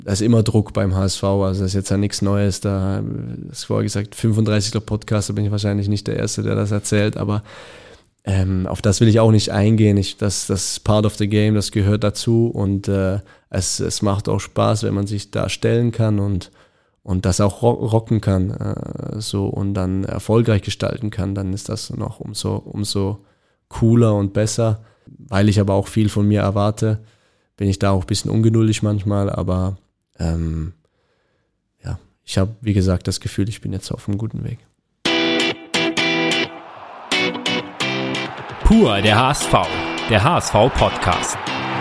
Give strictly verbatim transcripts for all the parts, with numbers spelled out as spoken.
da ist immer Druck beim H S V, also das ist jetzt ja nichts Neues. Da, das vorher gesagt, fünfunddreißig Podcast, da bin ich wahrscheinlich nicht der Erste, der das erzählt, aber ähm, auf das will ich auch nicht eingehen. Ich, das, das ist part of the game, das gehört dazu und äh, es, es macht auch Spaß, wenn man sich da stellen kann und, und das auch rocken kann äh, so und dann erfolgreich gestalten kann, dann ist das noch umso, umso cooler und besser. Weil ich aber auch viel von mir erwarte, bin ich da auch ein bisschen ungeduldig manchmal, aber ähm, ja, ich habe, wie gesagt, das Gefühl, ich bin jetzt auf einem guten Weg. Pur der H S V, der H S V-Podcast.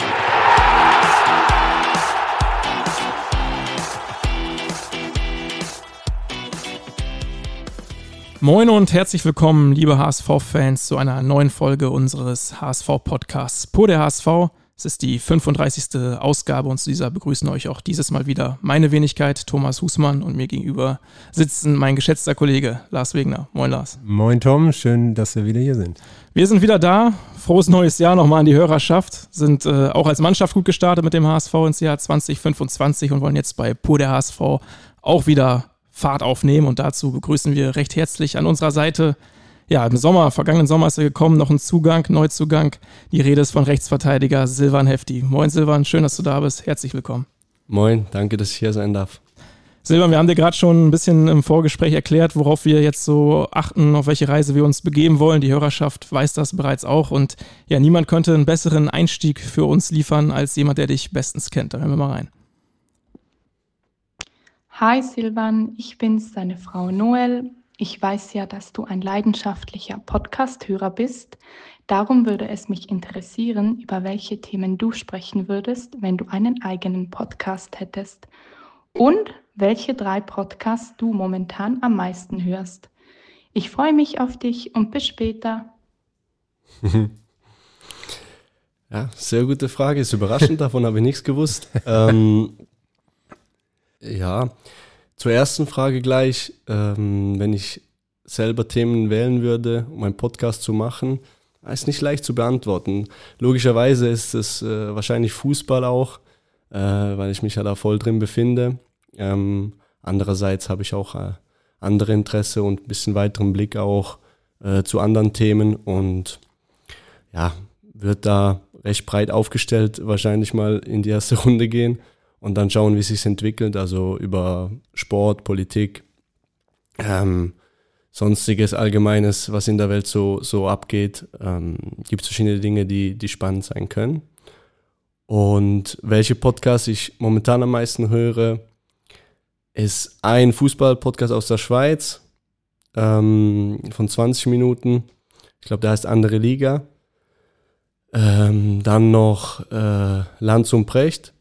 Moin und herzlich willkommen, liebe H S V-Fans, zu einer neuen Folge unseres H S V-Podcasts Pur der H S V. Es ist die fünfunddreißigste Ausgabe und zu dieser begrüßen euch auch dieses Mal wieder meine Wenigkeit, Thomas Husmann, und mir gegenüber sitzen mein geschätzter Kollege Lars Wegner. Moin Lars. Moin Tom, schön, dass wir wieder hier sind. Wir sind wieder da. Frohes neues Jahr nochmal an die Hörerschaft. Sind äh, auch als Mannschaft gut gestartet mit dem H S V ins Jahr zwanzig fünfundzwanzig und wollen jetzt bei Pur der H S V auch wieder Fahrt aufnehmen und dazu begrüßen wir recht herzlich an unserer Seite, ja, im Sommer, vergangenen Sommer ist er gekommen, noch ein Zugang, Neuzugang. Die Rede ist von Rechtsverteidiger Silvan Hefti. Moin Silvan, schön, dass du da bist. Herzlich willkommen. Moin, danke, dass ich hier sein darf. Silvan, wir haben dir gerade schon ein bisschen im Vorgespräch erklärt, worauf wir jetzt so achten, auf welche Reise wir uns begeben wollen. Die Hörerschaft weiß das bereits auch und ja, niemand könnte einen besseren Einstieg für uns liefern als jemand, der dich bestens kennt. Da hören wir mal rein. Hi Silvan, ich bin's, deine Frau Noel. Ich weiß ja, dass du ein leidenschaftlicher Podcast-Hörer bist. Darum würde es mich interessieren, über welche Themen du sprechen würdest, wenn du einen eigenen Podcast hättest. Und welche drei Podcasts du momentan am meisten hörst. Ich freue mich auf dich und bis später. Ja, sehr gute Frage. Ist überraschend, davon habe ich nichts gewusst. ähm, Ja, zur ersten Frage gleich, ähm, wenn ich selber Themen wählen würde, um einen Podcast zu machen, ist nicht leicht zu beantworten. Logischerweise ist es äh, wahrscheinlich Fußball auch, äh, weil ich mich ja da voll drin befinde. Ähm, andererseits habe ich auch äh, andere Interesse und ein bisschen weiteren Blick auch äh, zu anderen Themen und ja, wird da recht breit aufgestellt wahrscheinlich mal in die erste Runde gehen. Und dann schauen, wie es sich entwickelt, also über Sport, Politik, ähm, sonstiges Allgemeines, was in der Welt so, so abgeht. Ähm, gibt es verschiedene Dinge, die, die spannend sein können. Und welche Podcasts ich momentan am meisten höre, ist ein Fußball-Podcast aus der Schweiz ähm, von zwanzig Minuten. Ich glaube, der heißt Andere Liga. Ähm, dann noch äh, Lanz und Precht.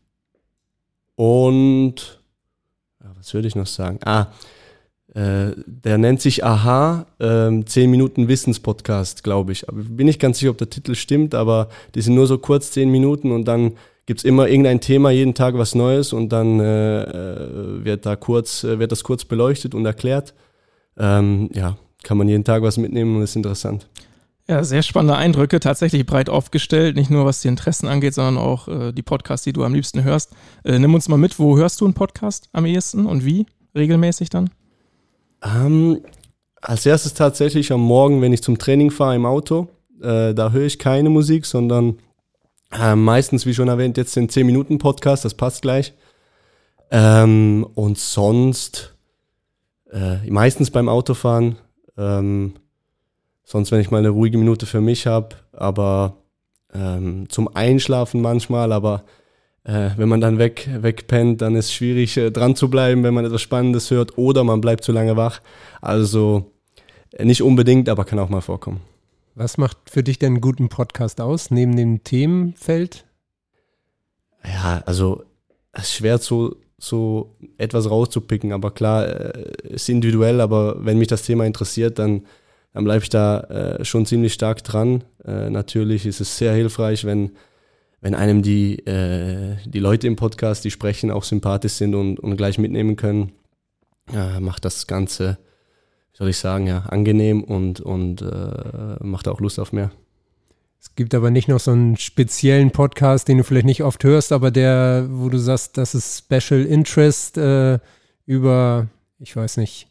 Und, was würde ich noch sagen? Ah, äh, der nennt sich Aha, äh, zehn Minuten Wissenspodcast, glaube ich. Aber bin nicht ganz sicher, ob der Titel stimmt, aber die sind nur so kurz zehn Minuten und dann gibt es immer irgendein Thema, jeden Tag was Neues und dann äh, wird, da kurz, äh, wird das kurz beleuchtet und erklärt. Ähm, ja, kann man jeden Tag was mitnehmen und ist interessant. Ja, sehr spannende Eindrücke, tatsächlich breit aufgestellt, nicht nur was die Interessen angeht, sondern auch äh, die Podcasts, die du am liebsten hörst. Äh, nimm uns mal mit, wo hörst du einen Podcast am ehesten und wie? Regelmäßig dann? Ähm, als erstes tatsächlich am Morgen, wenn ich zum Training fahre im Auto. Äh, da höre ich keine Musik, sondern äh, meistens, wie schon erwähnt, jetzt den zehn Minuten Podcast, das passt gleich. Ähm, und sonst äh, meistens beim Autofahren, ähm, sonst, wenn ich mal eine ruhige Minute für mich habe, aber ähm, zum Einschlafen manchmal, aber äh, wenn man dann weg, wegpennt, dann ist es schwierig, äh, dran zu bleiben, wenn man etwas Spannendes hört oder man bleibt zu lange wach. Also äh, nicht unbedingt, aber kann auch mal vorkommen. Was macht für dich denn einen guten Podcast aus, neben dem Themenfeld? Ja, also es ist schwer so, so etwas rauszupicken, aber klar, äh, ist individuell, aber wenn mich das Thema interessiert, dann dann bleibe ich da äh, schon ziemlich stark dran. Äh, natürlich ist es sehr hilfreich, wenn, wenn einem die, äh, die Leute im Podcast, die sprechen, auch sympathisch sind und, und gleich mitnehmen können. Äh, macht das Ganze, wie soll ich sagen, ja, angenehm und, und äh, macht auch Lust auf mehr. Es gibt aber nicht noch so einen speziellen Podcast, den du vielleicht nicht oft hörst, aber der, wo du sagst, das ist Special Interest äh, über, ich weiß nicht.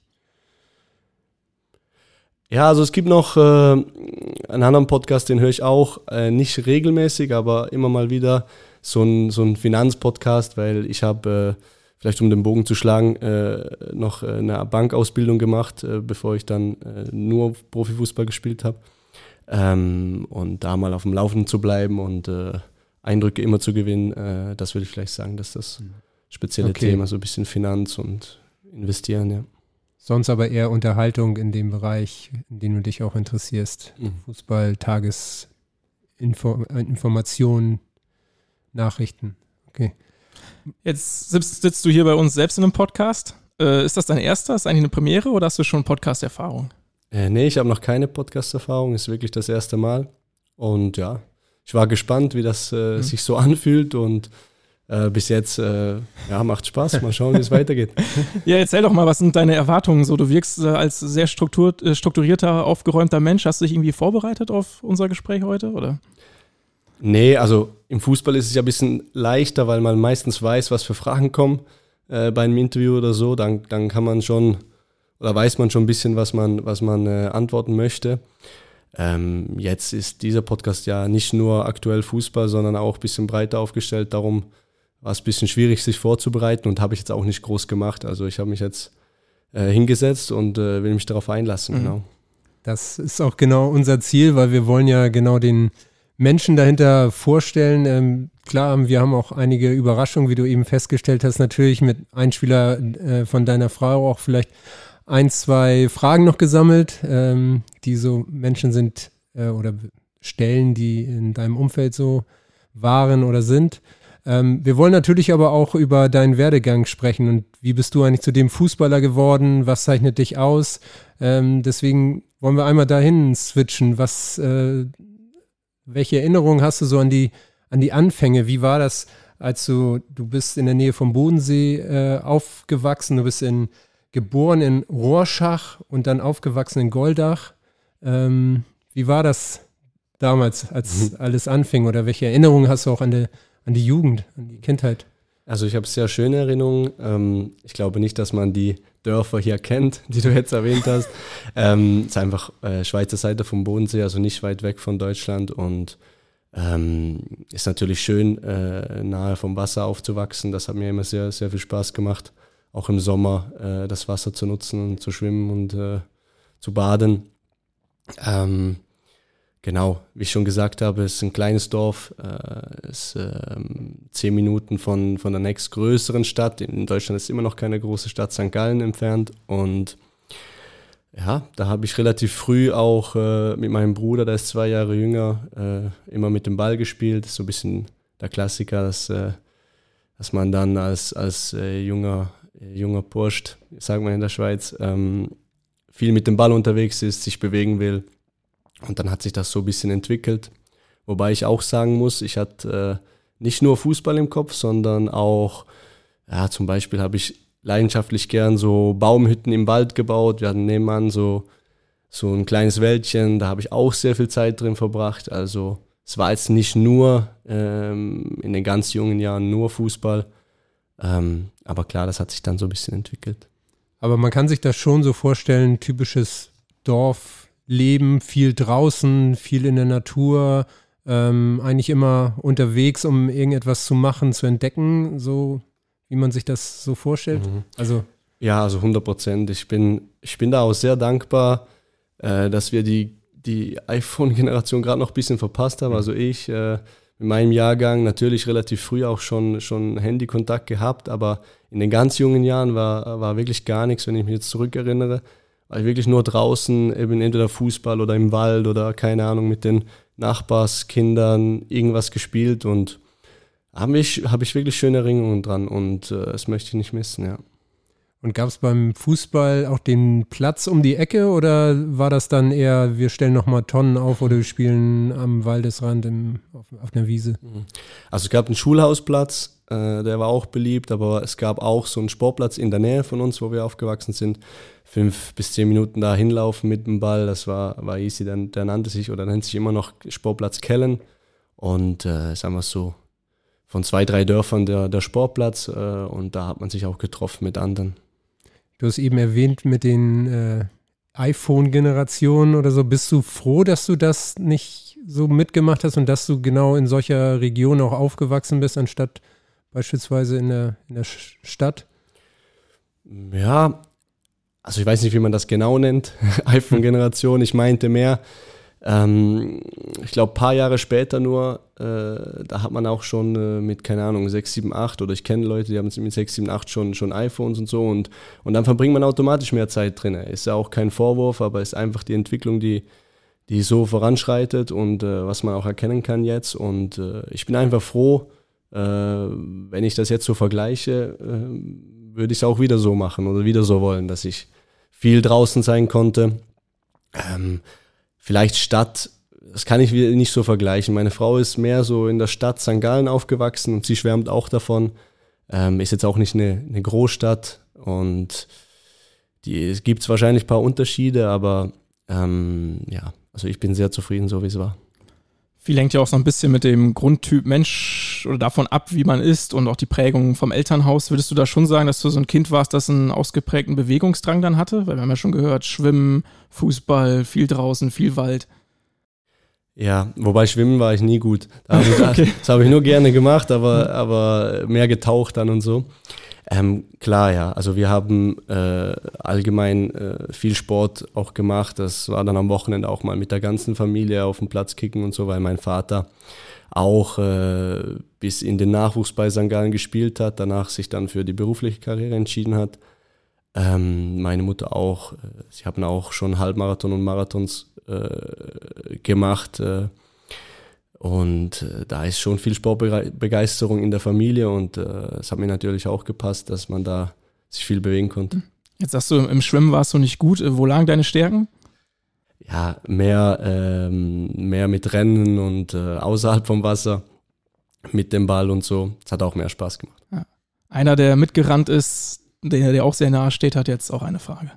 Ja, also es gibt noch äh, einen anderen Podcast, den höre ich auch, äh, nicht regelmäßig, aber immer mal wieder so ein, so ein Finanzpodcast, weil ich habe, äh, vielleicht um den Bogen zu schlagen, äh, noch äh, eine Bankausbildung gemacht, äh, bevor ich dann äh, nur Profifußball gespielt habe. Ähm, und da mal auf dem Laufenden zu bleiben und äh, Eindrücke immer zu gewinnen, äh, das würde ich vielleicht sagen, dass das spezielle Okay. Thema, so ein bisschen Finanz und Investieren, ja. Sonst aber eher Unterhaltung in dem Bereich, in dem du dich auch interessierst. Mhm. Fußball, Tagesinformationen, Nachrichten. Okay. Jetzt sitzt, sitzt du hier bei uns selbst in einem Podcast. Äh, ist das dein erster? Ist eigentlich eine Premiere oder hast du schon Podcast-Erfahrung? Äh, nee, ich habe noch keine Podcast-Erfahrung, ist wirklich das erste Mal. Und ja, ich war gespannt, wie das äh, Mhm. sich so anfühlt und äh, bis jetzt äh, ja, macht Spaß. Mal schauen, wie es weitergeht. Ja, erzähl doch mal, was sind deine Erwartungen? So, du wirkst äh, als sehr struktur, äh, strukturierter, aufgeräumter Mensch. Hast du dich irgendwie vorbereitet auf unser Gespräch heute, oder? Nee, also im Fußball ist es ja ein bisschen leichter, weil man meistens weiß, was für Fragen kommen äh, bei einem Interview oder so. Dann, dann kann man schon, oder weiß man schon ein bisschen, was man, was man äh, antworten möchte. Ähm, jetzt ist dieser Podcast ja nicht nur aktuell Fußball, sondern auch ein bisschen breiter aufgestellt. Darum war es ein bisschen schwierig, sich vorzubereiten und habe ich jetzt auch nicht groß gemacht. Also ich habe mich jetzt äh, hingesetzt und äh, will mich darauf einlassen. Mhm. Genau. Das ist auch genau unser Ziel, weil wir wollen ja genau den Menschen dahinter vorstellen. Ähm, klar, wir haben auch einige Überraschungen, wie du eben festgestellt hast, natürlich mit Einspieler äh, von deiner Frau auch vielleicht ein, zwei Fragen noch gesammelt, ähm, die so Menschen sind äh, oder Stellen, die in deinem Umfeld so waren oder sind. Ähm, wir wollen natürlich aber auch über deinen Werdegang sprechen und wie bist du eigentlich zu dem Fußballer geworden, was zeichnet dich aus? Ähm, deswegen wollen wir einmal dahin switchen, was, äh, welche Erinnerungen hast du so an die, an die Anfänge? Wie war das, als du, du bist in der Nähe vom Bodensee äh, aufgewachsen, du bist in geboren in Rorschach und dann aufgewachsen in Goldach. Ähm, wie war das damals, als Mhm. alles anfing? Oder welche Erinnerungen hast du auch an die, an die Jugend, an die Kindheit? Also ich habe sehr schöne Erinnerungen. Ähm, ich glaube nicht, dass man die Dörfer hier kennt, die du jetzt erwähnt hast. Ähm, es ist einfach äh, Schweizer Seite vom Bodensee, also nicht weit weg von Deutschland und ähm, ist natürlich schön, äh, nahe vom Wasser aufzuwachsen. Das hat mir immer sehr, sehr viel Spaß gemacht, auch im Sommer äh, das Wasser zu nutzen und zu schwimmen und äh, zu baden. Ähm, Genau, wie ich schon gesagt habe, es ist ein kleines Dorf, äh, ist ähm, zehn Minuten von, von der nächstgrößeren Stadt. In Deutschland ist immer noch keine große Stadt, Sankt Gallen entfernt. Und ja, da habe ich relativ früh auch äh, mit meinem Bruder, der ist zwei Jahre jünger, äh, immer mit dem Ball gespielt. Das ist so ein bisschen der Klassiker, dass, äh, dass man dann als, als äh, junger, äh, junger Burscht, sagt man in der Schweiz, ähm, viel mit dem Ball unterwegs ist, sich bewegen will. Und dann hat sich das so ein bisschen entwickelt. Wobei ich auch sagen muss, ich hatte äh, nicht nur Fußball im Kopf, sondern auch, ja, zum Beispiel habe ich leidenschaftlich gern so Baumhütten im Wald gebaut. Wir hatten nebenan so, so ein kleines Wäldchen, da habe ich auch sehr viel Zeit drin verbracht. Also es war jetzt nicht nur ähm, in den ganz jungen Jahren nur Fußball. Ähm, aber klar, das hat sich dann so ein bisschen entwickelt. Aber man kann sich das schon so vorstellen, typisches Dorfleben, viel draußen, viel in der Natur, ähm, eigentlich immer unterwegs, um irgendetwas zu machen, zu entdecken, so wie man sich das so vorstellt. Mhm. Also Ja, also hundert Prozent. Ich bin, ich bin da auch sehr dankbar, äh, dass wir die, die iPhone-Generation gerade noch ein bisschen verpasst haben. Also ich äh, in meinem Jahrgang natürlich relativ früh auch schon, schon Handykontakt gehabt, aber in den ganz jungen Jahren war, war wirklich gar nichts, wenn ich mich jetzt zurückerinnere. War ich wirklich nur draußen, eben entweder Fußball oder im Wald oder keine Ahnung, mit den Nachbarskindern irgendwas gespielt und habe ich, hab ich wirklich schöne Erinnerungen dran und äh, das möchte ich nicht missen, ja. Und gab es beim Fußball auch den Platz um die Ecke oder war das dann eher, wir stellen nochmal Tonnen auf oder wir spielen am Waldesrand im, auf, auf einer Wiese? Also es gab einen Schulhausplatz, äh, der war auch beliebt, aber es gab auch so einen Sportplatz in der Nähe von uns, wo wir aufgewachsen sind. Fünf bis zehn Minuten da hinlaufen mit dem Ball, das war, war easy. Der, der nannte sich oder nennt sich immer noch Sportplatz Kellen. Und äh, sagen wir so, von zwei, drei Dörfern der, der Sportplatz äh, und da hat man sich auch getroffen mit anderen. Du hast eben erwähnt mit den äh, iPhone-Generationen oder so. Bist du froh, dass du das nicht so mitgemacht hast und dass du genau in solcher Region auch aufgewachsen bist, anstatt beispielsweise in der, in der Stadt? Ja, also ich weiß nicht, wie man das genau nennt, iPhone-Generation. Ich meinte mehr, ähm, ich glaube, ein paar Jahre später nur, äh, da hat man auch schon äh, mit, keine Ahnung, sechs, sieben, acht oder ich kenne Leute, die haben mit sechs, sieben, acht schon, schon iPhones und so und, und dann verbringt man automatisch mehr Zeit drin. Ist ja auch kein Vorwurf, aber ist einfach die Entwicklung, die, die so voranschreitet und äh, was man auch erkennen kann jetzt und äh, ich bin einfach froh, äh, wenn ich das jetzt so vergleiche, äh, würde ich es auch wieder so machen oder wieder so wollen, dass ich viel draußen sein konnte. Ähm, Vielleicht Stadt, das kann ich nicht so vergleichen. Meine Frau ist mehr so in der Stadt Sankt Gallen aufgewachsen und sie schwärmt auch davon. Ähm, ist jetzt auch nicht eine, eine Großstadt und die, es gibt wahrscheinlich ein paar Unterschiede, aber ähm, ja, also ich bin sehr zufrieden, so wie es war. Viel hängt ja auch so ein bisschen mit dem Grundtyp Mensch oder davon ab, wie man ist und auch die Prägung vom Elternhaus. Würdest du da schon sagen, dass du so ein Kind warst, das einen ausgeprägten Bewegungsdrang dann hatte? Weil wir haben ja schon gehört, Schwimmen, Fußball, viel draußen, viel Wald. Ja, wobei Schwimmen war ich nie gut. Da hab ich, okay. Das habe ich nur gerne gemacht, aber, aber mehr getaucht dann und so. Ähm, klar, ja. Also wir haben äh, allgemein äh, viel Sport auch gemacht. Das war dann am Wochenende auch mal mit der ganzen Familie auf dem Platz kicken und so, weil mein Vater auch äh, bis in den Nachwuchs bei Sankt Gallen gespielt hat, danach sich dann für die berufliche Karriere entschieden hat. Ähm, meine Mutter auch. Sie haben auch schon Halbmarathon und Marathons äh, gemacht. Äh, Und äh, da ist schon viel Sportbegeisterung in der Familie und äh, es hat mir natürlich auch gepasst, dass man da sich viel bewegen konnte. Jetzt sagst du, im Schwimmen warst du nicht gut. Wo lagen deine Stärken? Ja, mehr, ähm, mehr mit Rennen und äh, außerhalb vom Wasser, mit dem Ball und so. Es hat auch mehr Spaß gemacht. Ja. Einer, der mitgerannt ist, der dir auch sehr nahe steht, hat jetzt auch eine Frage.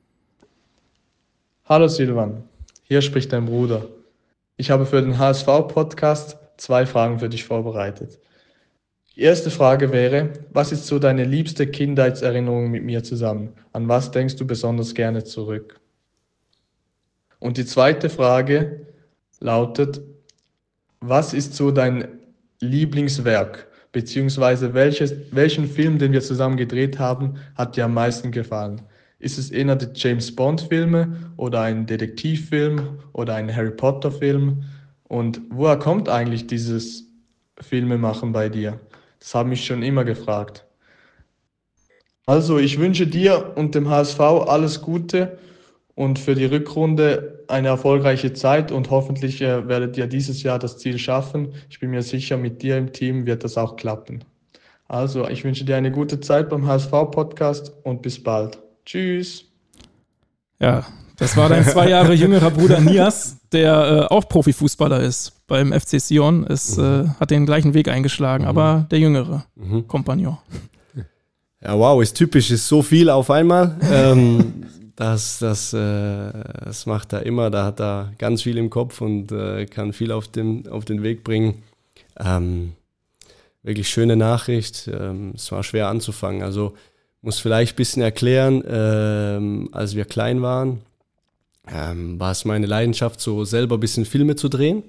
Hallo Silvan, hier spricht dein Bruder. Ich habe für den H S V-Podcast zwei Fragen für dich vorbereitet. Die erste Frage wäre, was ist so deine liebste Kindheitserinnerung mit mir zusammen? An was denkst du besonders gerne zurück? Und die zweite Frage lautet, was ist so dein Lieblingswerk? Beziehungsweise welches, welchen Film, den wir zusammen gedreht haben, hat dir am meisten gefallen? Ist es eher die James-Bond-Filme oder ein Detektivfilm oder ein Harry Potter-Film? Und woher kommt eigentlich dieses Filmemachen bei dir? Das habe ich schon immer gefragt. Also, ich wünsche dir und dem H S V alles Gute und für die Rückrunde eine erfolgreiche Zeit und hoffentlich äh, werdet ihr dieses Jahr das Ziel schaffen. Ich bin mir sicher, mit dir im Team wird das auch klappen. Also, ich wünsche dir eine gute Zeit beim H S V-Podcast und bis bald. Tschüss. Ja, das war dein zwei Jahre jüngerer Bruder Nias, der äh, auch Profifußballer ist beim F C Sion. Es mhm. äh, hat den gleichen Weg eingeschlagen, mhm. aber der jüngere mhm. Kompagnon. Ja, wow, ist typisch, ist so viel auf einmal. ähm, das, das, äh, das macht er immer, da hat er ganz viel im Kopf und äh, kann viel auf den, auf den Weg bringen. Ähm, wirklich schöne Nachricht. Ähm, es war schwer anzufangen, also muss vielleicht ein bisschen erklären, ähm, als wir klein waren, ähm, war es meine Leidenschaft, so selber ein bisschen Filme zu drehen.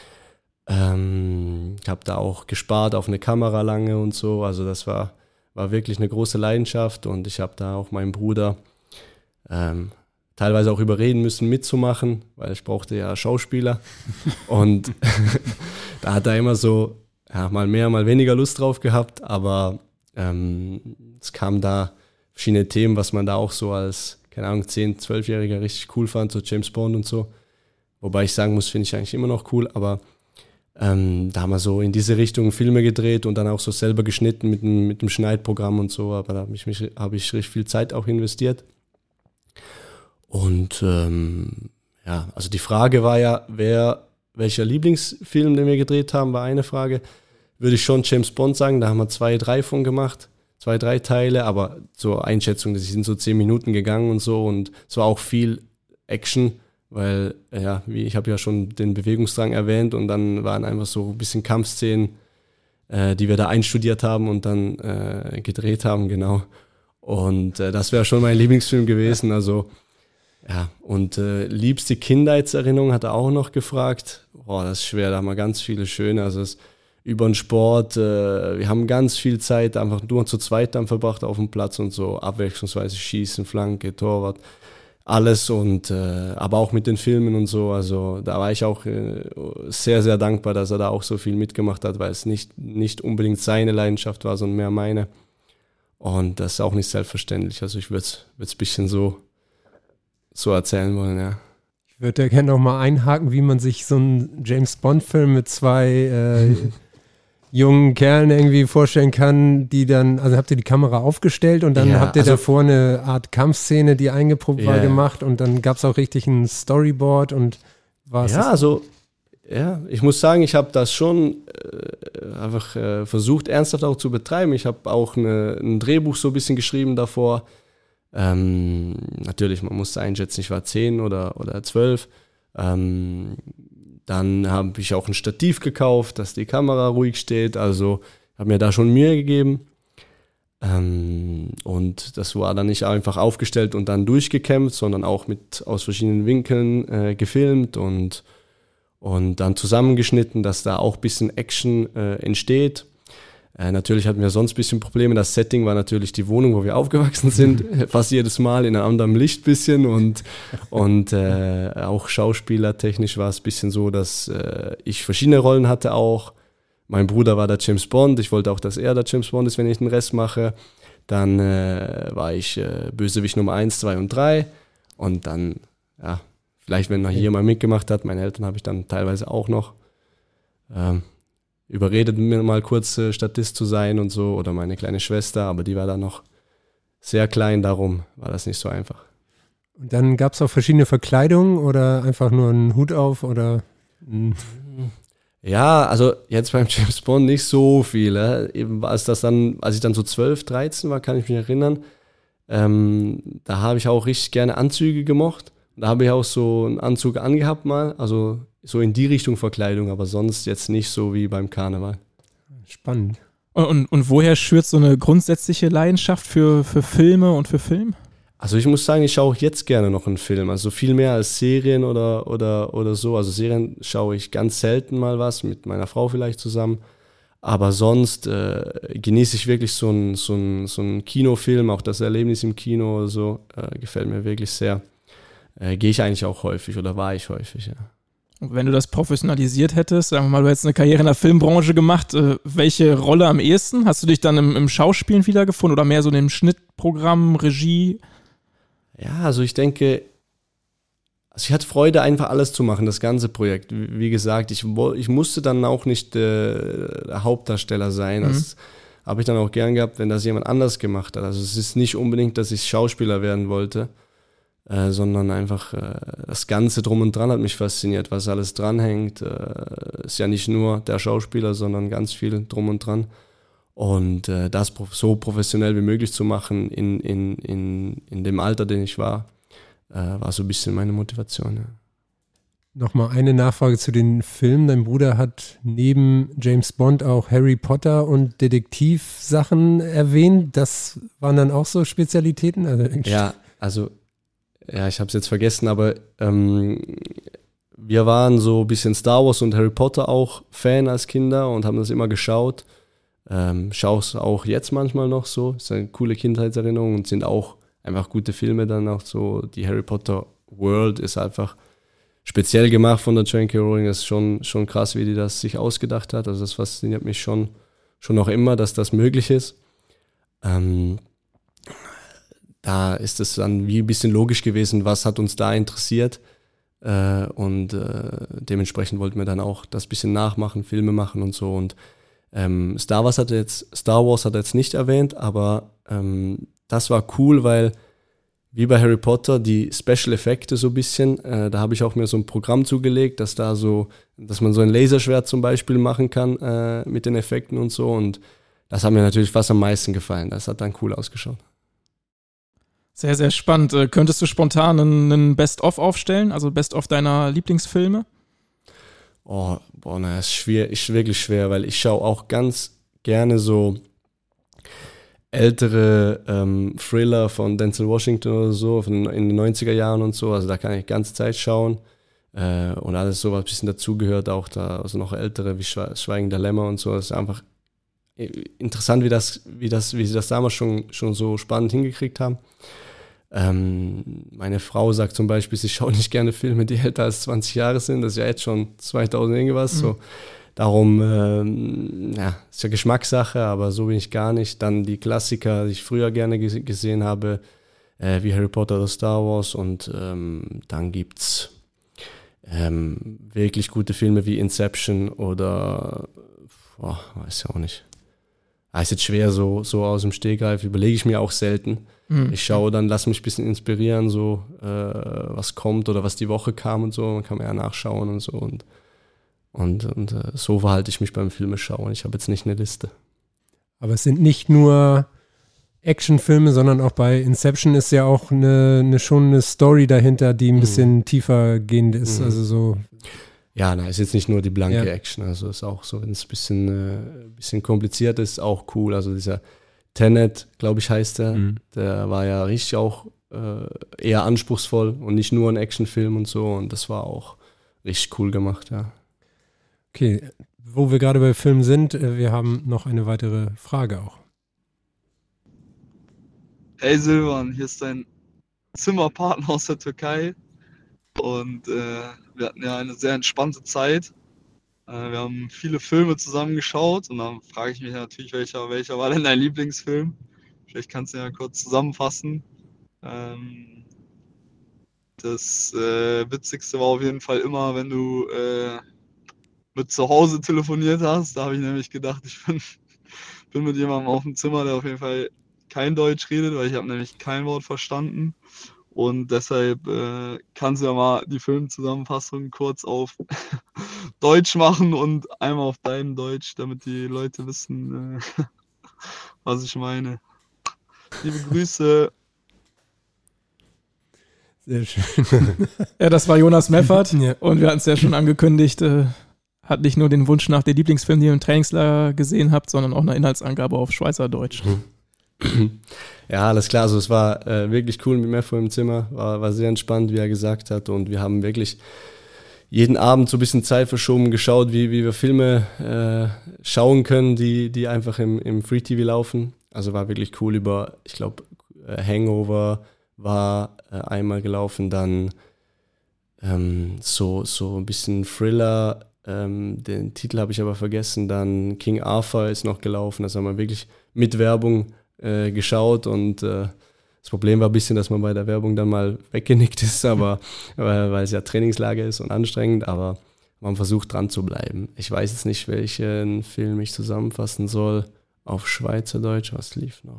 Ähm, ich habe da auch gespart auf eine Kamera lange und so, also das war, war wirklich eine große Leidenschaft und ich habe da auch meinen Bruder ähm, teilweise auch überreden müssen mitzumachen, weil ich brauchte ja Schauspieler und da hat er immer so ja, mal mehr, mal weniger Lust drauf gehabt, aber Ähm, es kamen da verschiedene Themen, was man da auch so als, keine Ahnung, zehn-, zwölfjähriger richtig cool fand, so James Bond und so. Wobei ich sagen muss, finde ich eigentlich immer noch cool, aber Ähm, da haben wir so in diese Richtung Filme gedreht und dann auch so selber geschnitten mit dem, mit dem Schneidprogramm und so, aber da habe ich, mich, hab ich richtig viel Zeit auch investiert. Und ähm, ja, also die Frage war ja, wer, welcher Lieblingsfilm, den wir gedreht haben, war eine Frage. Würde ich schon James Bond sagen, da haben wir zwei, drei von gemacht. Zwei, drei Teile, aber zur Einschätzung, die sind so zehn Minuten gegangen und so und es war auch viel Action, weil, ja, wie ich habe ja schon den Bewegungsdrang erwähnt und dann waren einfach so ein bisschen Kampfszenen, äh, die wir da einstudiert haben und dann äh, gedreht haben, genau. Und äh, das wäre schon mein Lieblingsfilm gewesen, also ja, und äh, liebste Kindheitserinnerung hat er auch noch gefragt. Boah, das ist schwer, da haben wir ganz viele schöne, also es über den Sport. Äh, wir haben ganz viel Zeit einfach nur zu zweit dann verbracht auf dem Platz und so abwechslungsweise Schießen, Flanke, Torwart, alles und äh, aber auch mit den Filmen und so. Also da war ich auch äh, sehr, sehr dankbar, dass er da auch so viel mitgemacht hat, weil es nicht, nicht unbedingt seine Leidenschaft war, sondern mehr meine. Und das ist auch nicht selbstverständlich. Also ich würde es ein bisschen so, so erzählen wollen, ja. Ich würde ja gerne noch mal einhaken, wie man sich so einen James-Bond-Film mit zwei äh, jungen Kerlen irgendwie vorstellen kann, die dann, also habt ihr die Kamera aufgestellt und dann ja, habt ihr also, davor eine Art Kampfszene, die eingeprobt yeah. war, gemacht und dann gab es auch richtig ein Storyboard und war es. Ja, also, ja, ich muss sagen, ich habe das schon äh, einfach äh, versucht, ernsthaft auch zu betreiben. Ich habe auch eine, ein Drehbuch so ein bisschen geschrieben davor. Ähm, natürlich, man musste einschätzen, ich war zehn oder, oder zwölf. Ähm, Dann habe ich auch ein Stativ gekauft, dass die Kamera ruhig steht. Also habe mir da schon Mühe gegeben. Ähm, und das war dann nicht einfach aufgestellt und dann durchgekämpft, sondern auch mit aus verschiedenen Winkeln äh, gefilmt und, und dann zusammengeschnitten, dass da auch ein bisschen Action äh, entsteht. Äh, natürlich hatten wir sonst ein bisschen Probleme. Das Setting war natürlich die Wohnung, wo wir aufgewachsen sind, fast jedes Mal in einem anderen Licht ein bisschen und, und äh, auch schauspielertechnisch war es ein bisschen so, dass äh, ich verschiedene Rollen hatte auch. Mein Bruder war der James Bond, ich wollte auch, dass er der James Bond ist, wenn ich den Rest mache. Dann äh, war ich äh, Bösewicht Nummer eins, zwei und drei und dann, ja, vielleicht wenn noch jemand mitgemacht hat, meine Eltern habe ich dann teilweise auch noch ähm, überredet, mir mal kurz äh, Statist zu sein und so, oder meine kleine Schwester, aber die war dann noch sehr klein, darum war das nicht so einfach. Und dann gab es auch verschiedene Verkleidungen oder einfach nur einen Hut auf oder? Ja, also jetzt beim James Bond nicht so viel. Äh. Eben als das dann, als ich dann so zwölf, dreizehn war, kann ich mich erinnern, ähm, da habe ich auch richtig gerne Anzüge gemocht. Da habe ich auch so einen Anzug angehabt mal, also so in die Richtung Verkleidung, aber sonst jetzt nicht so wie beim Karneval. Spannend. Und, und, und woher schürt so eine grundsätzliche Leidenschaft für, für Filme und für Film? Also ich muss sagen, ich schaue auch jetzt gerne noch einen Film, also viel mehr als Serien oder, oder, oder so. Also Serien schaue ich ganz selten mal was, mit meiner Frau vielleicht zusammen. Aber sonst äh, genieße ich wirklich so einen so ein, so ein Kinofilm, auch das Erlebnis im Kino oder so, äh, gefällt mir wirklich sehr. Äh, gehe ich eigentlich auch häufig oder war ich häufig, ja. Und wenn du das professionalisiert hättest, sagen wir mal, du hättest eine Karriere in der Filmbranche gemacht, äh, welche Rolle am ehesten? Hast du dich dann im, im Schauspielen wiedergefunden oder mehr so in dem Schnittprogramm, Regie? Ja, also ich denke, also ich hatte Freude, einfach alles zu machen, das ganze Projekt. Wie, wie gesagt, ich, ich musste dann auch nicht äh, der Hauptdarsteller sein. Mhm. Das habe ich dann auch gern gehabt, wenn das jemand anders gemacht hat. Also es ist nicht unbedingt, dass ich Schauspieler werden wollte, Äh, sondern einfach äh, das Ganze drum und dran hat mich fasziniert, was alles dranhängt. Äh, ist ja nicht nur der Schauspieler, sondern ganz viel drum und dran. Und äh, das prof- so professionell wie möglich zu machen in, in, in, in dem Alter, den ich war, äh, war so ein bisschen meine Motivation. Ja. Nochmal eine Nachfrage zu den Filmen. Dein Bruder hat neben James Bond auch Harry Potter und Detektivsachen erwähnt. Das waren dann auch so Spezialitäten? Also ja, also Ja, ich habe es jetzt vergessen, aber ähm, wir waren so ein bisschen Star Wars und Harry Potter auch Fan als Kinder und haben das immer geschaut. Ähm, Schaue es auch jetzt manchmal noch so. Ist eine coole Kindheitserinnerung und sind auch einfach gute Filme dann auch so. Die Harry Potter World ist einfach speziell gemacht von der Joanne K. Rowling. Das ist schon, schon krass, wie die das sich ausgedacht hat. Also das fasziniert mich schon, schon noch immer, dass das möglich ist. Ähm, Da ist es dann wie ein bisschen logisch gewesen, was hat uns da interessiert. Äh, und äh, dementsprechend wollten wir dann auch das bisschen nachmachen, Filme machen und so. Und ähm, Star Wars hat er jetzt, Star Wars hat er jetzt nicht erwähnt, aber ähm, das war cool, weil wie bei Harry Potter, die Special Effekte so ein bisschen, äh, da habe ich auch mir so ein Programm zugelegt, dass da so, dass man so ein Laserschwert zum Beispiel machen kann äh, mit den Effekten und so. Und das hat mir natürlich fast am meisten gefallen. Das hat dann cool ausgeschaut. Sehr, sehr spannend. Äh, könntest du spontan einen, einen Best-of aufstellen, also Best-of deiner Lieblingsfilme? Oh, boah, na, ist schwer, ist wirklich schwer, weil ich schaue auch ganz gerne so ältere ähm, Thriller von Denzel Washington oder so, von, in den neunziger Jahren und so, also da kann ich die ganze Zeit schauen äh, und alles so, was ein bisschen dazugehört, auch da, also noch ältere wie Schweigen der Lämmer und so, das ist einfach interessant, wie das, wie das, wie sie das damals schon, schon so spannend hingekriegt haben. Ähm, meine Frau sagt zum Beispiel, sie schaut nicht gerne Filme, die älter als zwanzig Jahre sind, das ist ja jetzt schon zweitausend irgendwas, mhm. so. Darum, ähm, ja, ist ja Geschmackssache, aber so bin ich gar nicht. Dann die Klassiker, die ich früher gerne g- gesehen habe, äh, wie Harry Potter oder Star Wars. Und ähm, dann gibt's ähm, wirklich gute Filme wie Inception oder, boah, weiß ich auch nicht. Ah, ist jetzt schwer so, so aus dem Stegreif, überlege ich mir auch selten. Mhm. Ich schaue dann, lass mich ein bisschen inspirieren, so äh, was kommt oder was die Woche kam und so. Man kann ja nachschauen und so und Und, und äh, so verhalte ich mich beim Filme schauen. Ich habe jetzt nicht eine Liste. Aber es sind nicht nur Actionfilme, sondern auch bei Inception ist ja auch eine, eine schon eine Story dahinter, die ein bisschen mhm. tiefer gehend ist. Mhm. Also so. Ja, nein, ist jetzt nicht nur die blanke ja. Action. Also ist auch so, wenn es ein bisschen, äh, bisschen kompliziert ist, auch cool. Also dieser Tenet, glaube ich, heißt der, mhm. der war ja richtig auch äh, eher anspruchsvoll und nicht nur ein Actionfilm und so. Und das war auch richtig cool gemacht, ja. Okay, wo wir gerade bei Filmen sind, wir haben noch eine weitere Frage auch. Hey Silvan, hier ist dein Zimmerpartner aus der Türkei und äh, wir hatten ja eine sehr entspannte Zeit. Äh, wir haben viele Filme zusammen geschaut und dann frage ich mich natürlich, welcher, welcher war denn dein Lieblingsfilm? Vielleicht kannst du ja kurz zusammenfassen. Ähm, das äh, Witzigste war auf jeden Fall immer, wenn du äh, mit zu Hause telefoniert hast. Da habe ich nämlich gedacht, ich bin, bin mit jemandem auf dem Zimmer, der auf jeden Fall kein Deutsch redet, weil ich habe nämlich kein Wort verstanden. Und deshalb äh, kannst du ja mal die Filmzusammenfassung kurz auf Deutsch machen und einmal auf dein Deutsch, damit die Leute wissen, äh, was ich meine. Liebe Grüße. Sehr schön. Ja, das war Jonas Meffert Ja. und wir hatten es ja schon angekündigt, äh, hat nicht nur den Wunsch nach dem Lieblingsfilm, den ihr im Trainingslager gesehen habt, sondern auch eine Inhaltsangabe auf Schweizerdeutsch. Ja, alles klar. Also es war äh, wirklich cool mit Meffo im Zimmer, war, war sehr entspannt, wie er gesagt hat, und wir haben wirklich jeden Abend so ein bisschen Zeit verschoben geschaut, wie, wie wir Filme äh, schauen können, die, die einfach im, im Free T V laufen. Also war wirklich cool über, ich glaube, äh, Hangover war äh, einmal gelaufen, dann ähm, so, so ein bisschen Thriller, ähm, den Titel habe ich aber vergessen, dann King Arthur ist noch gelaufen, das haben wir wirklich mit Werbung äh, geschaut und äh, das Problem war ein bisschen, dass man bei der Werbung dann mal weggenickt ist, aber weil, weil es ja Trainingslager ist und anstrengend, aber man versucht dran zu bleiben. Ich weiß jetzt nicht, welchen Film ich zusammenfassen soll auf Schweizerdeutsch, was lief noch?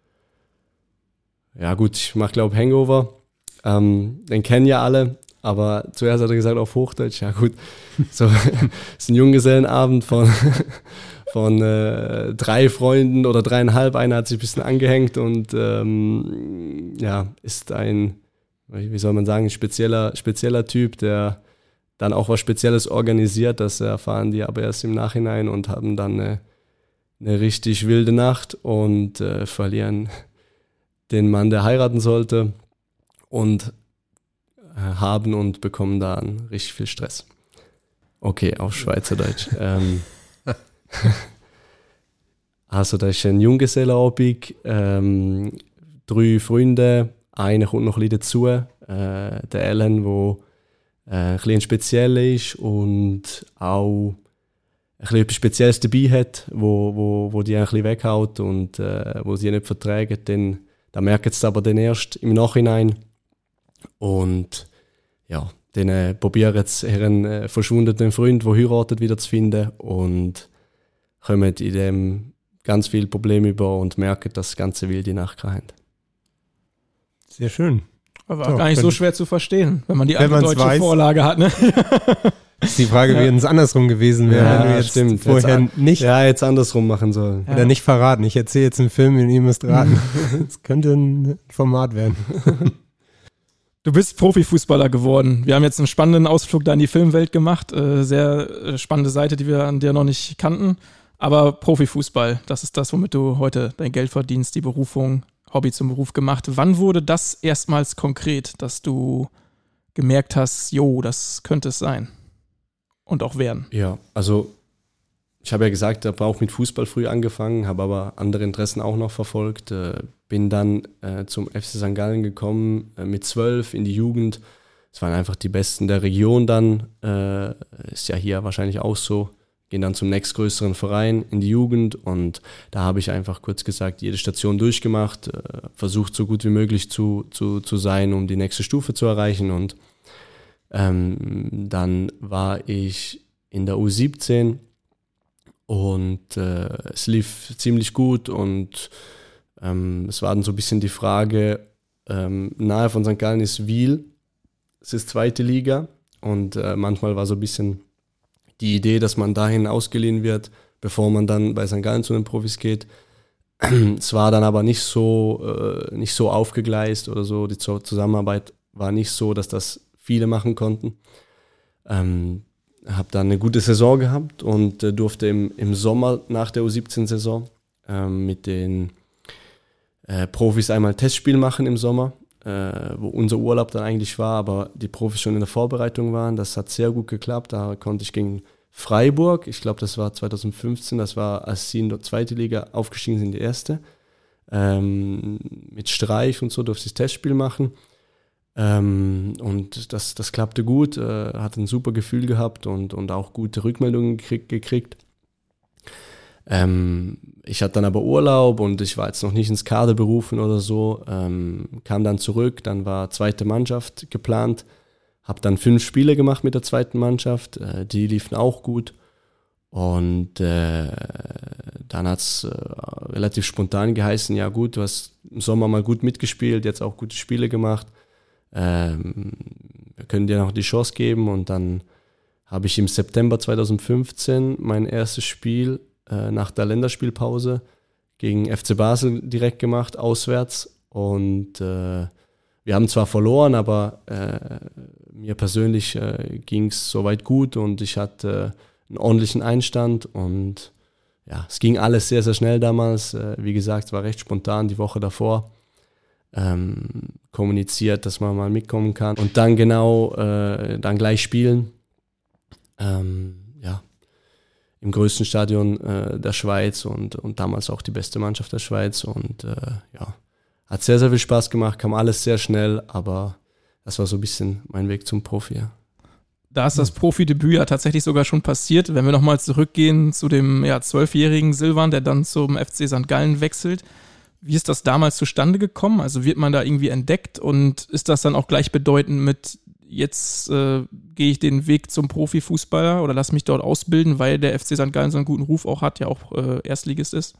Ja gut, ich mache glaube Hangover, ähm, den kennen ja alle, aber zuerst hat er gesagt auf Hochdeutsch, ja gut, so ist ein Junggesellenabend von, von äh, drei Freunden oder dreieinhalb, einer hat sich ein bisschen angehängt und ähm, ja, ist ein, wie soll man sagen, ein spezieller, spezieller Typ, der dann auch was Spezielles organisiert, das erfahren die aber erst im Nachhinein und haben dann eine, eine richtig wilde Nacht und äh, verlieren den Mann, der heiraten sollte, und äh, haben und bekommen dann richtig viel Stress. Okay, auf Schweizerdeutsch. ähm, also da ist ein Junggesellenabend, ähm, drei Freunde, einer kommt noch ein bisschen dazu, äh, der Ellen, der äh, ein bisschen speziell ist und auch ein bisschen etwas Spezielles dabei hat, wo, wo, wo die ein bisschen weghaut und äh, wo sie nicht vertragen, dann da merkt es aber dann erst im Nachhinein. Und ja, den äh, probiere jetzt einen äh, verschwundenen Freund, der heiratet, wieder zu finden und kommen in dem ganz viele Probleme über und merken, dass das ganze wilde Nacht haben. Sehr schön. Aber So, gar nicht so wenn- schwer zu verstehen, wenn man die Wenn alte man's deutsche weiß. Vorlage hat. Ne? Ist die Frage, wie es andersrum gewesen wäre, Ja, wenn du jetzt stimmt. vorher Jetzt- nicht Ja, jetzt andersrum machen sollen. Ja. oder nicht verraten. Ich erzähle jetzt einen Film und ihr müsst raten. Das könnte ein Format werden. Du bist Profifußballer geworden. Wir haben jetzt einen spannenden Ausflug da in die Filmwelt gemacht. Äh, sehr äh, spannende Seite, die wir an dir noch nicht kannten. Aber Profifußball, das ist das, womit du heute dein Geld verdienst, die Berufung, Hobby zum Beruf gemacht. Wann wurde das erstmals konkret, dass du gemerkt hast, jo, das könnte es sein und auch werden? Ja, also ich habe ja gesagt, ich habe auch mit Fußball früh angefangen, habe aber andere Interessen auch noch verfolgt. Äh, bin dann äh, zum F C Sankt Gallen gekommen, äh, mit zwölf in die Jugend. Es waren einfach die Besten der Region dann. Äh, ist ja hier wahrscheinlich auch so. Gehen dann zum nächstgrößeren Verein in die Jugend und da habe ich einfach kurz gesagt, jede Station durchgemacht, äh, versucht so gut wie möglich zu, zu, zu sein, um die nächste Stufe zu erreichen. Und ähm, dann war ich in der U siebzehn und äh, es lief ziemlich gut und ähm, es war dann so ein bisschen die Frage, ähm, nahe von Sankt Gallen ist Wiel, es ist zweite Liga und äh, manchmal war so ein bisschen die Idee, dass man dahin ausgeliehen wird, bevor man dann bei Sankt Gallen zu den Profis geht. Es war dann aber nicht so, äh, nicht so aufgegleist oder so, die Zusammenarbeit war nicht so, dass das viele machen konnten. Ähm, habe dann eine gute Saison gehabt und äh, durfte im, im Sommer nach der U siebzehn-Saison ähm, mit den äh, Profis einmal ein Testspiel machen im Sommer, äh, wo unser Urlaub dann eigentlich war, aber die Profis schon in der Vorbereitung waren. Das hat sehr gut geklappt. Da konnte ich gegen Freiburg, ich glaube, das war zwanzig fünfzehn, das war, als sie in der zweiten Liga aufgestiegen sind, die erste, ähm, mit Streich und so durfte ich das Testspiel machen. Ähm, und das, das klappte gut, äh, hatte ein super Gefühl gehabt und, und auch gute Rückmeldungen gekriegt. gekriegt. Ähm, ich hatte dann aber Urlaub und ich war jetzt noch nicht ins Kader berufen oder so, ähm, kam dann zurück, dann war zweite Mannschaft geplant, habe dann fünf Spiele gemacht mit der zweiten Mannschaft, äh, die liefen auch gut und äh, dann hat es äh, relativ spontan geheißen, ja gut, du hast im Sommer mal gut mitgespielt, jetzt auch gute Spiele gemacht, ähm, wir können dir noch die Chance geben und dann habe ich im September zwanzig fünfzehn mein erstes Spiel äh, nach der Länderspielpause gegen F C Basel direkt gemacht, auswärts und äh, wir haben zwar verloren, aber äh, mir persönlich äh, ging es soweit gut und ich hatte äh, einen ordentlichen Einstand und ja, es ging alles sehr, sehr schnell damals. Äh, wie gesagt, es war recht spontan die Woche davor. Ähm, kommuniziert, dass man mal mitkommen kann und dann genau, äh, dann gleich spielen. Ähm, ja, im größten Stadion äh, der Schweiz und, und damals auch die beste Mannschaft der Schweiz und äh, ja, hat sehr, sehr viel Spaß gemacht, kam alles sehr schnell, aber das war so ein bisschen mein Weg zum Profi. Ja. Da ist das Profidebüt ja tatsächlich sogar schon passiert. Wenn wir nochmal zurückgehen zu dem ja, zwölfjährigen Silvan, der dann zum F C Sankt Gallen wechselt. Wie ist das damals zustande gekommen? Also wird man da irgendwie entdeckt und ist das dann auch gleichbedeutend mit, jetzt äh, gehe ich den Weg zum Profifußballer oder lass mich dort ausbilden, weil der F C Sankt Gallen so einen guten Ruf auch hat, ja auch äh, Erstligist ist?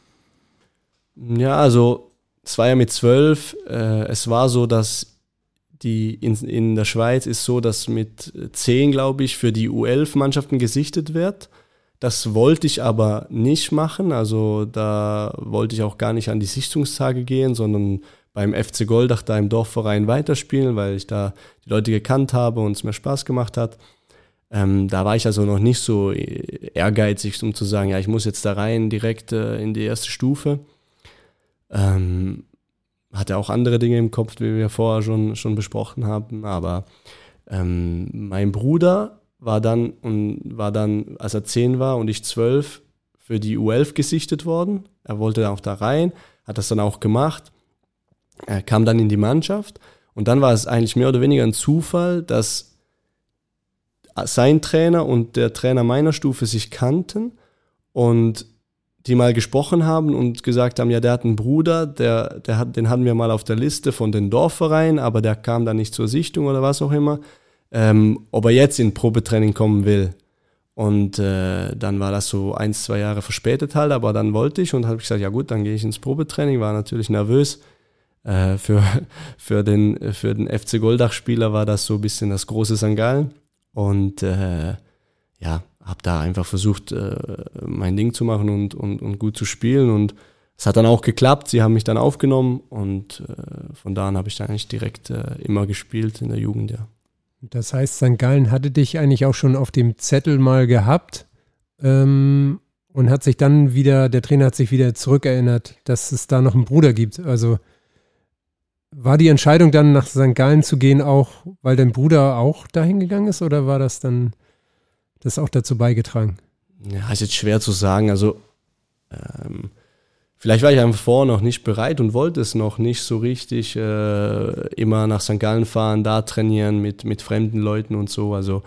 Ja, also es war ja mit zwölf. Äh, es war so, dass die in, in der Schweiz ist so, dass mit zehn, glaube ich, für die U elf Mannschaften gesichtet wird. Das wollte ich aber nicht machen. Also da wollte ich auch gar nicht an die Sichtungstage gehen, sondern beim F C Goldach da im Dorfverein weiterspielen, weil ich da die Leute gekannt habe und es mir Spaß gemacht hat. Ähm, da war ich also noch nicht so ehrgeizig, um zu sagen, ja, ich muss jetzt da rein direkt äh, in die erste Stufe. Ähm, hatte auch andere Dinge im Kopf, wie wir vorher schon, schon besprochen haben, aber ähm, mein Bruder war dann, und war dann, als er zehn war und ich zwölf, für die U elf gesichtet worden. Er wollte dann auch da rein, hat das dann auch gemacht. Er kam dann in die Mannschaft und dann war es eigentlich mehr oder weniger ein Zufall, dass sein Trainer und der Trainer meiner Stufe sich kannten und die mal gesprochen haben und gesagt haben, ja, der hat einen Bruder, der, der hat, den hatten wir mal auf der Liste von den Dorfvereinen, aber der kam dann nicht zur Sichtung oder was auch immer. ähm, ob er jetzt in Probetraining kommen will. Und äh, dann war das so ein, zwei Jahre verspätet halt, aber dann wollte ich und habe gesagt, ja gut, dann gehe ich ins Probetraining, war natürlich nervös. Äh, für, für, den, für den F C Goldach-Spieler war das so ein bisschen das große Sankt Gallen. Und äh, ja, habe da einfach versucht, äh, mein Ding zu machen und, und, und gut zu spielen. Und es hat dann auch geklappt, sie haben mich dann aufgenommen und äh, von da an habe ich dann eigentlich direkt äh, immer gespielt in der Jugend, ja. Das heißt, Sankt Gallen hatte dich eigentlich auch schon auf dem Zettel mal gehabt ähm, und hat sich dann wieder, der Trainer hat sich wieder zurückerinnert, dass es da noch einen Bruder gibt. Also war die Entscheidung dann nach Sankt Gallen zu gehen auch, weil dein Bruder auch dahin gegangen ist oder war das dann das auch dazu beigetragen? Ja, ist jetzt schwer zu sagen. Also ähm, vielleicht war ich einfach vorher noch nicht bereit und wollte es noch nicht so richtig äh, immer nach Sankt Gallen fahren, da trainieren mit, mit fremden Leuten und so. Also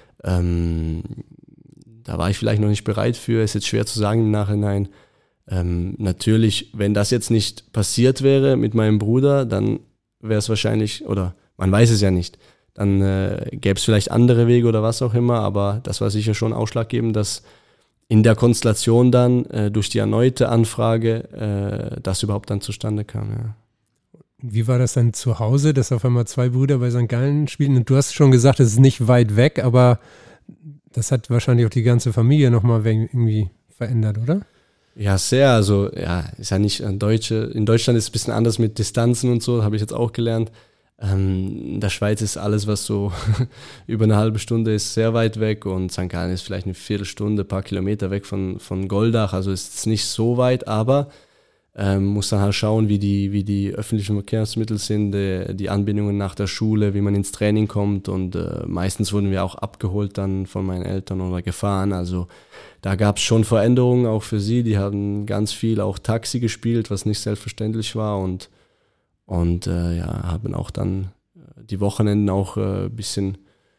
ähm, da war ich vielleicht noch nicht bereit für. Ist jetzt schwer zu sagen im Nachhinein. Ähm, natürlich, wenn das jetzt nicht passiert wäre mit meinem Bruder, dann wäre es wahrscheinlich, oder man weiß es ja nicht, dann äh, gäbe es vielleicht andere Wege oder was auch immer, aber das war sicher schon ausschlaggebend, dass in der Konstellation dann äh, durch die erneute Anfrage äh, das überhaupt dann zustande kam. Ja. Wie war das dann zu Hause, dass auf einmal zwei Brüder bei Sankt Gallen spielen? Und du hast schon gesagt, es ist nicht weit weg, aber das hat wahrscheinlich auch die ganze Familie nochmal irgendwie verändert, oder? Ja, sehr. Also, ja, ist ja nicht ein Deutsche. In Deutschland ist es ein bisschen anders mit Distanzen und so, habe ich jetzt auch gelernt. Ähm, in der Schweiz ist alles, was so über eine halbe Stunde ist, sehr weit weg und Sankt Gallen ist vielleicht eine Viertelstunde, ein paar Kilometer weg von, von Goldach. Also ist es nicht so weit, aber ähm, muss dann halt schauen, wie die, wie die öffentlichen Verkehrsmittel sind, die, die Anbindungen nach der Schule, wie man ins Training kommt und äh, meistens wurden wir auch abgeholt dann von meinen Eltern oder gefahren. Also da gab es schon Veränderungen auch für sie. Die haben ganz viel auch Taxi gespielt, was nicht selbstverständlich war und, und äh, ja, haben auch dann die Wochenenden auch ein äh, bisschen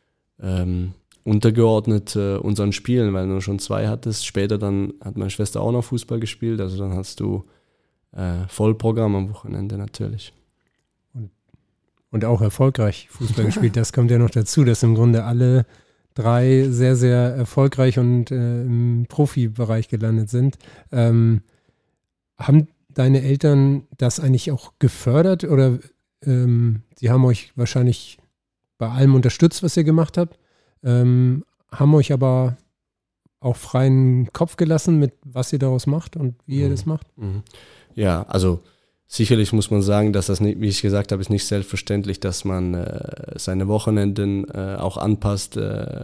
ähm, untergeordnet äh, unseren Spielen, weil du schon zwei hattest. Später dann hat meine Schwester auch noch Fußball gespielt, also dann hast du äh, Vollprogramm am Wochenende natürlich. Und, und auch erfolgreich Fußball gespielt, das kommt ja noch dazu, dass im Grunde alle drei sehr, sehr erfolgreich und äh, im Profibereich gelandet sind. Ähm, haben deine Eltern das eigentlich auch gefördert oder ähm, sie haben euch wahrscheinlich bei allem unterstützt, was ihr gemacht habt, ähm, haben euch aber auch freien Kopf gelassen, mit was ihr daraus macht und wie ihr mhm. das macht? Mhm. Ja, also sicherlich muss man sagen, dass das nicht, wie ich gesagt habe, ist nicht selbstverständlich, dass man äh, seine Wochenenden äh, auch anpasst äh,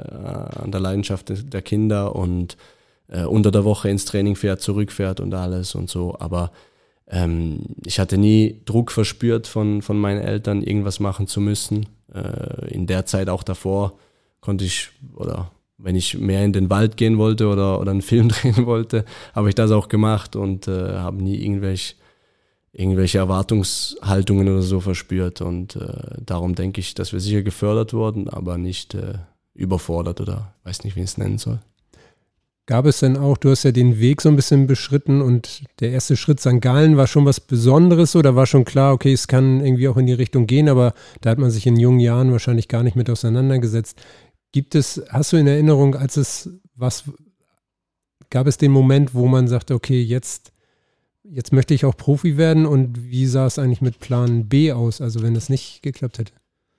an der Leidenschaft der Kinder und äh, unter der Woche ins Training fährt, zurückfährt und alles und so. Aber ähm, ich hatte nie Druck verspürt von, von meinen Eltern, irgendwas machen zu müssen. Äh, in der Zeit auch davor konnte ich, oder wenn ich mehr in den Wald gehen wollte oder, oder einen Film drehen wollte, habe ich das auch gemacht und äh, habe nie irgendwelche irgendwelche Erwartungshaltungen oder so verspürt und äh, darum denke ich, dass wir sicher gefördert wurden, aber nicht äh, überfordert oder weiß nicht, wie ich es nennen soll. Gab es denn auch, du hast ja den Weg so ein bisschen beschritten und der erste Schritt Sankt Gallen war schon was Besonderes oder war schon klar, okay, es kann irgendwie auch in die Richtung gehen, aber da hat man sich in jungen Jahren wahrscheinlich gar nicht mit auseinandergesetzt. Gibt es, hast du in Erinnerung, als es was, gab es den Moment, wo man sagte, okay, jetzt Jetzt möchte ich auch Profi werden und wie sah es eigentlich mit Plan B aus, also wenn das nicht geklappt hätte?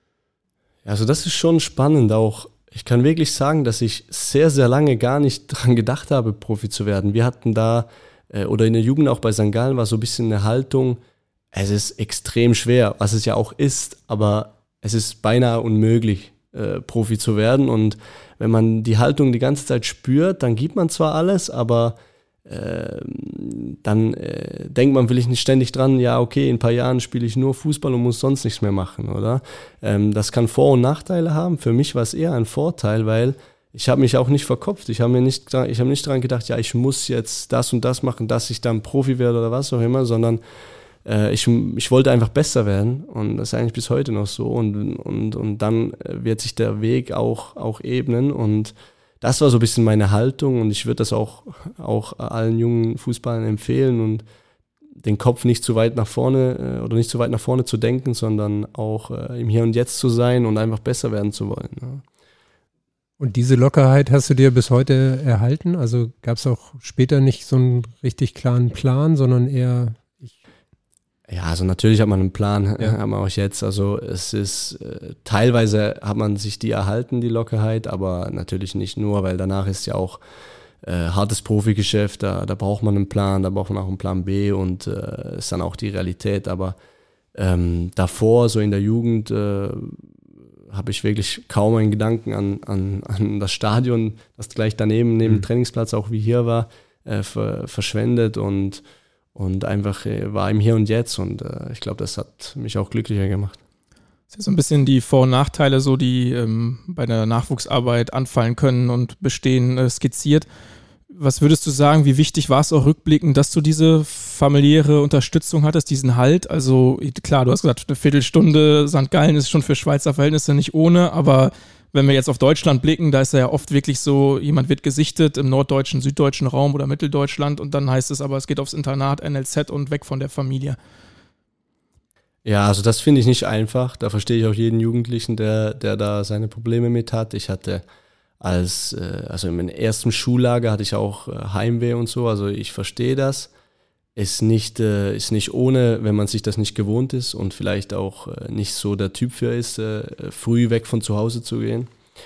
Also das ist schon spannend auch. Ich kann wirklich sagen, dass ich sehr, sehr lange gar nicht dran gedacht habe, Profi zu werden. Wir hatten da, äh, oder in der Jugend auch bei Sankt Gallen war so ein bisschen eine Haltung, es ist extrem schwer, was es ja auch ist, aber es ist beinahe unmöglich, äh, Profi zu werden. Und wenn man die Haltung die ganze Zeit spürt, dann gibt man zwar alles, aber Ähm, dann äh, denkt man vielleicht nicht ständig dran, ja okay, in ein paar Jahren spiele ich nur Fußball und muss sonst nichts mehr machen, oder? Ähm, das kann Vor- und Nachteile haben. Für mich war es eher ein Vorteil, weil ich habe mich auch nicht verkopft. Ich habe mir nicht, ich habe nicht daran gedacht, ja ich muss jetzt das und das machen, dass ich dann Profi werde oder was auch immer, sondern äh, ich, ich wollte einfach besser werden und das ist eigentlich bis heute noch so und, und, und dann wird sich der Weg auch, auch ebnen und das war so ein bisschen meine Haltung und ich würde das auch, auch allen jungen Fußballern empfehlen und den Kopf nicht zu weit nach vorne äh, oder nicht zu weit nach vorne zu denken, sondern auch äh, im Hier und Jetzt zu sein und einfach besser werden zu wollen. Ja. Und diese Lockerheit hast du dir bis heute erhalten? Also gab es auch später nicht so einen richtig klaren Plan, sondern eher... Ich ja, also natürlich hat man einen Plan, Ja. haben wir auch jetzt. Also es ist, äh, teilweise hat man sich die erhalten, die Lockerheit, aber natürlich nicht nur, weil danach ist ja auch äh, hartes Profigeschäft, da, da braucht man einen Plan, da braucht man auch einen Plan B und äh, ist dann auch die Realität. Aber ähm, davor, so in der Jugend, äh, habe ich wirklich kaum einen Gedanken an, an, an das Stadion, das gleich daneben, neben dem Mhm. Trainingsplatz auch wie hier war, äh, ver, verschwendet und, und einfach äh, war im Hier und Jetzt und äh, ich glaube, das hat mich auch glücklicher gemacht. Das ist ja so ein bisschen die Vor- und Nachteile, so die ähm, bei der Nachwuchsarbeit anfallen können und bestehen, äh, skizziert. Was würdest du sagen, wie wichtig war es auch rückblickend, dass du diese familiäre Unterstützung hattest, diesen Halt? Also klar, du hast gesagt, eine Viertelstunde Sankt Gallen ist schon für Schweizer Verhältnisse nicht ohne, aber wenn wir jetzt auf Deutschland blicken, da ist ja oft wirklich so, jemand wird gesichtet im norddeutschen, süddeutschen Raum oder Mitteldeutschland und dann heißt es aber, es geht aufs Internat, N L Z und weg von der Familie. Ja, also das finde ich nicht einfach. Da verstehe ich auch jeden Jugendlichen, der, der da seine Probleme mit hat. Ich hatte als, äh, also im ersten Schullager hatte ich auch äh, Heimweh und so, also ich verstehe das. Ist nicht, äh, ist nicht ohne, wenn man sich das nicht gewohnt ist und vielleicht auch äh, nicht so der Typ für ist, äh, früh weg von zu Hause zu gehen.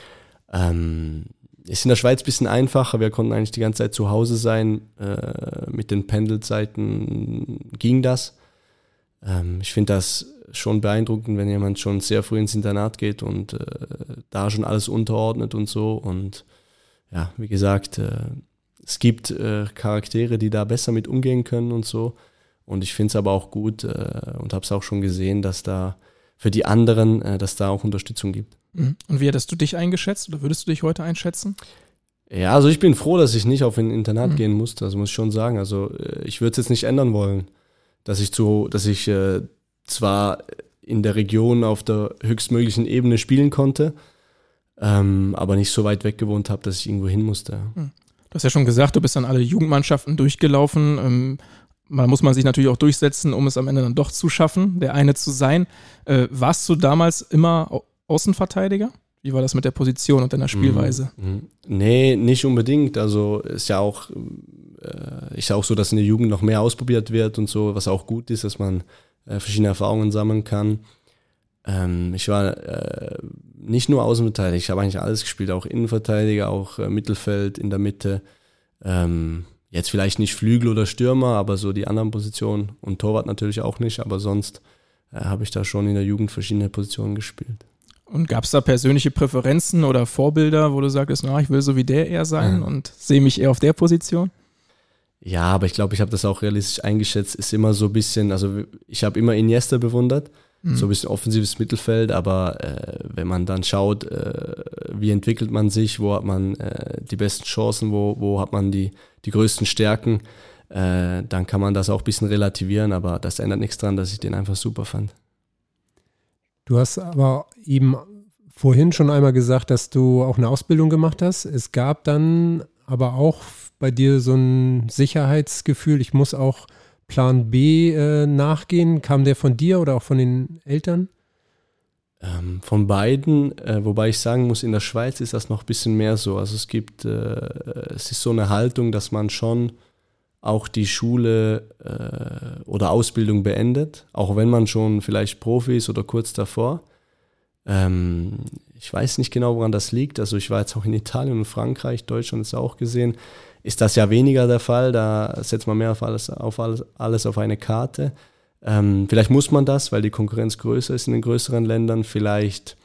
Ähm, ist in der Schweiz ein bisschen einfacher, wir konnten eigentlich die ganze Zeit zu Hause sein, äh, mit den Pendelzeiten ging das. Ähm, ich finde das schon beeindruckend, wenn jemand schon sehr früh ins Internat geht und äh, da schon alles unterordnet und so. Und ja, wie gesagt, äh, es gibt äh, Charaktere, die da besser mit umgehen können und so. Und ich finde es aber auch gut äh, und habe es auch schon gesehen, dass da für die anderen, äh, dass da auch Unterstützung gibt. Und wie hättest du dich eingeschätzt oder würdest du dich heute einschätzen? Ja, also ich bin froh, dass ich nicht auf ein Internat Mhm. gehen musste, das muss ich schon sagen. Also äh, ich würde es jetzt nicht ändern wollen, dass ich zu, dass ich äh, zwar in der Region auf der höchstmöglichen Ebene spielen konnte, ähm, aber nicht so weit weg gewohnt habe, dass ich irgendwo hin musste. Du hast ja schon gesagt, du bist dann alle Jugendmannschaften durchgelaufen. Ähm, da muss man sich natürlich auch durchsetzen, um es am Ende dann doch zu schaffen, der eine zu sein. Äh, warst du damals immer Au- Außenverteidiger? Wie war das mit der Position und deiner Spielweise? Mhm. Nee, nicht unbedingt. Also ist ja auch, äh, ist ja auch so, dass in der Jugend noch mehr ausprobiert wird und so, was auch gut ist, dass man äh, verschiedene Erfahrungen sammeln kann. Ähm, ich war äh, nicht nur Außenverteidiger, ich habe eigentlich alles gespielt, auch Innenverteidiger, auch äh, Mittelfeld in der Mitte. Ähm, jetzt vielleicht nicht Flügel oder Stürmer, aber so die anderen Positionen und Torwart natürlich auch nicht, aber sonst äh, habe ich da schon in der Jugend verschiedene Positionen gespielt. Und gab es da persönliche Präferenzen oder Vorbilder, wo du sagtest, na, ich will so wie der eher sein Mhm. und sehe mich eher auf der Position? Ja, aber ich glaube, ich habe das auch realistisch eingeschätzt. Ist immer so ein bisschen, also ich habe immer Iniesta bewundert, Mhm. so ein bisschen offensives Mittelfeld, aber äh, wenn man dann schaut, äh, wie entwickelt man sich, wo hat man äh, die besten Chancen, wo, wo hat man die, die größten Stärken, äh, dann kann man das auch ein bisschen relativieren, aber das ändert nichts dran, dass ich den einfach super fand. Du hast aber eben vorhin schon einmal gesagt, dass du auch eine Ausbildung gemacht hast. Es gab dann aber auch bei dir so ein Sicherheitsgefühl, ich muss auch Plan B äh, nachgehen. Kam der von dir oder auch von den Eltern? Ähm, von beiden, äh, wobei ich sagen muss, in der Schweiz ist das noch ein bisschen mehr so. Also es gibt, äh, es ist so eine Haltung, dass man schon auch die Schule äh, oder Ausbildung beendet, auch wenn man schon vielleicht Profi ist oder kurz davor. Ähm, ich weiß nicht genau, woran das liegt. Also ich war jetzt auch in Italien und Frankreich, Deutschland ist auch gesehen, ist das ja weniger der Fall. Da setzt man mehr auf alles auf, alles, alles auf eine Karte. Ähm, vielleicht muss man das, weil die Konkurrenz größer ist in den größeren Ländern. Vielleicht,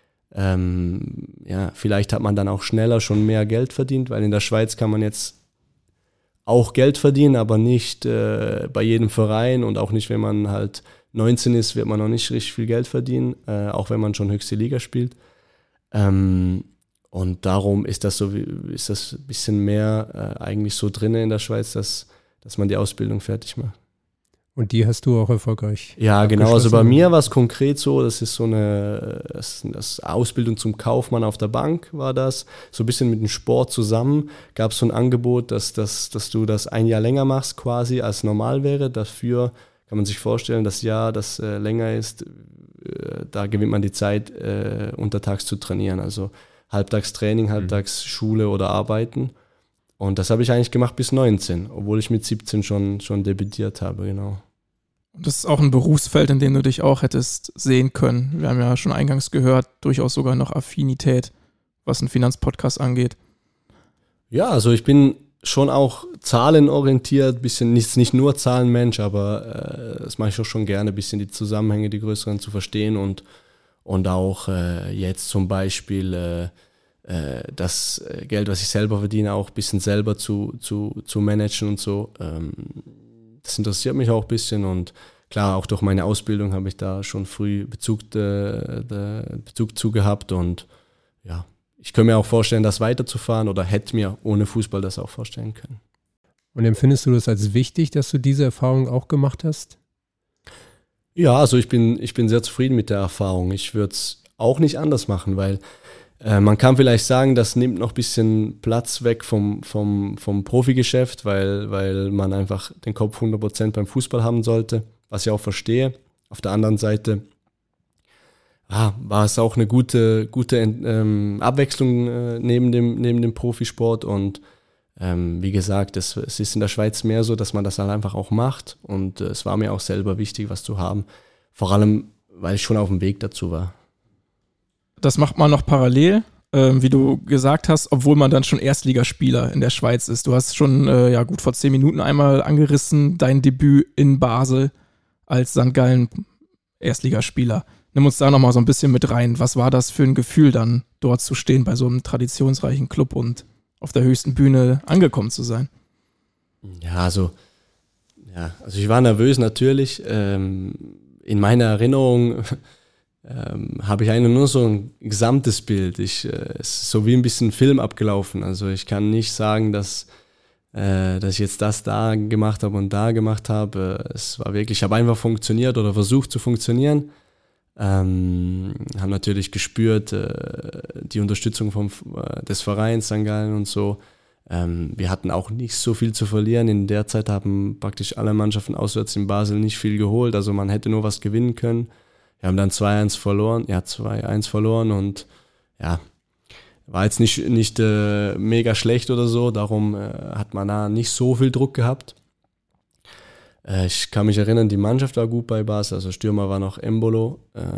ähm, ja, vielleicht hat man dann auch schneller schon mehr Geld verdient, weil in der Schweiz kann man jetzt auch Geld verdienen, aber nicht äh, bei jedem Verein und auch nicht, wenn man halt neunzehn ist, wird man noch nicht richtig viel Geld verdienen, äh, auch wenn man schon höchste Liga spielt. Ähm, und darum ist das so, ist das ein bisschen mehr äh, eigentlich so drin in der Schweiz, dass, dass man die Ausbildung fertig macht. Und die hast du auch erfolgreich Ja, genau. Also bei abgeschlossen? mir war es konkret so, das ist so eine das, das Ausbildung zum Kaufmann auf der Bank war das. So ein bisschen mit dem Sport zusammen gab es so ein Angebot, dass, dass, dass du das ein Jahr länger machst quasi als normal wäre. Dafür kann man sich vorstellen, das Jahr, das äh, länger ist, äh, da gewinnt man die Zeit, äh, untertags zu trainieren. Also Halbtagstraining, Halbtagsschule oder Arbeiten. Und das habe ich eigentlich gemacht bis neunzehn, obwohl ich mit siebzehn schon, schon debütiert habe, genau. Und das ist auch ein Berufsfeld, in dem du dich auch hättest sehen können. Wir haben ja schon eingangs gehört, durchaus sogar noch Affinität, was einen Finanzpodcast angeht. Ja, also ich bin schon auch zahlenorientiert, bisschen nicht, nicht nur Zahlenmensch, aber äh, das mache ich auch schon gerne, ein bisschen die Zusammenhänge, die größeren zu verstehen und, und auch äh, jetzt zum Beispiel äh, das Geld, was ich selber verdiene, auch ein bisschen selber zu, zu, zu managen und so. Das interessiert mich auch ein bisschen und klar, auch durch meine Ausbildung habe ich da schon früh Bezug, de, de, Bezug zu gehabt und ja, ich könnte mir auch vorstellen, das weiterzufahren oder hätte mir ohne Fußball das auch vorstellen können. Und empfindest du das als wichtig, dass du diese Erfahrung auch gemacht hast? Ja, also ich bin, ich bin sehr zufrieden mit der Erfahrung. Ich würde es auch nicht anders machen, weil man kann vielleicht sagen, das nimmt noch ein bisschen Platz weg vom, vom, vom Profigeschäft, weil, weil man einfach den Kopf hundert Prozent beim Fußball haben sollte, was ich auch verstehe. Auf der anderen Seite ah, war es auch eine gute, gute ähm, Abwechslung äh, neben, dem, neben dem Profisport und ähm, wie gesagt, es, es ist in der Schweiz mehr so, dass man das halt einfach auch macht und äh, es war mir auch selber wichtig, was zu haben, vor allem, weil ich schon auf dem Weg dazu war. Das macht man noch parallel, äh, wie du gesagt hast, obwohl man dann schon Erstligaspieler in der Schweiz ist. Du hast schon äh, ja gut vor zehn Minuten einmal angerissen, dein Debüt in Basel als Sankt Gallen Erstligaspieler. Nimm uns da nochmal so ein bisschen mit rein. Was war das für ein Gefühl dann, dort zu stehen bei so einem traditionsreichen Club und auf der höchsten Bühne angekommen zu sein? Ja, also, ja, also ich war nervös natürlich. Ähm, in meiner Erinnerung Ähm, habe ich eigentlich nur so ein gesamtes Bild. Ich, äh, es ist so wie ein bisschen Film abgelaufen. Also ich kann nicht sagen, dass, äh, dass ich jetzt das da gemacht habe und da gemacht habe. Es war wirklich, ich habe einfach funktioniert oder versucht zu funktionieren. Ähm, haben natürlich gespürt, äh, die Unterstützung vom, äh, des Vereins Sankt Gallen und so. Ähm, wir hatten auch nicht so viel zu verlieren. In der Zeit haben praktisch alle Mannschaften auswärts in Basel nicht viel geholt. Also man hätte nur was gewinnen können. Wir haben dann zwei eins verloren, ja zwei eins verloren und ja, war jetzt nicht, nicht äh, mega schlecht oder so, darum äh, hat man da nicht so viel Druck gehabt. Äh, ich kann mich erinnern, die Mannschaft war gut bei Basel, also Stürmer war noch Embolo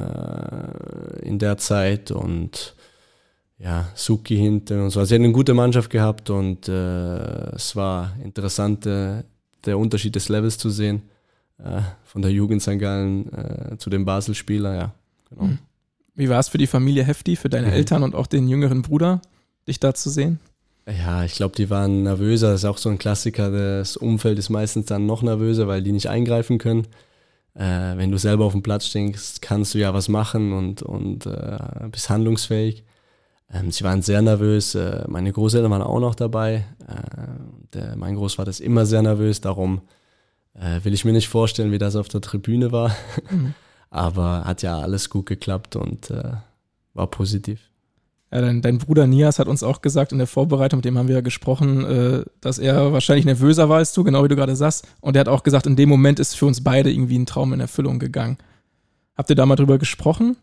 äh, in der Zeit und ja, Suki hinten und so. Also sie hatten eine gute Mannschaft gehabt und äh, es war interessant, äh, der Unterschied des Levels zu sehen. Von der Jugend Sankt Gallen äh, zu dem Basel-Spieler, ja. Genau. Wie war es für die Familie Hefti, für deine mhm. Eltern und auch den jüngeren Bruder, dich da zu sehen? Ja, ich glaube, die waren nervöser. Das ist auch so ein Klassiker. Das Umfeld ist meistens dann noch nervöser, weil die nicht eingreifen können. Äh, wenn du selber auf dem Platz stehst, kannst du ja was machen und, und äh, bist handlungsfähig. Ähm, sie waren sehr nervös. Äh, meine Großeltern waren auch noch dabei. Äh, der, mein Großvater ist immer sehr nervös, darum Äh, will ich mir nicht vorstellen, wie das auf der Tribüne war. Mhm. Aber hat ja alles gut geklappt und äh, war positiv. Ja, dein, dein Bruder Nias hat uns auch gesagt in der Vorbereitung, mit dem haben wir ja gesprochen, äh, dass er wahrscheinlich nervöser war als du, genau wie du gerade sagst. Und er hat auch gesagt, in dem Moment ist für uns beide irgendwie ein Traum in Erfüllung gegangen. Habt ihr da mal drüber gesprochen?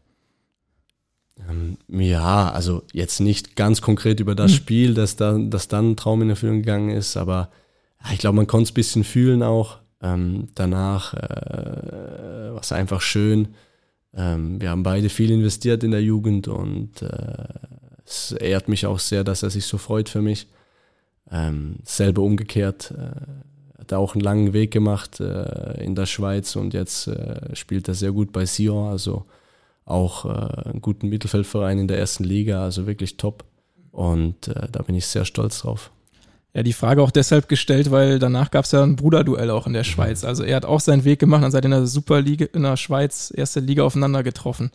Ähm, ja, also jetzt nicht ganz konkret über das mhm. Spiel, dass, da, dass dann ein Traum in Erfüllung gegangen ist, aber ja, ich glaube, man konnte es ein bisschen fühlen auch. Ähm, danach äh, war es einfach schön. Ähm, wir haben beide viel investiert in der Jugend und äh, es ehrt mich auch sehr, dass er sich so freut für mich. Ähm, selber umgekehrt, äh, hat er auch einen langen Weg gemacht äh, in der Schweiz und jetzt äh, spielt er sehr gut bei Sion, also auch äh, einen guten Mittelfeldverein in der ersten Liga, also wirklich top und äh, da bin ich sehr stolz drauf. Ja, die Frage auch deshalb gestellt, weil danach gab es ja ein Bruderduell auch in der Schweiz. Also er hat auch seinen Weg gemacht und seid in der Superliga, in der Schweiz, erste Liga aufeinander getroffen.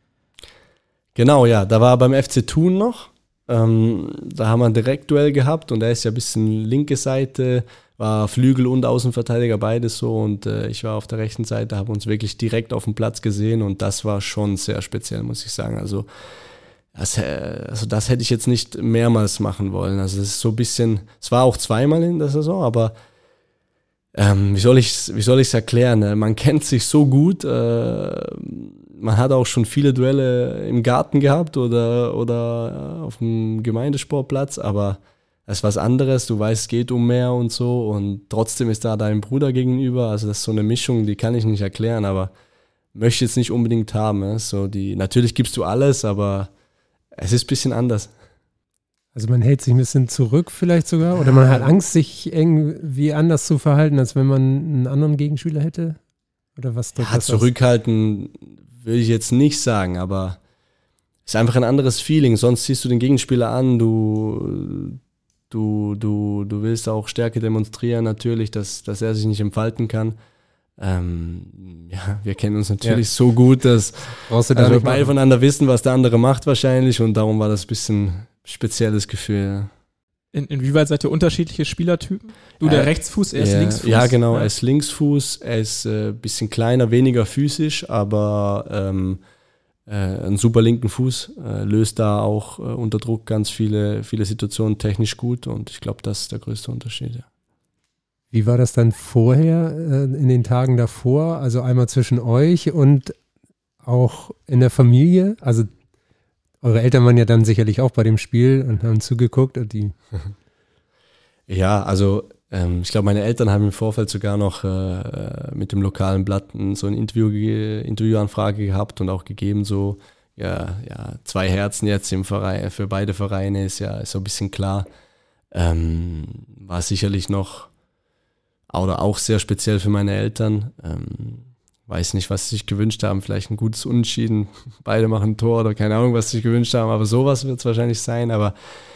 Genau, ja, da war er beim F C Thun noch. Ähm, da haben wir ein Direktduell gehabt und er ist ja ein bisschen linke Seite, war Flügel und Außenverteidiger, beides so und äh, ich war auf der rechten Seite, habe uns wirklich direkt auf dem Platz gesehen und das war schon sehr speziell, muss ich sagen. Also das, also das hätte ich jetzt nicht mehrmals machen wollen. Also es ist so ein bisschen, es war auch zweimal in der Saison, aber ähm, wie soll ich wie soll ich es erklären? Man kennt sich so gut, äh, man hat auch schon viele Duelle im Garten gehabt oder, oder auf dem Gemeindesportplatz, aber das ist was anderes, du weißt, es geht um mehr und so und trotzdem ist da dein Bruder gegenüber, also das ist so eine Mischung, die kann ich nicht erklären, aber möchte ich jetzt nicht unbedingt haben. Ja? So die, natürlich gibst du alles, aber es ist ein bisschen anders. Also man hält sich ein bisschen zurück vielleicht sogar oder man hat Angst, sich irgendwie anders zu verhalten, als wenn man einen anderen Gegenspieler hätte? Oder was? Ja, zurückhalten würde ich jetzt nicht sagen, aber es ist einfach ein anderes Feeling. Sonst siehst du den Gegenspieler an, du, du, du, du willst auch Stärke demonstrieren natürlich, dass, dass er sich nicht entfalten kann. Ähm, ja, wir kennen uns natürlich ja. so gut, dass Brauchst du da also wir nicht beide machen. voneinander wissen, was der andere macht wahrscheinlich und darum war das ein bisschen spezielles Gefühl. Ja. In, inwieweit seid ihr unterschiedliche Spielertypen? Du der Äh, Rechtsfuß, er ist ja, Linksfuß. Ja, genau, ja. er ist Linksfuß, er ist ein äh, bisschen kleiner, weniger physisch, aber ähm, äh, einen super linken Fuß, äh, löst da auch äh, unter Druck ganz viele, viele Situationen technisch gut und ich glaube, das ist der größte Unterschied. Ja. Wie war das dann vorher, äh, in den Tagen davor? Also einmal zwischen euch und auch in der Familie? Also eure Eltern waren ja dann sicherlich auch bei dem Spiel und haben zugeguckt und die. Ja, also ähm, ich glaube, meine Eltern haben im Vorfeld sogar noch äh, mit dem lokalen Blatt so eine Interview, Interviewanfrage gehabt und auch gegeben, so ja, ja, zwei Herzen jetzt im Verein, für beide Vereine ist ja ist so ein bisschen klar. Ähm, war sicherlich noch oder auch sehr speziell für meine Eltern. Ähm, weiß nicht, was sie sich gewünscht haben, vielleicht ein gutes Unentschieden, beide machen ein Tor oder keine Ahnung, was sie sich gewünscht haben, aber sowas wird es wahrscheinlich sein, aber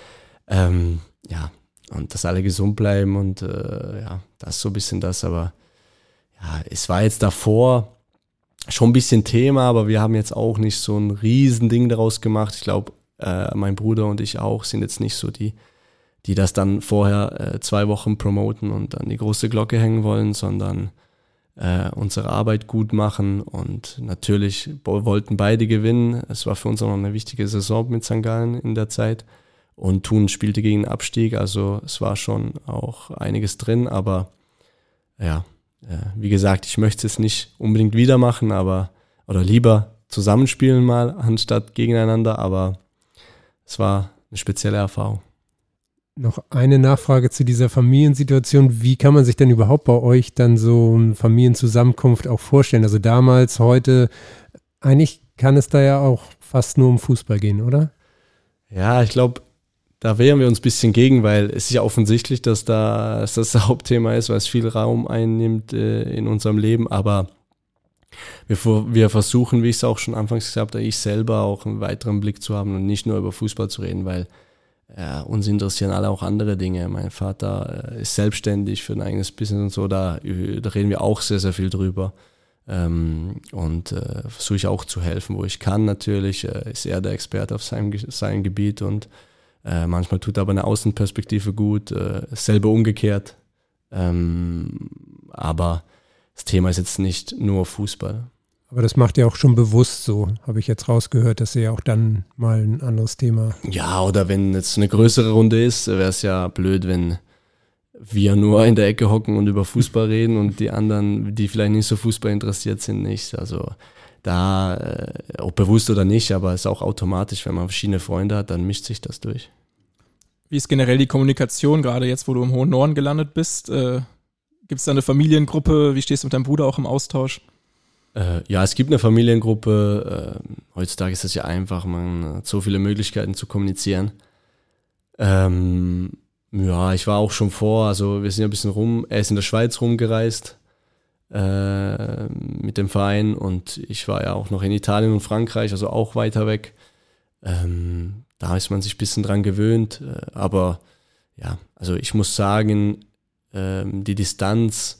ähm, ja, und dass alle gesund bleiben und äh, ja, das ist so ein bisschen das, aber ja, es war jetzt davor schon ein bisschen Thema, aber wir haben jetzt auch nicht so ein Riesending daraus gemacht. Ich glaube, äh, mein Bruder und ich auch sind jetzt nicht so die, die das dann vorher äh, zwei Wochen promoten und an die große Glocke hängen wollen, sondern äh, unsere Arbeit gut machen und natürlich wollten beide gewinnen. Es war für uns auch noch eine wichtige Saison mit Sankt Gallen in der Zeit und Thun spielte gegen den Abstieg, also es war schon auch einiges drin, aber ja, äh, wie gesagt, ich möchte es nicht unbedingt wieder machen, aber oder lieber zusammenspielen mal anstatt gegeneinander, aber es war eine spezielle Erfahrung. Noch eine Nachfrage zu dieser Familiensituation. Wie kann man sich denn überhaupt bei euch dann so eine Familienzusammenkunft auch vorstellen? Also damals, heute, eigentlich kann es da ja auch fast nur um Fußball gehen, oder? Ja, ich glaube, da wehren wir uns ein bisschen gegen, weil es ist ja offensichtlich, dass, da, dass das das Hauptthema ist, weil es viel Raum einnimmt äh, in unserem Leben, aber wir, wir versuchen, wie ich es auch schon anfangs gesagt habe, ich selber auch einen weiteren Blick zu haben und nicht nur über Fußball zu reden, weil ja, uns interessieren alle auch andere Dinge. Mein Vater äh, ist selbstständig für ein eigenes Business und so, da, da reden wir auch sehr, sehr viel drüber. Ähm, und äh, versuche ich auch zu helfen, wo ich kann natürlich. Äh, ist er der Experte auf seinem, seinem Gebiet und äh, manchmal tut aber eine Außenperspektive gut, äh, selber umgekehrt. Ähm, aber das Thema ist jetzt nicht nur Fußball. Aber das macht ihr auch schon bewusst so, habe ich jetzt rausgehört, dass ihr ja auch dann mal ein anderes Thema. Ja, oder wenn jetzt eine größere Runde ist, wäre es ja blöd, wenn wir nur in der Ecke hocken und über Fußball reden und die anderen, die vielleicht nicht so Fußball interessiert sind, nicht. Also da, äh, ob bewusst oder nicht, aber es ist auch automatisch, wenn man verschiedene Freunde hat, dann mischt sich das durch. Wie ist generell die Kommunikation, gerade jetzt, wo du im hohen Norden gelandet bist? Äh, Gibt es da eine Familiengruppe? Wie stehst du mit deinem Bruder auch im Austausch? Äh, ja, es gibt eine Familiengruppe. Äh, heutzutage ist das ja einfach, man hat so viele Möglichkeiten zu kommunizieren. Ähm, ja, ich war auch schon vor, also wir sind ja ein bisschen rum, er ist in der Schweiz rumgereist äh, mit dem Verein und ich war ja auch noch in Italien und Frankreich, also auch weiter weg. Ähm, da ist man sich ein bisschen dran gewöhnt, äh, aber ja, also ich muss sagen, äh, die Distanz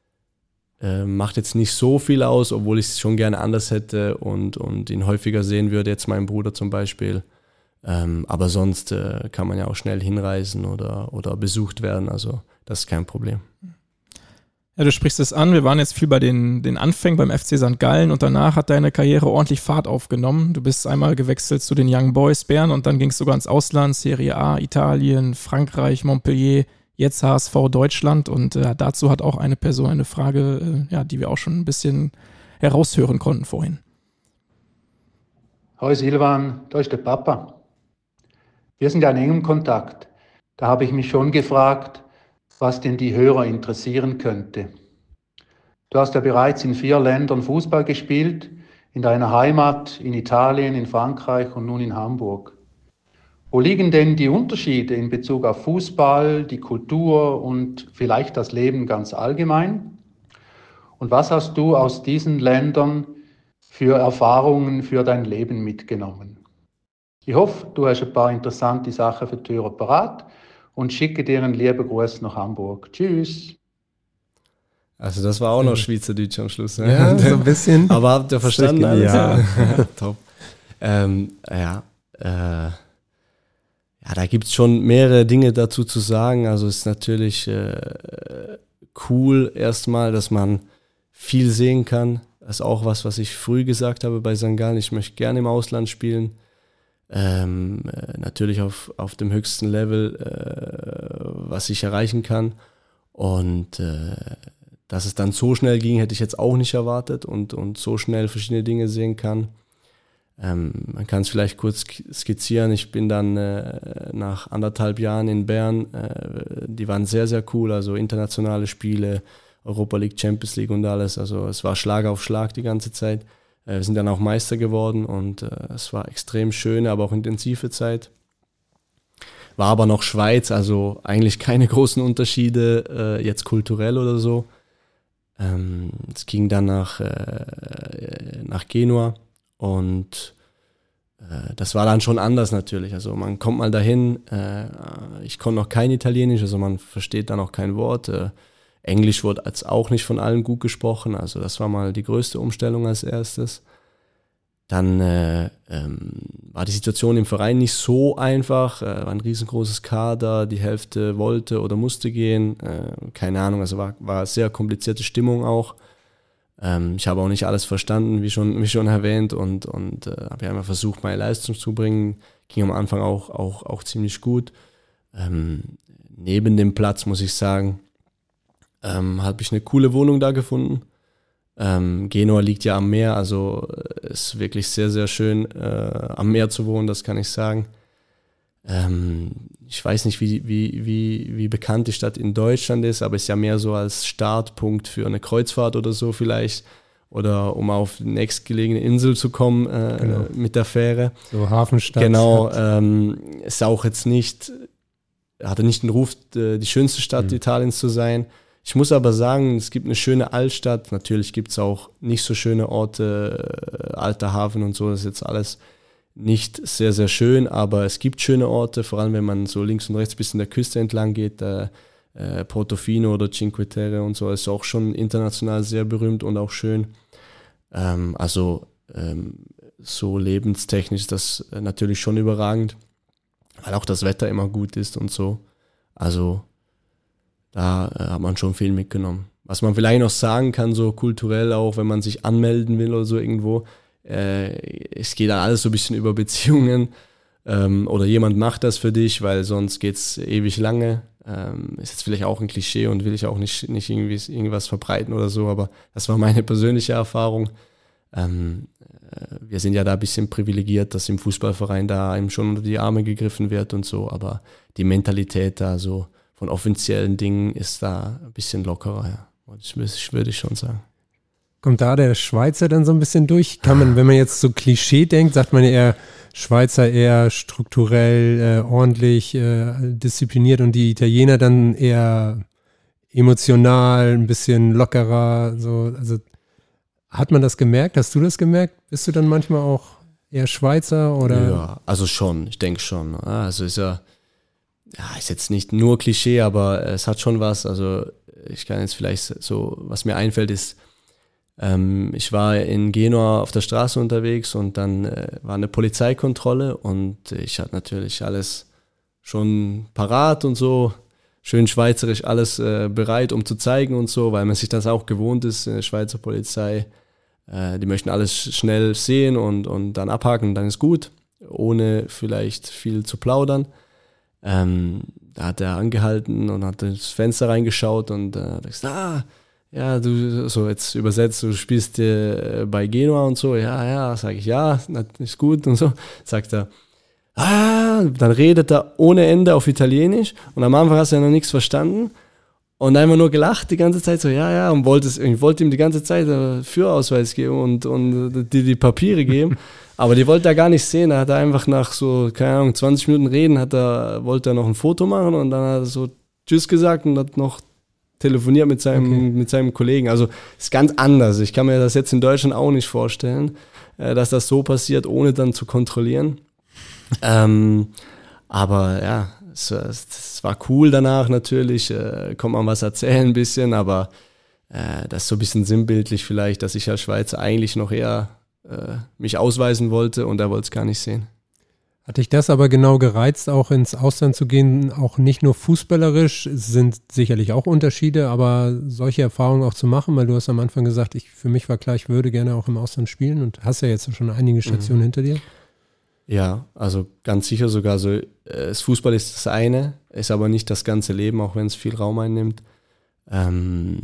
macht jetzt nicht so viel aus, obwohl ich es schon gerne anders hätte und, und ihn häufiger sehen würde, jetzt mein Bruder zum Beispiel. Ähm, aber sonst äh, kann man ja auch schnell hinreisen oder, oder besucht werden, also das ist kein Problem. Ja, du sprichst es an, wir waren jetzt viel bei den, den Anfängen beim F C Sankt Gallen und danach hat deine Karriere ordentlich Fahrt aufgenommen. Du bist einmal gewechselt zu den Young Boys Bern und dann ging es sogar ins Ausland, Serie A, Italien, Frankreich, Montpellier, jetzt H S V Deutschland und äh, dazu hat auch eine Person eine Frage, äh, ja, die wir auch schon ein bisschen heraushören konnten vorhin. Hoi Silvan, da ist der Papa. Wir sind ja in engem Kontakt. Da habe ich mich schon gefragt, was denn die Hörer interessieren könnte. Du hast ja bereits in vier Ländern Fußball gespielt, in deiner Heimat, in Italien, in Frankreich und nun in Hamburg. Wo liegen denn die Unterschiede in Bezug auf Fußball, die Kultur und vielleicht das Leben ganz allgemein? Und was hast du aus diesen Ländern für Erfahrungen für dein Leben mitgenommen? Ich hoffe, du hast ein paar interessante Sachen für die Hörer parat und schicke dir einen lieben Gruß nach Hamburg. Tschüss. Also das war auch noch Schweizerdeutsch am Schluss. Ne? Ja, so ein bisschen. Aber habt ihr verstanden alles? Ja. Top. Ähm, ja, äh, ja, da gibt es schon mehrere Dinge dazu zu sagen. Also es ist natürlich äh, cool erstmal, dass man viel sehen kann. Das ist auch was, was ich früh gesagt habe bei Sankt Gallen. Ich möchte gerne im Ausland spielen. Ähm, äh, natürlich auf, auf dem höchsten Level, äh, was ich erreichen kann. Und äh, dass es dann so schnell ging, hätte ich jetzt auch nicht erwartet und, und so schnell verschiedene Dinge sehen kann. Ähm, man kann es vielleicht kurz skizzieren. Ich bin dann äh, nach anderthalb Jahren in Bern, äh, die waren sehr, sehr cool, also internationale Spiele, Europa League, Champions League und alles. Also es war Schlag auf Schlag die ganze Zeit. Wir sind dann auch Meister geworden und äh, es war extrem schöne, aber auch intensive Zeit. War aber noch Schweiz, also eigentlich keine großen Unterschiede äh, jetzt kulturell oder so. Ähm, es ging dann nach, äh, nach Genua und äh, das war dann schon anders natürlich. Also man kommt mal dahin, äh, ich konnte noch kein Italienisch, also man versteht da noch kein Wort. Äh, Englisch wurde jetzt auch nicht von allen gut gesprochen, also das war mal die größte Umstellung als erstes. Dann äh, ähm, war die Situation im Verein nicht so einfach, äh, war ein riesengroßes Kader, die Hälfte wollte oder musste gehen, äh, keine Ahnung, also war, war sehr komplizierte Stimmung auch. Ähm, ich habe auch nicht alles verstanden, wie schon, wie schon erwähnt und, und äh, habe ja immer versucht, meine Leistung zu bringen, ging am Anfang auch, auch, auch ziemlich gut. Ähm, neben dem Platz muss ich sagen, Ähm, habe ich eine coole Wohnung da gefunden. Ähm, Genua liegt ja am Meer, also ist wirklich sehr, sehr schön äh, am Meer zu wohnen, das kann ich sagen. Ähm, ich weiß nicht, wie, wie, wie, wie bekannt die Stadt in Deutschland ist, aber ist ja mehr so als Startpunkt für eine Kreuzfahrt oder so vielleicht. Oder um auf die nächstgelegene Insel zu kommen äh, genau. mit der Fähre. So Hafenstadt. Genau, ähm, ist auch jetzt nicht, hatte nicht den Ruf, die schönste Stadt mhm. Italiens zu sein. Ich muss aber sagen, es gibt eine schöne Altstadt. Natürlich gibt es auch nicht so schöne Orte, äh, alter Hafen und so. Das ist jetzt alles nicht sehr, sehr schön, aber es gibt schöne Orte, vor allem wenn man so links und rechts bis in der Küste entlang geht. Äh, äh, Portofino oder Cinque Terre und so ist auch schon international sehr berühmt und auch schön. Ähm, also ähm, so lebenstechnisch ist das natürlich schon überragend, weil auch das Wetter immer gut ist und so. Also da äh, hat man schon viel mitgenommen. Was man vielleicht noch sagen kann, so kulturell auch, wenn man sich anmelden will oder so irgendwo, äh, es geht dann alles so ein bisschen über Beziehungen ähm, oder jemand macht das für dich, weil sonst geht es ewig lange. Ähm, ist jetzt vielleicht auch ein Klischee und will ich auch nicht, nicht irgendwie irgendwas verbreiten oder so, aber das war meine persönliche Erfahrung. Ähm, äh, wir sind ja da ein bisschen privilegiert, dass im Fußballverein da einem schon unter die Arme gegriffen wird und so, aber die Mentalität da so von offiziellen Dingen ist da ein bisschen lockerer, ja. Das würde ich schon sagen. Kommt da der Schweizer dann so ein bisschen durch? Kann man, wenn man jetzt so Klischee denkt, sagt man eher Schweizer eher strukturell, äh, ordentlich, äh, diszipliniert und die Italiener dann eher emotional, ein bisschen lockerer, so, also hat man das gemerkt? Hast du das gemerkt? Bist du dann manchmal auch eher Schweizer oder? Ja, also schon, ich denke schon. Also ist ja, ja, ist jetzt nicht nur Klischee, aber es hat schon was. Also ich kann jetzt vielleicht so, was mir einfällt, ist, Ähm, ich war in Genua auf der Straße unterwegs und dann äh, war eine Polizeikontrolle und ich hatte natürlich alles schon parat und so, schön schweizerisch alles äh, bereit, um zu zeigen und so, weil man sich das auch gewohnt ist, in der Schweizer Polizei. Äh, die möchten alles schnell sehen und, und dann abhaken, dann ist gut, ohne vielleicht viel zu plaudern. Ähm, da hat er angehalten und hat ins Fenster reingeschaut und äh, hat gesagt, ah, ja, du, so jetzt übersetzt, du spielst äh, bei Genua und so, ja, ja, sage ich, ja, ist gut und so, sagt er, ah, dann redet er ohne Ende auf Italienisch und am Anfang hast du ja noch nichts verstanden und einfach nur gelacht die ganze Zeit, so, ja, ja, und wollte, es, ich wollte ihm die ganze Zeit einen Führerausweis geben und, und die, die Papiere geben, aber die wollte er gar nicht sehen, da hat er einfach nach so, keine Ahnung, zwanzig Minuten reden, hat er, wollte er noch ein Foto machen und dann hat er so Tschüss gesagt und hat noch telefoniert mit seinem, okay. mit seinem Kollegen. Also ist ganz anders. Ich kann mir das jetzt in Deutschland auch nicht vorstellen, äh, dass das so passiert, ohne dann zu kontrollieren. ähm, aber ja, es, es war cool danach natürlich, äh, konnte man was erzählen ein bisschen, aber äh, das ist so ein bisschen sinnbildlich vielleicht, dass ich als Schweizer eigentlich noch eher äh, mich ausweisen wollte und er wollte es gar nicht sehen. Hat dich das aber genau gereizt, auch ins Ausland zu gehen, auch nicht nur fußballerisch, es sind sicherlich auch Unterschiede, aber solche Erfahrungen auch zu machen, weil du hast am Anfang gesagt, ich, für mich war klar, ich würde gerne auch im Ausland spielen und hast ja jetzt schon einige Stationen mhm. hinter dir. Ja, also ganz sicher sogar so, das Fußball ist das eine, ist aber nicht das ganze Leben, auch wenn es viel Raum einnimmt. Ähm,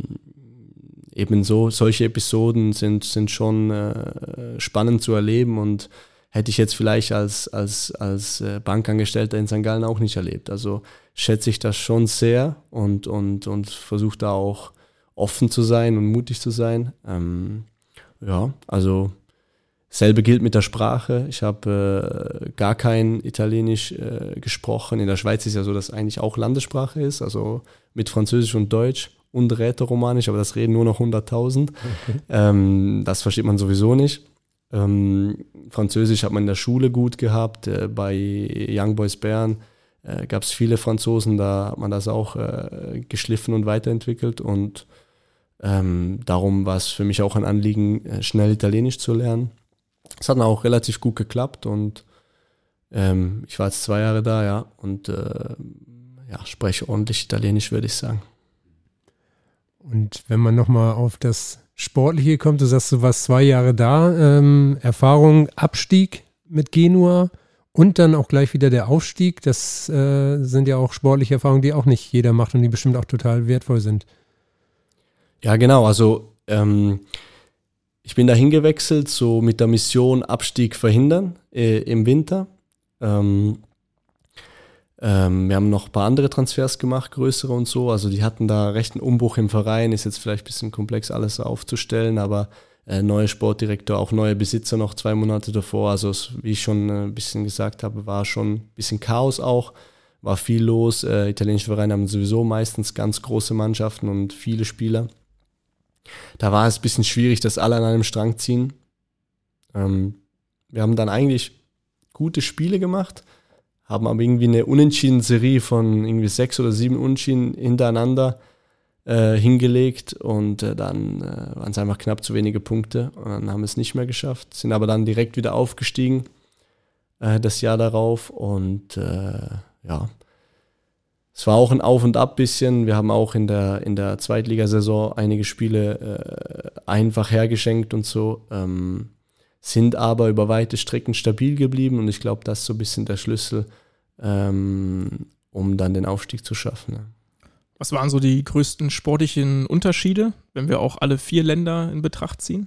eben so, solche Episoden sind, sind schon äh, spannend zu erleben und hätte ich jetzt vielleicht als, als, als Bankangestellter in Sankt Gallen auch nicht erlebt. Also schätze ich das schon sehr und, und, und versuche da auch offen zu sein und mutig zu sein. Ähm, ja, also selbe gilt mit der Sprache. Ich habe äh, gar kein Italienisch äh, gesprochen. In der Schweiz ist ja so, dass eigentlich auch Landessprache ist, also mit Französisch und Deutsch und Rätoromanisch, aber das reden nur noch hunderttausend. Okay. Ähm, das versteht man sowieso nicht. Ähm, Französisch hat man in der Schule gut gehabt, äh, bei Young Boys Bern äh, gab es viele Franzosen, da hat man das auch äh, geschliffen und weiterentwickelt und ähm, darum war es für mich auch ein Anliegen, äh, schnell Italienisch zu lernen. Es hat dann auch relativ gut geklappt und ähm, ich war jetzt zwei Jahre da, ja, und äh, ja, spreche ordentlich Italienisch, würde ich sagen. Und wenn man nochmal auf das Sportliche kommt, du sagst, du warst zwei Jahre da, ähm, Erfahrung, Abstieg mit Genua und dann auch gleich wieder der Aufstieg, das äh, sind ja auch sportliche Erfahrungen, die auch nicht jeder macht und die bestimmt auch total wertvoll sind. Ja, genau, also ähm, ich bin da hingewechselt, so mit der Mission Abstieg verhindern äh, im Winter. Ähm, Ähm, wir haben noch ein paar andere Transfers gemacht, größere und so. Also die hatten da recht einen Umbruch im Verein. Ist jetzt vielleicht ein bisschen komplex alles aufzustellen, aber äh, neuer Sportdirektor, auch neue Besitzer noch zwei Monate davor. Also es, wie ich schon äh, ein bisschen gesagt habe, war schon ein bisschen Chaos auch. War viel los. Äh, italienische Vereine haben sowieso meistens ganz große Mannschaften und viele Spieler. Da war es ein bisschen schwierig, dass alle an einem Strang ziehen. Ähm, wir haben dann eigentlich gute Spiele gemacht, haben aber irgendwie eine Unentschieden-Serie von irgendwie sechs oder sieben Unentschieden hintereinander äh, hingelegt und äh, dann äh, waren es einfach knapp zu wenige Punkte und dann haben wir es nicht mehr geschafft, sind aber dann direkt wieder aufgestiegen äh, das Jahr darauf und äh, ja, es war auch ein Auf und Ab bisschen. Wir haben auch in der, in der Zweitligasaison einige Spiele äh, einfach hergeschenkt und so, ähm, sind aber über weite Strecken stabil geblieben und ich glaube, das ist so ein bisschen der Schlüssel, ähm, um dann den Aufstieg zu schaffen. Ja. Was waren so die größten sportlichen Unterschiede, wenn wir auch alle vier Länder in Betracht ziehen?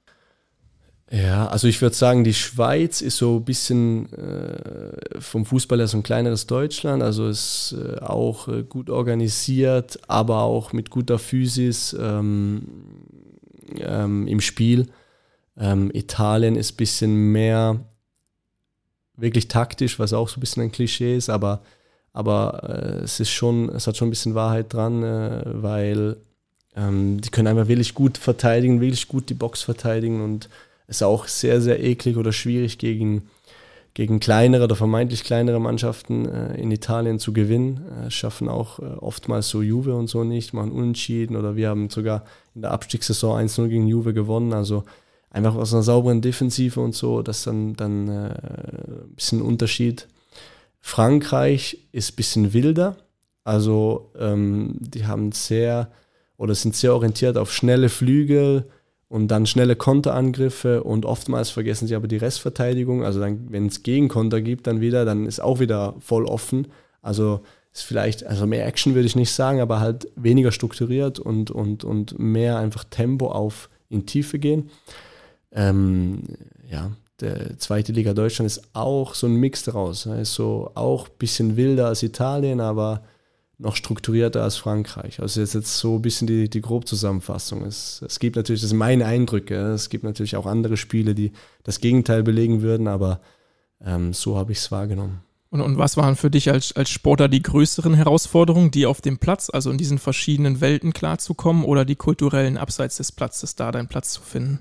Ja, also ich würde sagen, die Schweiz ist so ein bisschen äh, vom Fußball her so ein kleineres Deutschland, also ist äh, auch äh, gut organisiert, aber auch mit guter Physis ähm, ähm, im Spiel. Ähm, Italien ist ein bisschen mehr wirklich taktisch, was auch so ein bisschen ein Klischee ist, aber, aber äh, es ist schon, es hat schon ein bisschen Wahrheit dran, äh, weil ähm, die können einfach wirklich gut verteidigen, wirklich gut die Box verteidigen und es ist auch sehr, sehr eklig oder schwierig gegen, gegen kleinere oder vermeintlich kleinere Mannschaften äh, in Italien zu gewinnen. Äh, schaffen auch äh, oftmals so Juve und so nicht, machen Unentschieden oder wir haben sogar in der Abstiegssaison eins null gegen Juve gewonnen. Also einfach aus einer sauberen Defensive und so, das ist dann, dann äh, ein bisschen ein Unterschied. Frankreich ist ein bisschen wilder, also ähm, die haben sehr oder sind sehr orientiert auf schnelle Flügel und dann schnelle Konterangriffe und oftmals vergessen sie aber die Restverteidigung. Also dann, wenn es Gegenkonter gibt, dann wieder, dann ist auch wieder voll offen. Also ist vielleicht, also mehr Action würde ich nicht sagen, aber halt weniger strukturiert und, und, und mehr einfach Tempo auf in Tiefe gehen. Ähm, ja, der zweite Liga Deutschland ist auch so ein Mix daraus. Ist so auch ein bisschen wilder als Italien, aber noch strukturierter als Frankreich. Also jetzt jetzt so ein bisschen die, die Grobzusammenfassung. Es, es gibt natürlich, das sind meine Eindrücke, es gibt natürlich auch andere Spiele, die das Gegenteil belegen würden, aber ähm, so habe ich es wahrgenommen. Und, und was waren für dich als, als Sportler die größeren Herausforderungen, die auf dem Platz, also in diesen verschiedenen Welten klarzukommen oder die kulturellen abseits des Platzes, da deinen Platz zu finden?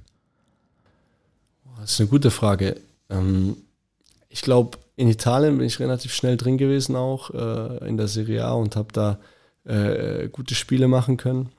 Das ist eine gute Frage. Ähm, ich glaube, in Italien bin ich relativ schnell drin gewesen auch äh, in der Serie A und habe da äh, gute Spiele machen können.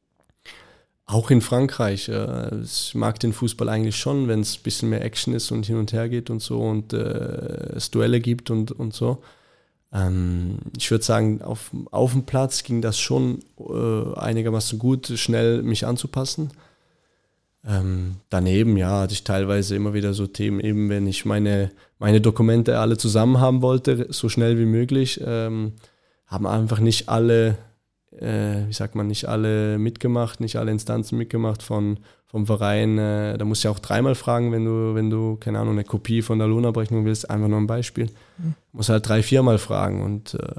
Auch in Frankreich. Äh, ich mag den Fußball eigentlich schon, wenn es ein bisschen mehr Action ist und hin und her geht und so und äh, es Duelle gibt und, und so. Ähm, ich würde sagen, auf, auf dem Platz ging das schon äh, einigermaßen gut, schnell mich anzupassen. Ähm, daneben, ja, hatte ich teilweise immer wieder so Themen, eben wenn ich meine, meine Dokumente alle zusammen haben wollte, so schnell wie möglich, ähm, haben einfach nicht alle, äh, wie sagt man, nicht alle mitgemacht, nicht alle Instanzen mitgemacht von, vom Verein. Äh, da musst du ja auch dreimal fragen, wenn du, wenn du, keine Ahnung, eine Kopie von der Lohnabrechnung willst, einfach nur ein Beispiel. Mhm. Musst halt drei, viermal fragen und äh,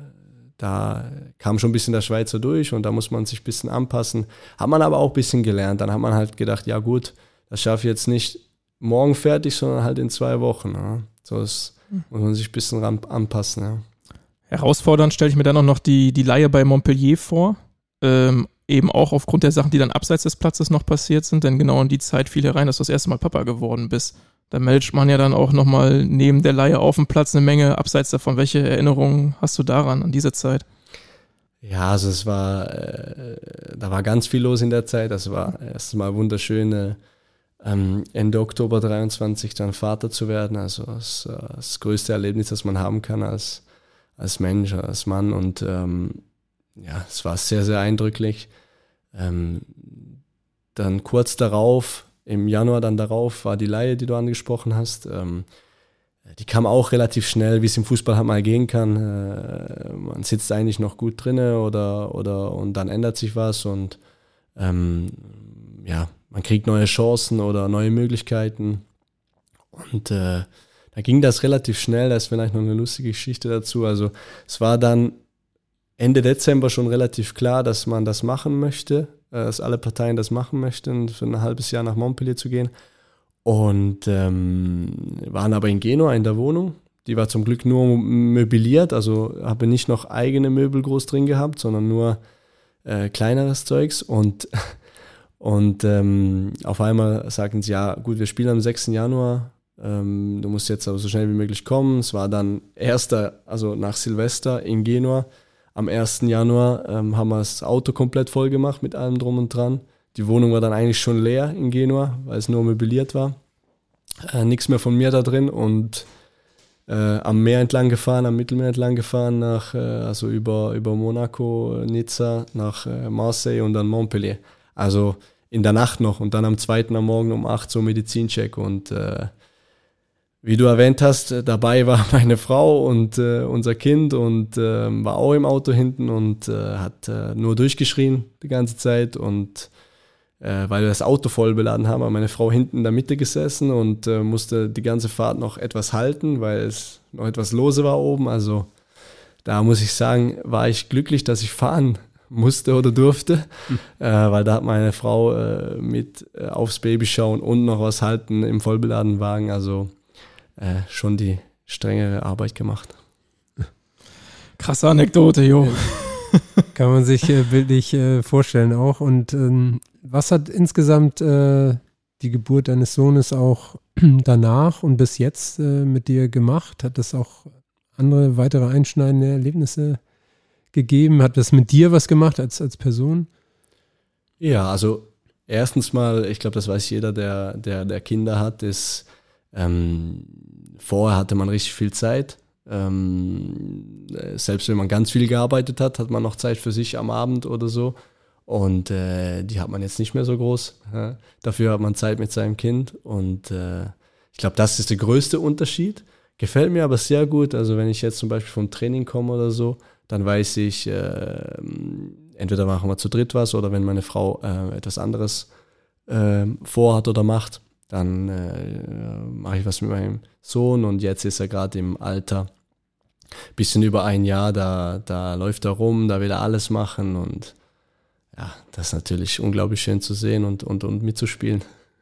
da kam schon ein bisschen der Schweizer durch und da muss man sich ein bisschen anpassen. Hat man aber auch ein bisschen gelernt. Dann hat man halt gedacht, ja gut, das schaffe ich jetzt nicht morgen fertig, sondern halt in zwei Wochen. Ja. So ist, muss man sich ein bisschen ran, anpassen. Ja. Herausfordernd stelle ich mir dann auch noch die, die Leihe bei Montpellier vor. Ähm, eben auch aufgrund der Sachen, die dann abseits des Platzes noch passiert sind, denn genau in die Zeit fiel herein, dass du das erste Mal Papa geworden bist. Da meldet man ja dann auch nochmal neben der Leihe auf dem Platz eine Menge abseits davon. Welche Erinnerungen hast du daran, an diese Zeit? Ja, also es war, äh, da war ganz viel los in der Zeit. Das war erstmal wunderschön, äh, ähm, Ende Oktober dreiundzwanzig dann Vater zu werden. Also das, äh, das größte Erlebnis, das man haben kann als, als Mensch, als Mann. Und ähm, ja, es war sehr, sehr eindrücklich. Ähm, dann kurz darauf, im Januar dann darauf, war die Leihe, die du angesprochen hast. Ähm, die kam auch relativ schnell, wie es im Fußball halt mal gehen kann. Äh, man sitzt eigentlich noch gut drinne oder, oder und dann ändert sich was und ähm, ja, man kriegt neue Chancen oder neue Möglichkeiten. Und äh, da ging das relativ schnell, da ist vielleicht noch eine lustige Geschichte dazu. Also es war dann Ende Dezember schon relativ klar, dass man das machen möchte, dass alle Parteien das machen möchten, für ein halbes Jahr nach Montpellier zu gehen. Und ähm, waren aber in Genua in der Wohnung. Die war zum Glück nur möbliert, also habe nicht noch eigene Möbel groß drin gehabt, sondern nur äh, kleineres Zeugs. Und, und ähm, auf einmal sagten sie, ja gut, wir spielen am sechsten Januar, ähm, du musst jetzt aber so schnell wie möglich kommen. Es war dann erster, also nach Silvester in Genua. Am ersten Januar ähm, haben wir das Auto komplett voll gemacht mit allem drum und dran. Die Wohnung war dann eigentlich schon leer in Genua, weil es nur möbliert war. Äh, nichts mehr von mir da drin und äh, am Meer entlang gefahren, am Mittelmeer entlang gefahren, nach, äh, also über, über Monaco, Nizza, nach äh, Marseille und dann Montpellier. Also in der Nacht noch und dann am zweiten am Morgen um acht so Medizincheck und äh, wie du erwähnt hast, dabei war meine Frau und äh, unser Kind und äh, war auch im Auto hinten und äh, hat äh, nur durchgeschrien die ganze Zeit und äh, weil wir das Auto voll beladen haben, war meine Frau hinten in der Mitte gesessen und äh, musste die ganze Fahrt noch etwas halten, weil es noch etwas lose war oben. Also da muss ich sagen, war ich glücklich, dass ich fahren musste oder durfte, mhm. äh, weil da hat meine Frau äh, mit äh, aufs Baby schauen und noch was halten im vollbeladenen Wagen. Also Äh, schon die strengere Arbeit gemacht. Krasse Anekdote, jo. Kann man sich äh, bildlich äh, vorstellen auch. Und ähm, was hat insgesamt äh, die Geburt deines Sohnes auch danach und bis jetzt äh, mit dir gemacht? Hat das auch andere weitere einschneidende Erlebnisse gegeben? Hat das mit dir was gemacht als, als Person? Ja, also erstens mal, ich glaube, das weiß jeder, der, der, der Kinder hat, ist, ähm, vorher hatte man richtig viel Zeit. Ähm, selbst wenn man ganz viel gearbeitet hat, hat man noch Zeit für sich am Abend oder so. Und äh, die hat man jetzt nicht mehr so groß. Ja? Dafür hat man Zeit mit seinem Kind. Und äh, ich glaube, das ist der größte Unterschied. Gefällt mir aber sehr gut. Also wenn ich jetzt zum Beispiel vom Training komme oder so, dann weiß ich, äh, entweder machen wir zu dritt was oder wenn meine Frau äh, etwas anderes äh, vorhat oder macht, dann äh, mache ich was mit meinem Sohn und jetzt ist er gerade im Alter, bisschen über ein Jahr, da, da läuft er rum, da will er alles machen und ja, das ist natürlich unglaublich schön zu sehen und, und, und mitzuspielen.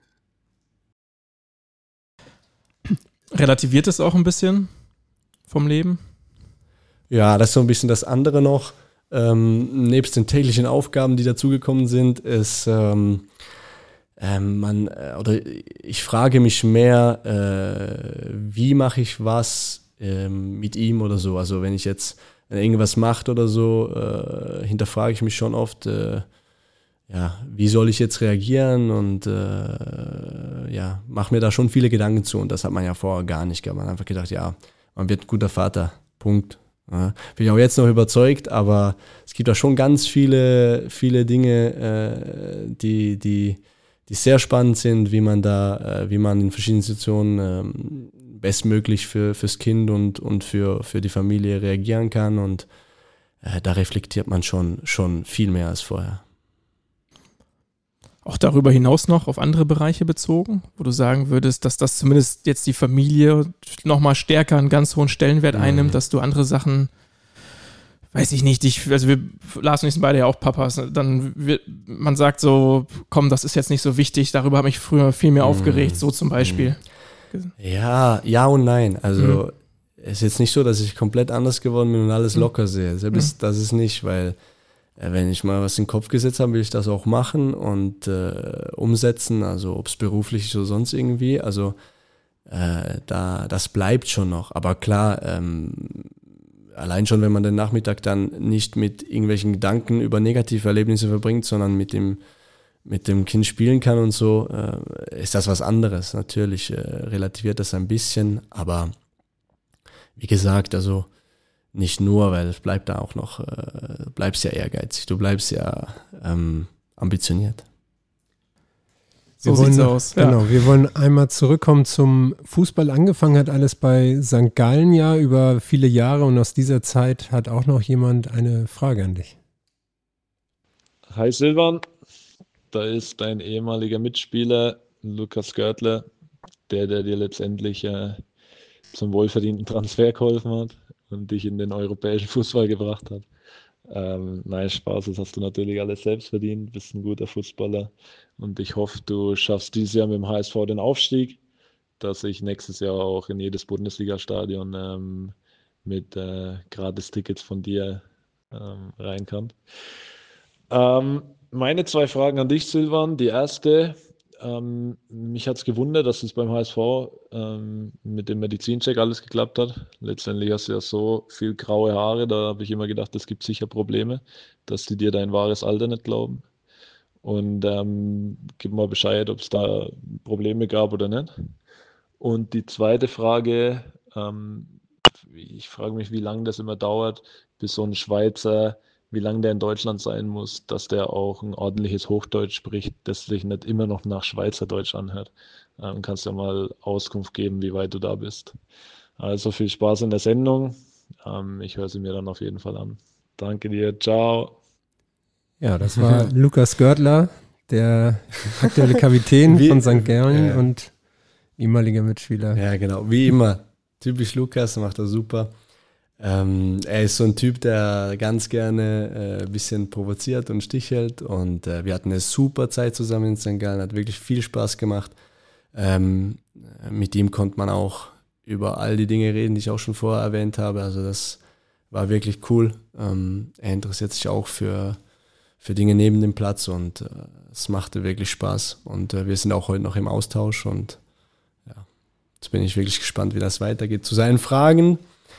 Relativiert es auch ein bisschen vom Leben? Ja, das ist so ein bisschen das andere noch. Ähm, nebst den täglichen Aufgaben, die dazugekommen sind, ist ähm, ähm, man äh, oder ich frage mich mehr, äh, wie mache ich was äh, mit ihm oder so. Also wenn ich jetzt wenn er irgendwas macht oder so, äh, hinterfrage ich mich schon oft, äh, ja, wie soll ich jetzt reagieren und äh, ja, mache mir da schon viele Gedanken zu und das hat man ja vorher gar nicht gehabt. Man hat einfach gedacht, ja, man wird ein guter Vater, Punkt. Ja, bin ich auch jetzt noch überzeugt, aber es gibt da schon ganz viele, viele Dinge, äh, die, die, die sehr spannend sind, wie man da, äh, wie man in verschiedenen Situationen ähm, bestmöglich für, fürs Kind und, und für, für die Familie reagieren kann und äh, da reflektiert man schon, schon viel mehr als vorher. Auch darüber hinaus noch auf andere Bereiche bezogen, wo du sagen würdest, dass das zumindest jetzt die Familie nochmal stärker einen ganz hohen Stellenwert Mhm. einnimmt, dass du andere Sachen, weiß ich nicht, ich, also wir, Lars und ich sind beide ja auch Papas, dann wird, man sagt so, komm, das ist jetzt nicht so wichtig, darüber habe ich früher viel mehr Mhm. aufgeregt, so zum Beispiel. Ja, ja und nein. Also Mhm. es ist jetzt nicht so, dass ich komplett anders geworden bin und alles Mhm. locker sehe. Selbst das ist nicht, weil äh, wenn ich mal was in den Kopf gesetzt habe, will ich das auch machen und äh, umsetzen, also ob es beruflich ist oder sonst irgendwie. Also äh, da, das bleibt schon noch. Aber klar, ähm, allein schon, wenn man den Nachmittag dann nicht mit irgendwelchen Gedanken über negative Erlebnisse verbringt, sondern mit dem mit dem Kind spielen kann und so, äh, ist das was anderes. Natürlich äh, relativiert das ein bisschen, aber wie gesagt, also nicht nur, weil es bleibt da auch noch, äh, bleibst ja ehrgeizig, du bleibst ja ähm, ambitioniert. So Wir wollen sieht's noch- aus, ja. Genau, wir wollen einmal zurückkommen zum Fußball. Angefangen hat alles bei Sankt Gallen ja über viele Jahre und aus dieser Zeit hat auch noch jemand eine Frage an dich. Hi Silvan, da ist dein ehemaliger Mitspieler Lukas Görtler, der, der dir letztendlich äh, zum wohlverdienten Transfer geholfen hat und dich in den europäischen Fußball gebracht hat. Ähm, nein, Spaß, das hast du natürlich alles selbst verdient, bist ein guter Fußballer und ich hoffe, du schaffst dieses Jahr mit dem H S V den Aufstieg, dass ich nächstes Jahr auch in jedes Bundesliga-Stadion ähm, mit äh, Gratis-Tickets von dir ähm, rein kann. Ähm, meine zwei Fragen an dich, Silvan. Die erste, ähm, mich hat es gewundert, dass es beim H S V ähm, mit dem Medizincheck alles geklappt hat. Letztendlich hast du ja so viel graue Haare, da habe ich immer gedacht, es gibt sicher Probleme, dass die dir dein wahres Alter nicht glauben. Und ähm, gib mal Bescheid, ob es da Probleme gab oder nicht. Und die zweite Frage, ähm, ich frage mich, wie lange das immer dauert, bis so ein Schweizer, wie lange der in Deutschland sein muss, dass der auch ein ordentliches Hochdeutsch spricht, das sich nicht immer noch nach Schweizerdeutsch anhört. Ähm, kannst ja mal Auskunft geben, wie weit du da bist. Also viel Spaß in der Sendung. Ähm, ich höre sie mir dann auf jeden Fall an. Danke dir, ciao. Ja, das war Lukas Görtler, der aktuelle Kapitän Wie- von Sankt Gallen äh, und ehemaliger Mitspieler. Ja, genau. Wie immer. Typisch Lukas, macht er super. Ähm, er ist so ein Typ, der ganz gerne äh, ein bisschen provoziert und stichelt. Und äh, wir hatten eine super Zeit zusammen in Sankt Gallen, hat wirklich viel Spaß gemacht. Ähm, mit ihm konnte man auch über all die Dinge reden, die ich auch schon vorher erwähnt habe. Also das war wirklich cool. Ähm, er interessiert sich auch für, für Dinge neben dem Platz und äh, es machte wirklich Spaß. Und äh, wir sind auch heute noch im Austausch und ja, jetzt bin ich wirklich gespannt, wie das weitergeht. Zu seinen Fragen,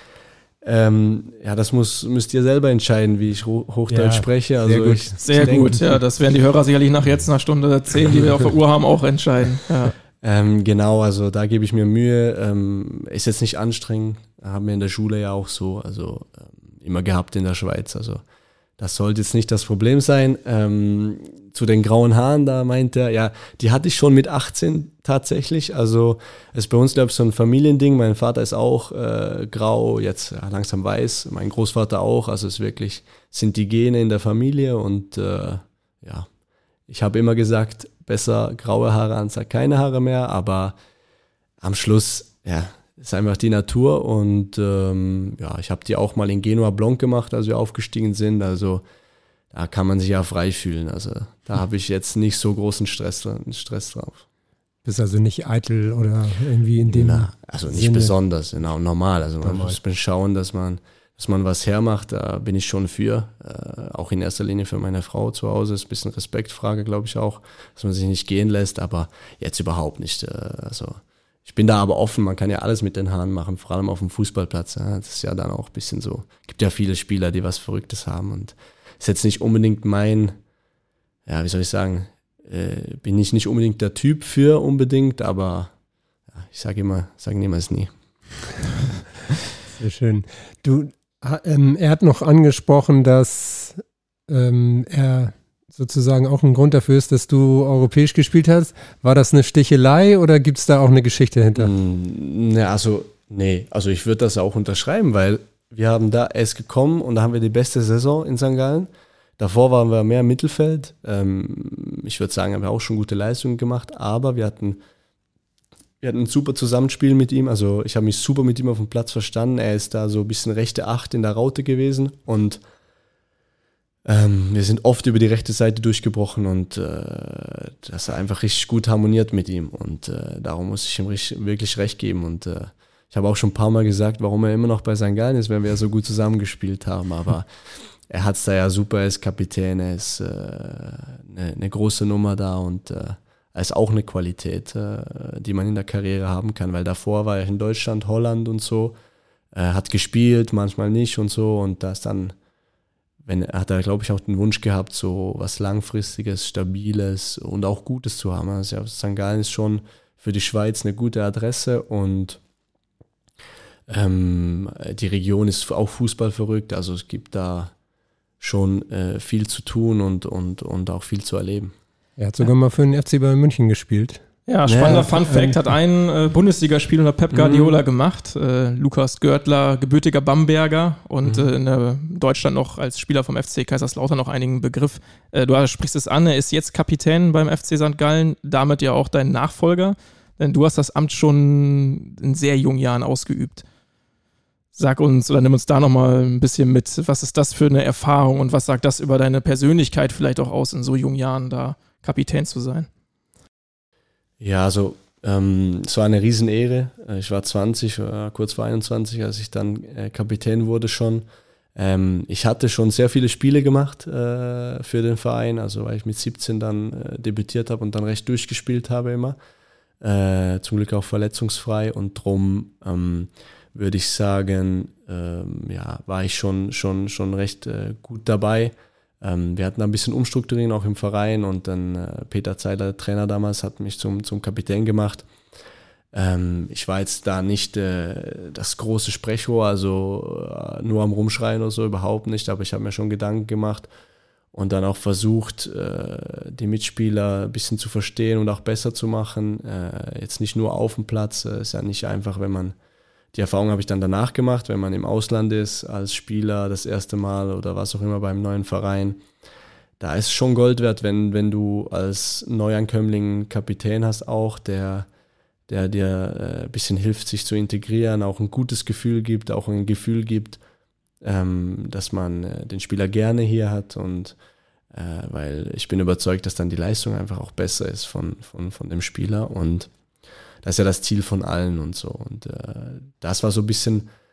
ähm, ja, das muss, müsst ihr selber entscheiden, wie ich Hochdeutsch ja, spreche. Also sehr gut, ich, sehr ich gut. Ja, das werden die Hörer sicherlich nach jetzt einer Stunde zehn, die wir auf der Uhr haben, auch entscheiden. Ja. Ähm, genau, also da gebe ich mir Mühe. Ähm, ist jetzt nicht anstrengend, haben wir in der Schule ja auch so, also ähm, immer gehabt in der Schweiz. Also das sollte jetzt nicht das Problem sein. Ähm, zu den grauen Haaren, da meint er, ja, die hatte ich schon mit achtzehn tatsächlich. Also es ist bei uns, glaube ich, so ein Familiending. Mein Vater ist auch äh, grau, jetzt ja, langsam weiß. Mein Großvater auch. Also es ist wirklich, sind die Gene in der Familie. Und äh, ja, ich habe immer gesagt, besser graue Haare als keine Haare mehr. Aber am Schluss, ja, ist einfach die Natur. Und ähm, ja, ich habe die auch mal in Genua blond gemacht, als wir aufgestiegen sind. Also da kann man sich ja frei fühlen. Also da habe ich jetzt nicht so großen Stress, Stress drauf. Bist also nicht eitel oder irgendwie in dem Na, also nicht Sinne. Besonders, genau, normal. Also man normal. muss schauen, dass man, dass man was hermacht, da bin ich schon für. Äh, auch in erster Linie für meine Frau zu Hause. Ist ein bisschen Respektfrage, glaube ich auch, dass man sich nicht gehen lässt, aber jetzt überhaupt nicht. Äh, also ich bin da aber offen, man kann ja alles mit den Haaren machen, vor allem auf dem Fußballplatz. Ja. Das ist ja dann auch ein bisschen so. Gibt ja viele Spieler, die was Verrücktes haben und ist jetzt nicht unbedingt mein, ja, wie soll ich sagen, äh, bin ich nicht unbedingt der Typ für unbedingt, aber ja, ich sage immer, sage niemals nie. Sehr schön. Du, ähm, er hat noch angesprochen, dass ähm, er sozusagen auch ein Grund dafür ist, dass du europäisch gespielt hast. War das eine Stichelei oder gibt es da auch eine Geschichte hinter? Ne, also, nee, also ich würde das auch unterschreiben, weil wir haben da, er ist gekommen und da haben wir die beste Saison in Sankt Gallen. Davor waren wir mehr im Mittelfeld. Ähm, ich würde sagen, haben wir auch schon gute Leistungen gemacht, aber wir hatten, wir hatten ein super Zusammenspiel mit ihm. Also ich habe mich super mit ihm auf dem Platz verstanden. Er ist da so ein bisschen rechte Acht in der Raute gewesen und ähm, wir sind oft über die rechte Seite durchgebrochen und äh, das hat einfach richtig gut harmoniert mit ihm und äh, darum muss ich ihm richtig, wirklich recht geben und äh, ich habe auch schon ein paar Mal gesagt, warum er immer noch bei Sankt Gallen ist, wenn wir ja so gut zusammengespielt haben. Aber er hat es da ja super, er ist Kapitän, er ist äh, eine, eine große Nummer da und äh, er ist auch eine Qualität, äh, die man in der Karriere haben kann. Weil davor war er in Deutschland, Holland und so, er hat gespielt, manchmal nicht und so. Und da ist dann, wenn hat er, glaube ich, auch den Wunsch gehabt, so was Langfristiges, Stabiles und auch Gutes zu haben. Also ja, Sankt Gallen ist schon für die Schweiz eine gute Adresse und Ähm, die Region ist auch Fußball verrückt, also es gibt da schon äh, viel zu tun und, und, und auch viel zu erleben. Er hat sogar ja. mal für den F C Bayern München gespielt. Ja, spannender ja, Fun Fact, hat ein äh, Bundesligaspiel unter Pep Guardiola mhm. gemacht. Äh, Lukas Görtler, gebürtiger Bamberger und mhm. äh, in äh, Deutschland noch als Spieler vom F C Kaiserslautern noch einigen Begriff. Äh, du sprichst es an, er ist jetzt Kapitän beim F C Sankt Gallen, damit ja auch dein Nachfolger, denn du hast das Amt schon in sehr jungen Jahren ausgeübt. Sag uns oder nimm uns da nochmal ein bisschen mit, was ist das für eine Erfahrung und was sagt das über deine Persönlichkeit vielleicht auch aus, in so jungen Jahren da Kapitän zu sein? Ja, also ähm, es war eine Riesenehre. Ich war zwanzig, äh, kurz vor einundzwanzig, als ich dann äh, Kapitän wurde schon. Ähm, ich hatte schon sehr viele Spiele gemacht äh, für den Verein, also weil ich mit siebzehn dann äh, debütiert habe und dann recht durchgespielt habe immer. Äh, zum Glück auch verletzungsfrei und drum ähm, würde ich sagen, ähm, ja, war ich schon, schon, schon recht äh, gut dabei. Ähm, wir hatten da ein bisschen Umstrukturieren auch im Verein und dann äh, Peter Zeidler, der Trainer damals, hat mich zum, zum Kapitän gemacht. Ähm, ich war jetzt da nicht äh, das große Sprechrohr, also äh, nur am Rumschreien oder so, überhaupt nicht, aber ich habe mir schon Gedanken gemacht und dann auch versucht, äh, die Mitspieler ein bisschen zu verstehen und auch besser zu machen. Äh, jetzt nicht nur auf dem Platz, äh, ist ja nicht einfach, wenn man Die Erfahrung habe ich dann danach gemacht, wenn man im Ausland ist, als Spieler das erste Mal oder was auch immer beim neuen Verein. Da ist schon Gold wert, wenn, wenn du als Neuankömmling einen Kapitän hast auch, der, der dir äh, ein bisschen hilft, sich zu integrieren, auch ein gutes Gefühl gibt, auch ein Gefühl gibt, ähm, dass man äh, den Spieler gerne hier hat und äh, weil ich bin überzeugt, dass dann die Leistung einfach auch besser ist von, von, von dem Spieler und das ist ja das Ziel von allen und so. Und äh, das war so ein bisschen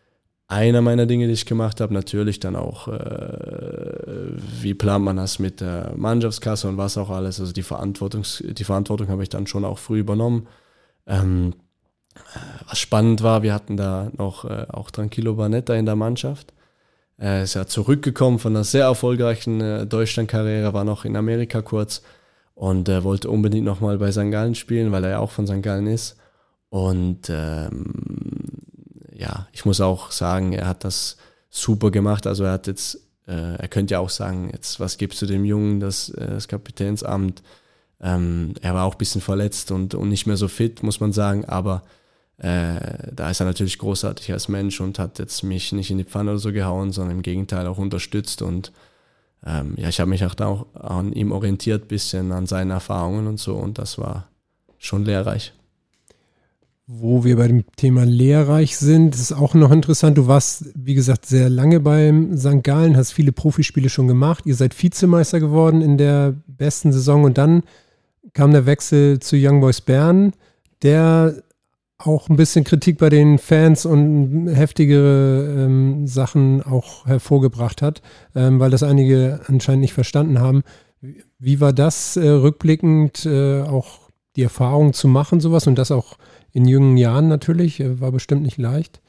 einer meiner Dinge, die ich gemacht habe. Natürlich dann auch, äh, wie plant man das mit der Mannschaftskasse und was auch alles. Also die, Verantwortungs, die Verantwortung habe ich dann schon auch früh übernommen. Ähm, was spannend war, wir hatten da noch äh, auch Tranquillo Barnetta in der Mannschaft. Er ist ja zurückgekommen von einer sehr erfolgreichen äh, Deutschland-Karriere, war noch in Amerika kurz und äh, wollte unbedingt nochmal bei Sankt Gallen spielen, weil er ja auch von Sankt Gallen ist. Und ähm, ja, ich muss auch sagen, er hat das super gemacht. Also er hat jetzt, äh, er könnte ja auch sagen, jetzt was gibst du dem Jungen das, äh, das Kapitänsamt. Ähm, er war auch ein bisschen verletzt und, und nicht mehr so fit, muss man sagen, aber äh, da ist er natürlich großartig als Mensch und hat jetzt mich nicht in die Pfanne oder so gehauen, sondern im Gegenteil auch unterstützt und ähm, ja, ich habe mich auch da auch an ihm orientiert, bisschen an seinen Erfahrungen und so und das war schon lehrreich. Wo wir bei dem Thema lehrreich sind, ist auch noch interessant. Du warst, wie gesagt, sehr lange beim Sankt Gallen, hast viele Profispiele schon gemacht. Ihr seid Vizemeister geworden in der besten Saison und dann kam der Wechsel zu Young Boys Bern, der auch ein bisschen Kritik bei den Fans und heftigere ähm, Sachen auch hervorgebracht hat, ähm, weil das einige anscheinend nicht verstanden haben. Wie war das äh, rückblickend äh, auch die Erfahrung zu machen, sowas und das auch in jungen Jahren natürlich, war bestimmt nicht leicht.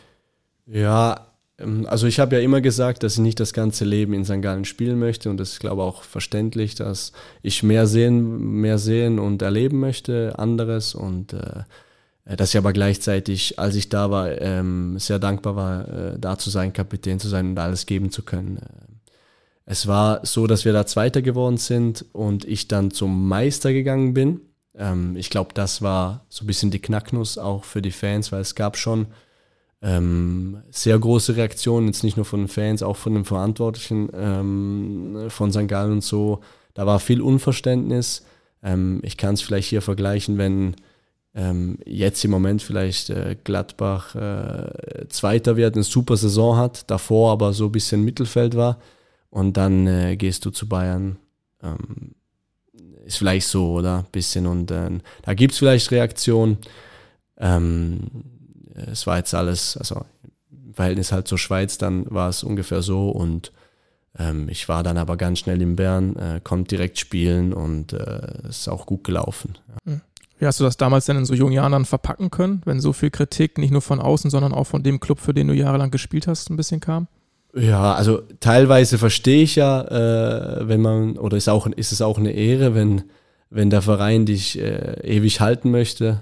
Ja, also ich habe ja immer gesagt, dass ich nicht das ganze Leben in Sankt Gallen spielen möchte und das ist, glaube ich, auch verständlich, dass ich mehr sehen, mehr sehen und erleben möchte, anderes und äh, dass ich aber gleichzeitig, als ich da war, ähm, sehr dankbar war, äh, da zu sein, Kapitän zu sein und alles geben zu können. Es war so, dass wir da Zweiter geworden sind und ich dann zum Meister gegangen bin. Ich glaube, das war so ein bisschen die Knacknuss auch für die Fans, weil es gab schon ähm, sehr große Reaktionen, jetzt nicht nur von den Fans, auch von den Verantwortlichen ähm, von Sankt Gallen und so. Da war viel Unverständnis. Ähm, ich kann es vielleicht hier vergleichen, wenn ähm, jetzt im Moment vielleicht äh, Gladbach äh, Zweiter wird, eine super Saison hat, davor aber so ein bisschen Mittelfeld war und dann äh, gehst du zu Bayern. Ähm, Ist vielleicht so, oder? Bisschen und äh, da gibt es vielleicht Reaktionen. Ähm, es war jetzt alles, also im Verhältnis halt zur Schweiz, dann war es ungefähr so und ähm, ich war dann aber ganz schnell in Bern, äh, konnte direkt spielen und es äh, ist auch gut gelaufen. Ja. Wie hast du das damals denn in so jungen Jahren dann verpacken können, wenn so viel Kritik nicht nur von außen, sondern auch von dem Club, für den du jahrelang gespielt hast, ein bisschen kam? Ja, also teilweise verstehe ich ja, äh, wenn man, oder ist auch ist es auch eine Ehre, wenn, wenn der Verein dich äh, ewig halten möchte.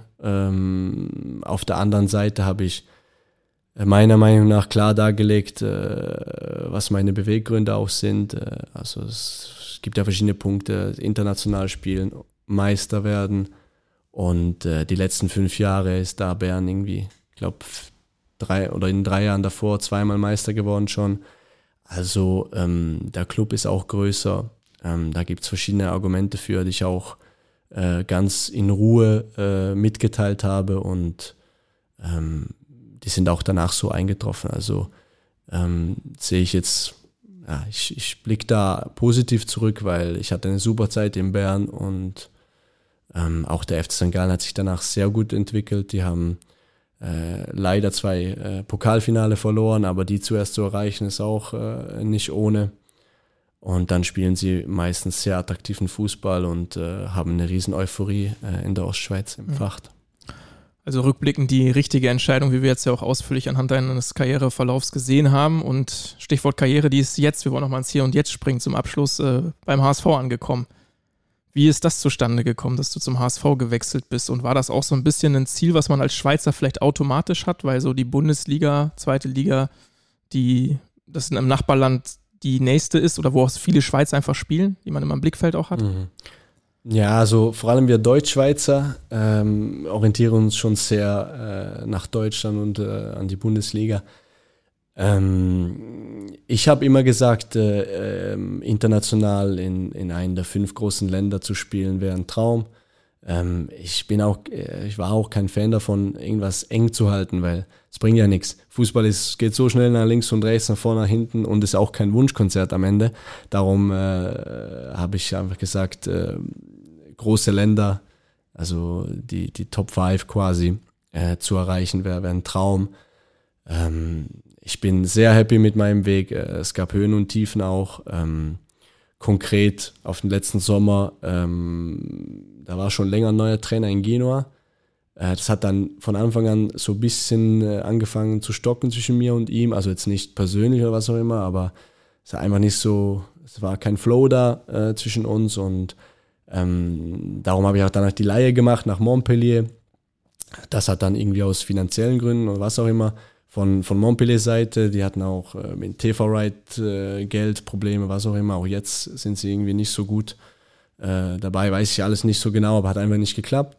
Ähm, auf der anderen Seite habe ich meiner Meinung nach klar dargelegt, äh, was meine Beweggründe auch sind. Äh, also es, es gibt ja verschiedene Punkte, international spielen, Meister werden und äh, die letzten fünf Jahre ist da Bern irgendwie, ich glaube, drei oder in drei Jahren davor zweimal Meister geworden schon. Also ähm, der Club ist auch größer. Ähm, da gibt es verschiedene Argumente für, die ich auch äh, ganz in Ruhe äh, mitgeteilt habe und ähm, die sind auch danach so eingetroffen. Also ähm, sehe ich jetzt, ja, ich, ich blicke da positiv zurück, weil ich hatte eine super Zeit in Bern und ähm, auch der F C Sankt Gallen hat sich danach sehr gut entwickelt. Die haben Äh, leider zwei äh, Pokalfinale verloren, aber die zuerst zu erreichen ist auch äh, nicht ohne. Und dann spielen sie meistens sehr attraktiven Fußball und äh, haben eine riesen Euphorie äh, in der Ostschweiz empfacht. Also rückblickend die richtige Entscheidung, wie wir jetzt ja auch ausführlich anhand deines Karriereverlaufs gesehen haben. Und Stichwort Karriere, die ist jetzt, wir wollen nochmal ins Hier und Jetzt springen, zum Abschluss äh, beim H S V angekommen. Wie ist das zustande gekommen, dass du zum H S V gewechselt bist? Und war das auch so ein bisschen ein Ziel, was man als Schweizer vielleicht automatisch hat, weil so die Bundesliga, zweite Liga, die das in einem Nachbarland die nächste ist oder wo auch viele Schweizer einfach spielen, die man immer im Blickfeld auch hat? Mhm. Ja, also vor allem wir Deutschschweizer ähm, orientieren uns schon sehr äh, nach Deutschland und äh, an die Bundesliga. Ähm, ich habe immer gesagt, äh, äh, international in, in einem der fünf großen Länder zu spielen wäre ein Traum. Ähm, ich bin auch, äh, ich war auch kein Fan davon, irgendwas eng zu halten, weil es bringt ja nichts. Fußball ist, geht so schnell nach links und rechts, nach vorne, nach hinten und ist auch kein Wunschkonzert am Ende. Darum äh, habe ich einfach gesagt, äh, große Länder, also die, die Top fünf quasi äh, zu erreichen, wäre wär ein Traum. ähm, ich bin sehr happy mit meinem Weg. Es gab Höhen und Tiefen auch. Ähm, konkret auf den letzten Sommer, ähm, da war schon länger ein neuer Trainer in Genua. Äh, das hat dann von Anfang an so ein bisschen äh, angefangen zu stocken zwischen mir und ihm. Also jetzt nicht persönlich oder was auch immer, aber es war einfach nicht so, es war kein Flow da äh, zwischen uns und ähm, darum habe ich auch danach die Leihe gemacht nach Montpellier. Das hat dann irgendwie aus finanziellen Gründen oder was auch immer von, von Montpellier Seite, die hatten auch äh, mit T V-Right äh, Geld, Probleme, was auch immer. Auch jetzt sind sie irgendwie nicht so gut äh, dabei, weiß ich alles nicht so genau, aber hat einfach nicht geklappt.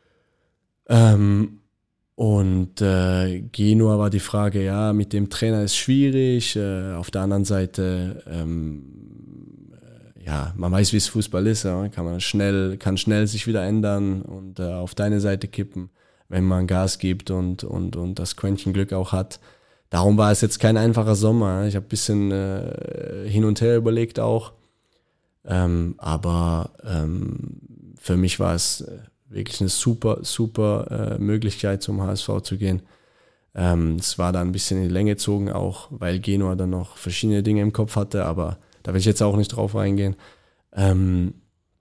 Ähm, und äh, Genua war die Frage, ja, mit dem Trainer ist schwierig. Äh, auf der anderen Seite, ähm, äh, ja, man weiß, wie es Fußball ist, ja, kann man schnell, kann schnell sich wieder ändern und äh, auf deine Seite kippen, wenn man Gas gibt und, und, und das Quäntchen Glück auch hat. Darum war es jetzt kein einfacher Sommer. Ich habe ein bisschen äh, hin und her überlegt auch. Ähm, aber ähm, für mich war es wirklich eine super, super äh, Möglichkeit, zum H S V zu gehen. Ähm, es war dann ein bisschen in die Länge gezogen, auch weil Genua dann noch verschiedene Dinge im Kopf hatte, aber da will ich jetzt auch nicht drauf eingehen. Ähm,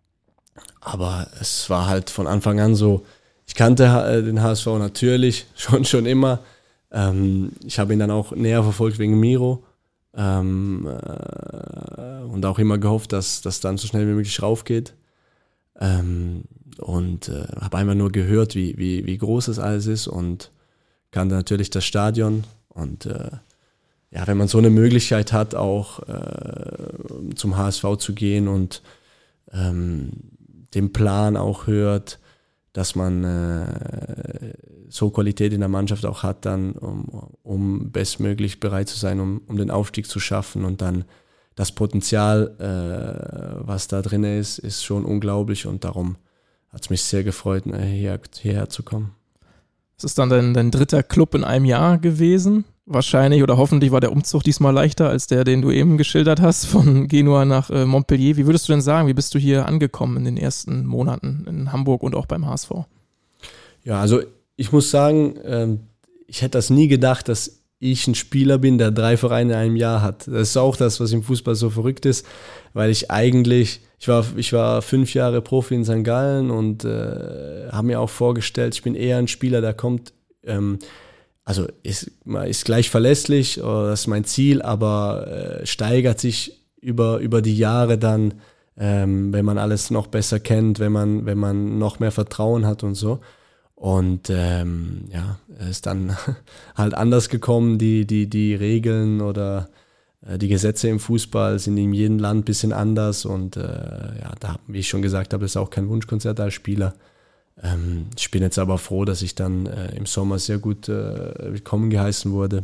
aber es war halt von Anfang an so, ich kannte den H S V natürlich, schon schon immer. Ähm, ich habe ihn dann auch näher verfolgt wegen Miro ähm, äh, und auch immer gehofft, dass das dann so schnell wie möglich raufgeht. Ähm, und äh, habe einfach nur gehört, wie, wie, wie groß das alles ist und kannte natürlich das Stadion. Und äh, ja, wenn man so eine Möglichkeit hat, auch äh, zum H S V zu gehen und ähm, den Plan auch hört, dass man äh, so Qualität in der Mannschaft auch hat, dann um, um bestmöglich bereit zu sein, um, um den Aufstieg zu schaffen. Und dann das Potenzial, äh, was da drin ist, ist schon unglaublich. Und darum hat es mich sehr gefreut, hier, hierher zu kommen. Es ist dann dein, dein dritter Club in einem Jahr gewesen. Wahrscheinlich oder hoffentlich war der Umzug diesmal leichter als der, den du eben geschildert hast, von Genua nach äh, Montpellier. Wie würdest du denn sagen, wie bist du hier angekommen in den ersten Monaten in Hamburg und auch beim H S V? Ja, also ich muss sagen, ähm, ich hätte das nie gedacht, dass ich ein Spieler bin, der drei Vereine in einem Jahr hat. Das ist auch das, was im Fußball so verrückt ist, weil ich eigentlich, ich war, ich war fünf Jahre Profi in Sankt Gallen und äh, habe mir auch vorgestellt, ich bin eher ein Spieler, der kommt, ähm, also ist, ist gleich verlässlich, das ist mein Ziel, aber äh, steigert sich über, über die Jahre dann, ähm, wenn man alles noch besser kennt, wenn man, wenn man noch mehr Vertrauen hat und so. Und ähm, ja, es ist dann halt anders gekommen, die, die, die Regeln oder äh, die Gesetze im Fußball sind in jedem Land ein bisschen anders und äh, ja, da, wie ich schon gesagt habe, ist auch kein Wunschkonzert als Spieler. Ähm, ich bin jetzt aber froh, dass ich dann äh, im Sommer sehr gut äh, willkommen geheißen wurde.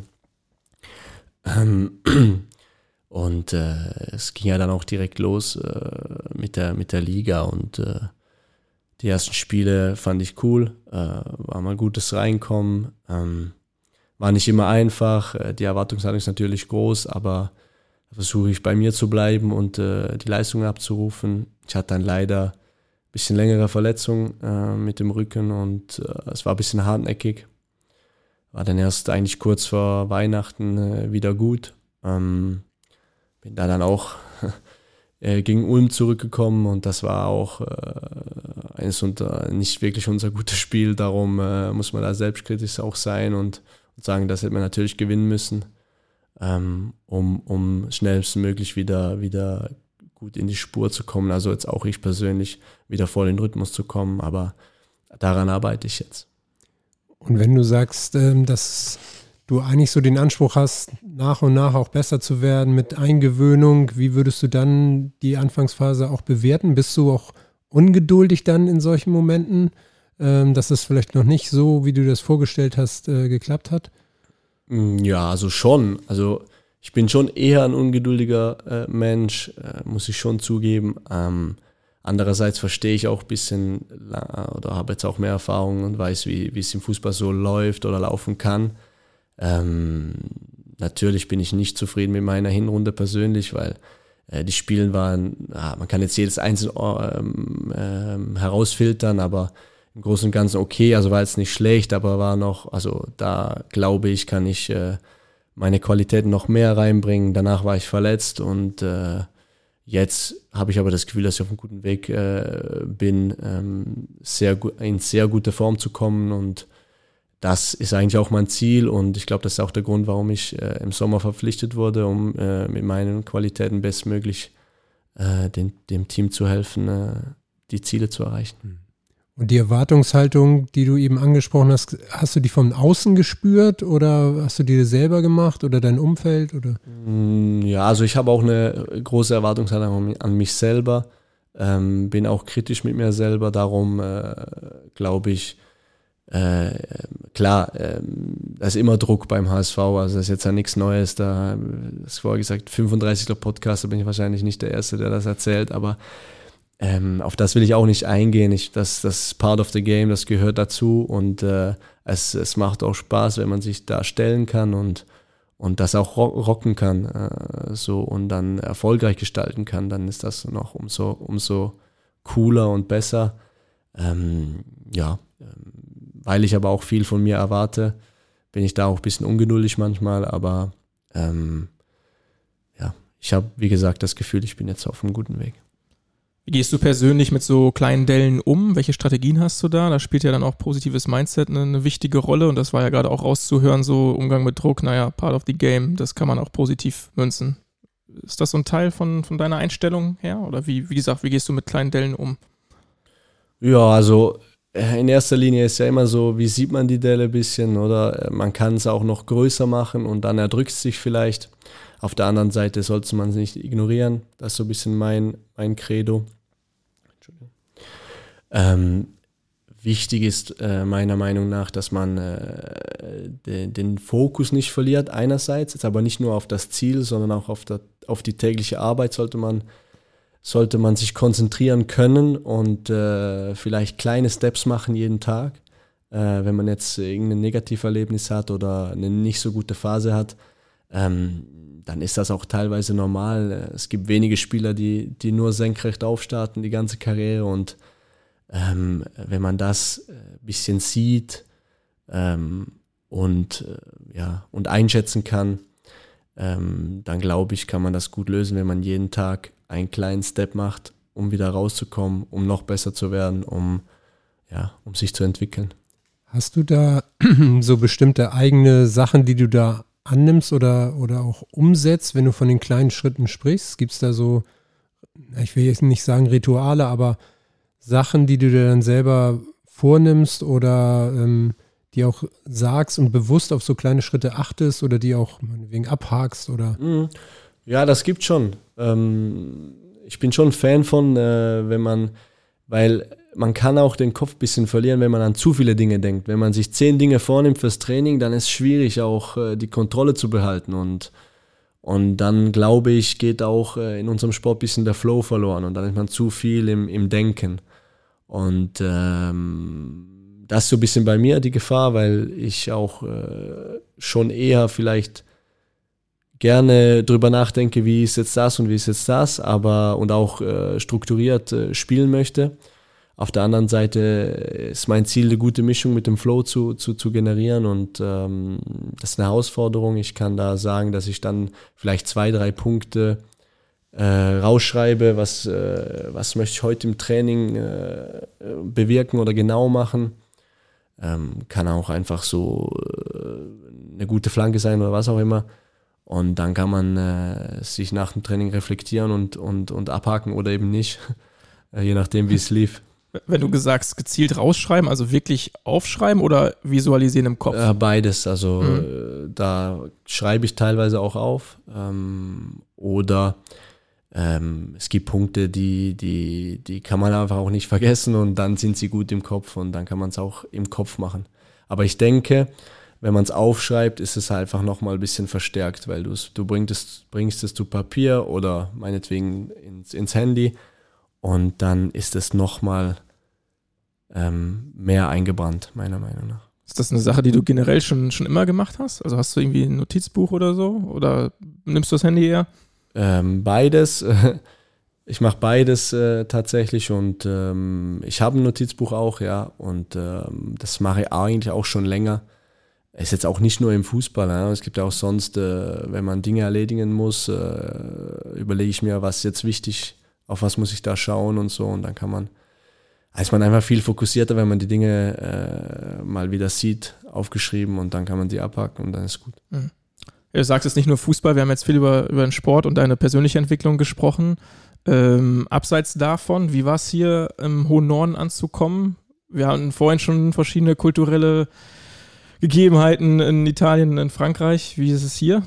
Ähm, und äh, es ging ja dann auch direkt los äh, mit der, mit der Liga und äh, die ersten Spiele fand ich cool, äh, war mal gutes Reinkommen, ähm, war nicht immer einfach, äh, die Erwartungshaltung ist natürlich groß, aber da versuche ich bei mir zu bleiben und äh, die Leistungen abzurufen. Ich hatte dann leider ein bisschen längere Verletzung äh, mit dem Rücken und äh, es war ein bisschen hartnäckig. War dann erst eigentlich kurz vor Weihnachten äh, wieder gut. Ähm, bin da dann auch gegen Ulm zurückgekommen und das war auch äh, eines unter, nicht wirklich unser gutes Spiel, darum äh, muss man da selbstkritisch auch sein und, und sagen, das hätte man natürlich gewinnen müssen, ähm, um, um schnellstmöglich wieder, wieder gut in die Spur zu kommen, also jetzt auch ich persönlich wieder voll in den Rhythmus zu kommen, aber daran arbeite ich jetzt. Und wenn du sagst, ähm, dass du eigentlich so den Anspruch hast, nach und nach auch besser zu werden mit Eingewöhnung, wie würdest du dann die Anfangsphase auch bewerten? Bist du auch ungeduldig dann in solchen Momenten, ähm, dass es vielleicht noch nicht so, wie du das vorgestellt hast, äh, geklappt hat? Ja, also schon. Also ich bin schon eher ein ungeduldiger äh, Mensch, äh, muss ich schon zugeben. Ähm, andererseits verstehe ich auch ein bisschen oder habe jetzt auch mehr Erfahrung und weiß, wie, wie es im Fußball so läuft oder laufen kann. Ähm, natürlich bin ich nicht zufrieden mit meiner Hinrunde persönlich, weil äh, die Spiele waren, ja, man kann jetzt jedes einzelne ähm, ähm, herausfiltern, aber im Großen und Ganzen okay, also war jetzt nicht schlecht, aber war noch, also da glaube ich, kann ich äh, meine Qualitäten noch mehr reinbringen. Danach war ich verletzt und äh, jetzt habe ich aber das Gefühl, dass ich auf einem guten Weg äh, bin, ähm, sehr gu- in sehr gute Form zu kommen, und das ist eigentlich auch mein Ziel, und ich glaube, das ist auch der Grund, warum ich äh, im Sommer verpflichtet wurde, um äh, mit meinen Qualitäten bestmöglich äh, den, dem Team zu helfen, äh, die Ziele zu erreichen. Und die Erwartungshaltung, die du eben angesprochen hast, hast du die von außen gespürt oder hast du die selber gemacht oder dein Umfeld? Oder? Ja, also ich habe auch eine große Erwartungshaltung an mich selber, ähm, bin auch kritisch mit mir selber, darum äh, glaube ich, äh, klar, äh, da ist immer Druck beim H S V, also das ist jetzt ja nichts Neues, da ist vorher gesagt, fünfunddreißig Podcast, da bin ich wahrscheinlich nicht der Erste, der das erzählt, aber Ähm, auf das will ich auch nicht eingehen. Ich, das, das ist part of the game, das gehört dazu, und äh, es, es macht auch Spaß, wenn man sich da stellen kann und, und das auch rocken kann äh, so und dann erfolgreich gestalten kann, dann ist das noch umso, umso cooler und besser. Ähm, ja, weil ich aber auch viel von mir erwarte, bin ich da auch ein bisschen ungeduldig manchmal, aber ähm, ja, ich habe, wie gesagt, das Gefühl, ich bin jetzt auf einem guten Weg. Wie gehst du persönlich mit so kleinen Dellen um? Welche Strategien hast du da? Da spielt ja dann auch positives Mindset eine, eine wichtige Rolle, und das war ja gerade auch rauszuhören, so Umgang mit Druck, naja, part of the game, das kann man auch positiv münzen. Ist das so ein Teil von, von deiner Einstellung her? Oder wie, wie gesagt, wie gehst du mit kleinen Dellen um? Ja, also in erster Linie ist ja immer so, wie sieht man die Delle ein bisschen, oder man kann es auch noch größer machen und dann erdrückt es sich vielleicht. Auf der anderen Seite sollte man es nicht ignorieren. Das ist so ein bisschen mein, mein Credo. Ähm, wichtig ist äh, meiner Meinung nach, dass man äh, de, den Fokus nicht verliert einerseits, jetzt aber nicht nur auf das Ziel, sondern auch auf, der, auf die tägliche Arbeit sollte man, sollte man sich konzentrieren können und äh, vielleicht kleine Steps machen jeden Tag. Äh, wenn man jetzt irgendein Negativerlebnis hat oder eine nicht so gute Phase hat, ähm, dann ist das auch teilweise normal. Es gibt wenige Spieler, die, die nur senkrecht aufstarten, die ganze Karriere, und ähm, wenn man das ein bisschen sieht ähm, und, äh, ja, und einschätzen kann, ähm, dann glaube ich, kann man das gut lösen, wenn man jeden Tag einen kleinen Step macht, um wieder rauszukommen, um noch besser zu werden, um, ja, um sich zu entwickeln. Hast du da so bestimmte eigene Sachen, die du da annimmst oder, oder auch umsetzt, wenn du von den kleinen Schritten sprichst? Gibt es da so, ich will jetzt nicht sagen Rituale, aber Sachen, die du dir dann selber vornimmst oder ähm, die auch sagst und bewusst auf so kleine Schritte achtest oder die auch wegen abhakst? Oder? Ja, das gibt schon. Ähm, ich bin schon Fan von, äh, wenn man, weil man kann auch den Kopf ein bisschen verlieren, wenn man an zu viele Dinge denkt. Wenn man sich zehn Dinge vornimmt fürs Training, dann ist es schwierig, auch äh, die Kontrolle zu behalten. Und, und dann, glaube ich, geht auch äh, in unserem Sport ein bisschen der Flow verloren. Und dann ist man zu viel im, im Denken. Und ähm, das ist so ein bisschen bei mir die Gefahr, weil ich auch äh, schon eher vielleicht gerne drüber nachdenke, wie ist jetzt das und wie ist jetzt das, aber und auch äh, strukturiert äh, spielen möchte. Auf der anderen Seite ist mein Ziel, eine gute Mischung mit dem Flow zu, zu, zu generieren, und ähm, das ist eine Herausforderung. Ich kann da sagen, dass ich dann vielleicht zwei, drei Punkte äh, rausschreibe, was, äh, was möchte ich heute im Training äh, bewirken oder genau machen. Ähm, kann auch einfach so äh, eine gute Flanke sein oder was auch immer. Und dann kann man äh, sich nach dem Training reflektieren und, und, und abhaken oder eben nicht, je nachdem, wie es lief. Wenn du sagst, gezielt rausschreiben, also wirklich aufschreiben oder visualisieren im Kopf? Äh, beides, also Mhm. äh, da schreibe ich teilweise auch auf ähm, oder ähm, es gibt Punkte, die, die, die kann man einfach auch nicht vergessen, und dann sind sie gut im Kopf und dann kann man es auch im Kopf machen. Aber ich denke, wenn man es aufschreibt, ist es einfach nochmal ein bisschen verstärkt, weil du bringst es, bringst es zu Papier oder meinetwegen ins, ins Handy, und dann ist es nochmal ähm, mehr eingebrannt, meiner Meinung nach. Ist das eine Sache, die du generell schon, schon immer gemacht hast? Also hast du irgendwie ein Notizbuch oder so? Oder nimmst du das Handy eher? Ähm, beides. Ich mache beides äh, tatsächlich und ähm, ich habe ein Notizbuch auch, ja, und ähm, das mache ich eigentlich auch schon länger. Ist jetzt auch nicht nur im Fußball, ja. Es gibt ja auch sonst, äh, wenn man Dinge erledigen muss, äh, überlege ich mir, was ist jetzt wichtig, auf was muss ich da schauen und so, und dann kann man, ist man einfach viel fokussierter, wenn man die Dinge äh, mal wieder sieht, aufgeschrieben, und dann kann man die abhaken und dann ist gut. Mhm. Du sagst jetzt nicht nur Fußball, wir haben jetzt viel über, über den Sport und deine persönliche Entwicklung gesprochen. Ähm, abseits davon, wie war es hier im hohen Norden anzukommen? Wir hatten vorhin schon verschiedene kulturelle Gegebenheiten in Italien, in Frankreich. Wie ist es hier?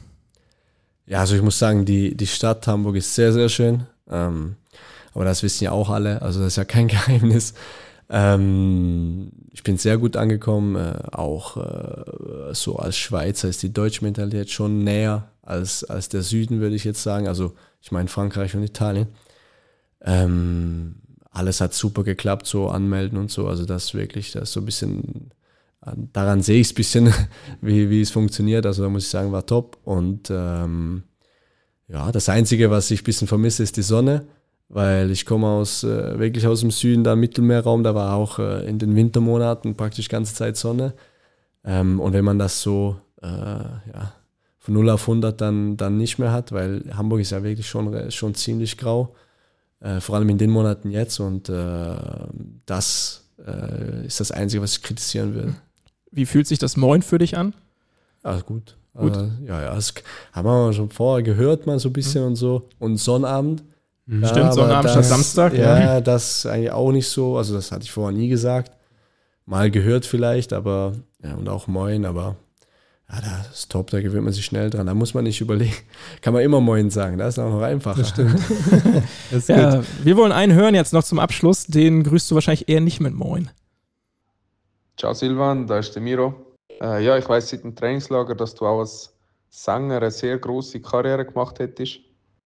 Ja, also ich muss sagen, die, die Stadt Hamburg ist sehr, sehr schön. Ähm, aber das wissen ja auch alle, also das ist ja kein Geheimnis. Ähm, ich bin sehr gut angekommen, äh, auch äh, so als Schweizer ist die deutsche Mentalität schon näher als, als der Süden, würde ich jetzt sagen. Also ich meine Frankreich und Italien. Ähm, alles hat super geklappt, so anmelden und so. Also das wirklich, das ist so ein bisschen, daran sehe ich es ein bisschen, wie, wie es funktioniert. Also da muss ich sagen, war top. Und ähm, ja, das Einzige, was ich ein bisschen vermisse, ist die Sonne. Weil ich komme aus äh, wirklich aus dem Süden, da Mittelmeerraum, da war auch äh, in den Wintermonaten praktisch ganze Zeit Sonne. Ähm, und wenn man das so äh, ja, von null auf hundert dann, dann nicht mehr hat, weil Hamburg ist ja wirklich schon, schon ziemlich grau, äh, vor allem in den Monaten jetzt, und äh, das äh, ist das Einzige, was ich kritisieren will. Wie fühlt sich das Moin für dich an? Ja, gut. gut. Äh, ja, ja, das haben wir schon vorher gehört, mal so ein bisschen mhm. und so. Und Sonnabend. Mhm. Stimmt, ja, Sonnabend statt Samstag. Ja, ja, das eigentlich auch nicht so. Also das hatte ich vorher nie gesagt. Mal gehört vielleicht, aber ja, und auch Moin, aber ja, das ist top, da gewöhnt man sich schnell dran. Da muss man nicht überlegen. Kann man immer Moin sagen, das ist auch noch einfacher. Das stimmt. Das ist ja, gut. Wir wollen einen hören jetzt noch zum Abschluss, den grüßt du wahrscheinlich eher nicht mit Moin. Ciao Silvan, da ist der Miro. Äh, ja, ich weiss seit dem Trainingslager, dass du auch als Sänger eine sehr grosse Karriere gemacht hättest.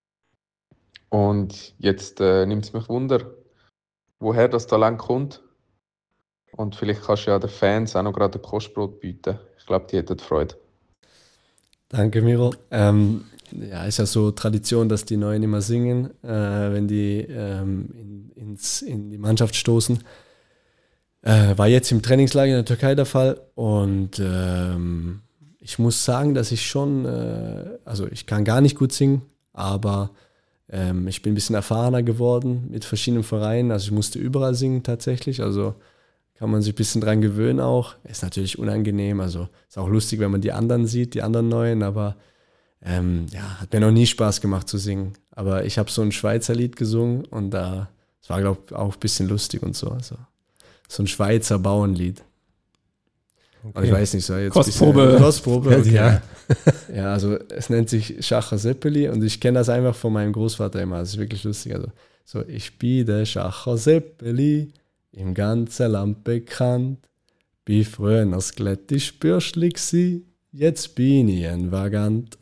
Und jetzt äh, nimmt es mich Wunder, woher das Talent kommt. Und vielleicht kannst du ja den Fans auch noch gerade ein Kostbrot bieten. Ich glaube, die hätten Freude. Danke, Miro. Ähm, ja, ist ja so Tradition, dass die Neuen immer singen, äh, wenn die ähm, in, ins, in die Mannschaft stoßen. Äh, war jetzt im Trainingslager in der Türkei der Fall. Und ähm, ich muss sagen, dass ich schon, äh, also ich kann gar nicht gut singen, aber ähm, ich bin ein bisschen erfahrener geworden mit verschiedenen Vereinen. Also ich musste überall singen tatsächlich, also kann man sich ein bisschen dran gewöhnen auch. Ist natürlich unangenehm, also ist auch lustig, wenn man die anderen sieht, die anderen Neuen, aber ähm, ja, hat mir noch nie Spaß gemacht zu singen. Aber ich habe so ein Schweizer Lied gesungen und da, das war, glaube ich, auch ein bisschen lustig und so. Also so ein Schweizer Bauernlied. Okay. Aber ich weiß nicht, so jetzt Kostprobe. Bisschen, Kostprobe, okay. Ja. Ja, also es nennt sich Schacher Seppeli und ich kenne das einfach von meinem Großvater immer. Das ist wirklich lustig. Also so, ich bin der Schacher Seppeli, im ganzen Land bekannt. Bin früher als glättisch Bürschli gsi, jetzt bin ich ein Vagant.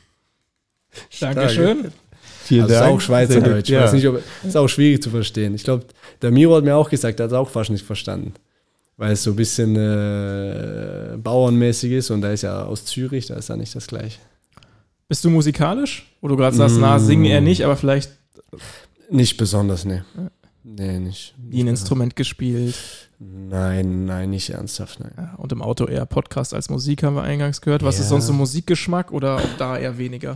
Dankeschön. Vielen also Dank. Ist auch Schweizerdeutsch. Ja. Weiß nicht, ob, ist auch schwierig zu verstehen. Ich glaube, der Miro hat mir auch gesagt, er hat es auch fast nicht verstanden. Weil es so ein bisschen äh, bauernmäßig ist und da ist ja aus Zürich, da ist ja nicht das Gleiche. Bist du musikalisch? Wo du gerade sagst, mm. na, singen eher nicht, aber vielleicht. Nicht besonders, ne. Nee, nicht. Nie ein Instrument gespielt? Nein, nein, nicht ernsthaft, nein. Ja, und im Auto eher Podcast als Musik, haben wir eingangs gehört. Was ja. ist sonst so Musikgeschmack oder auch da eher weniger?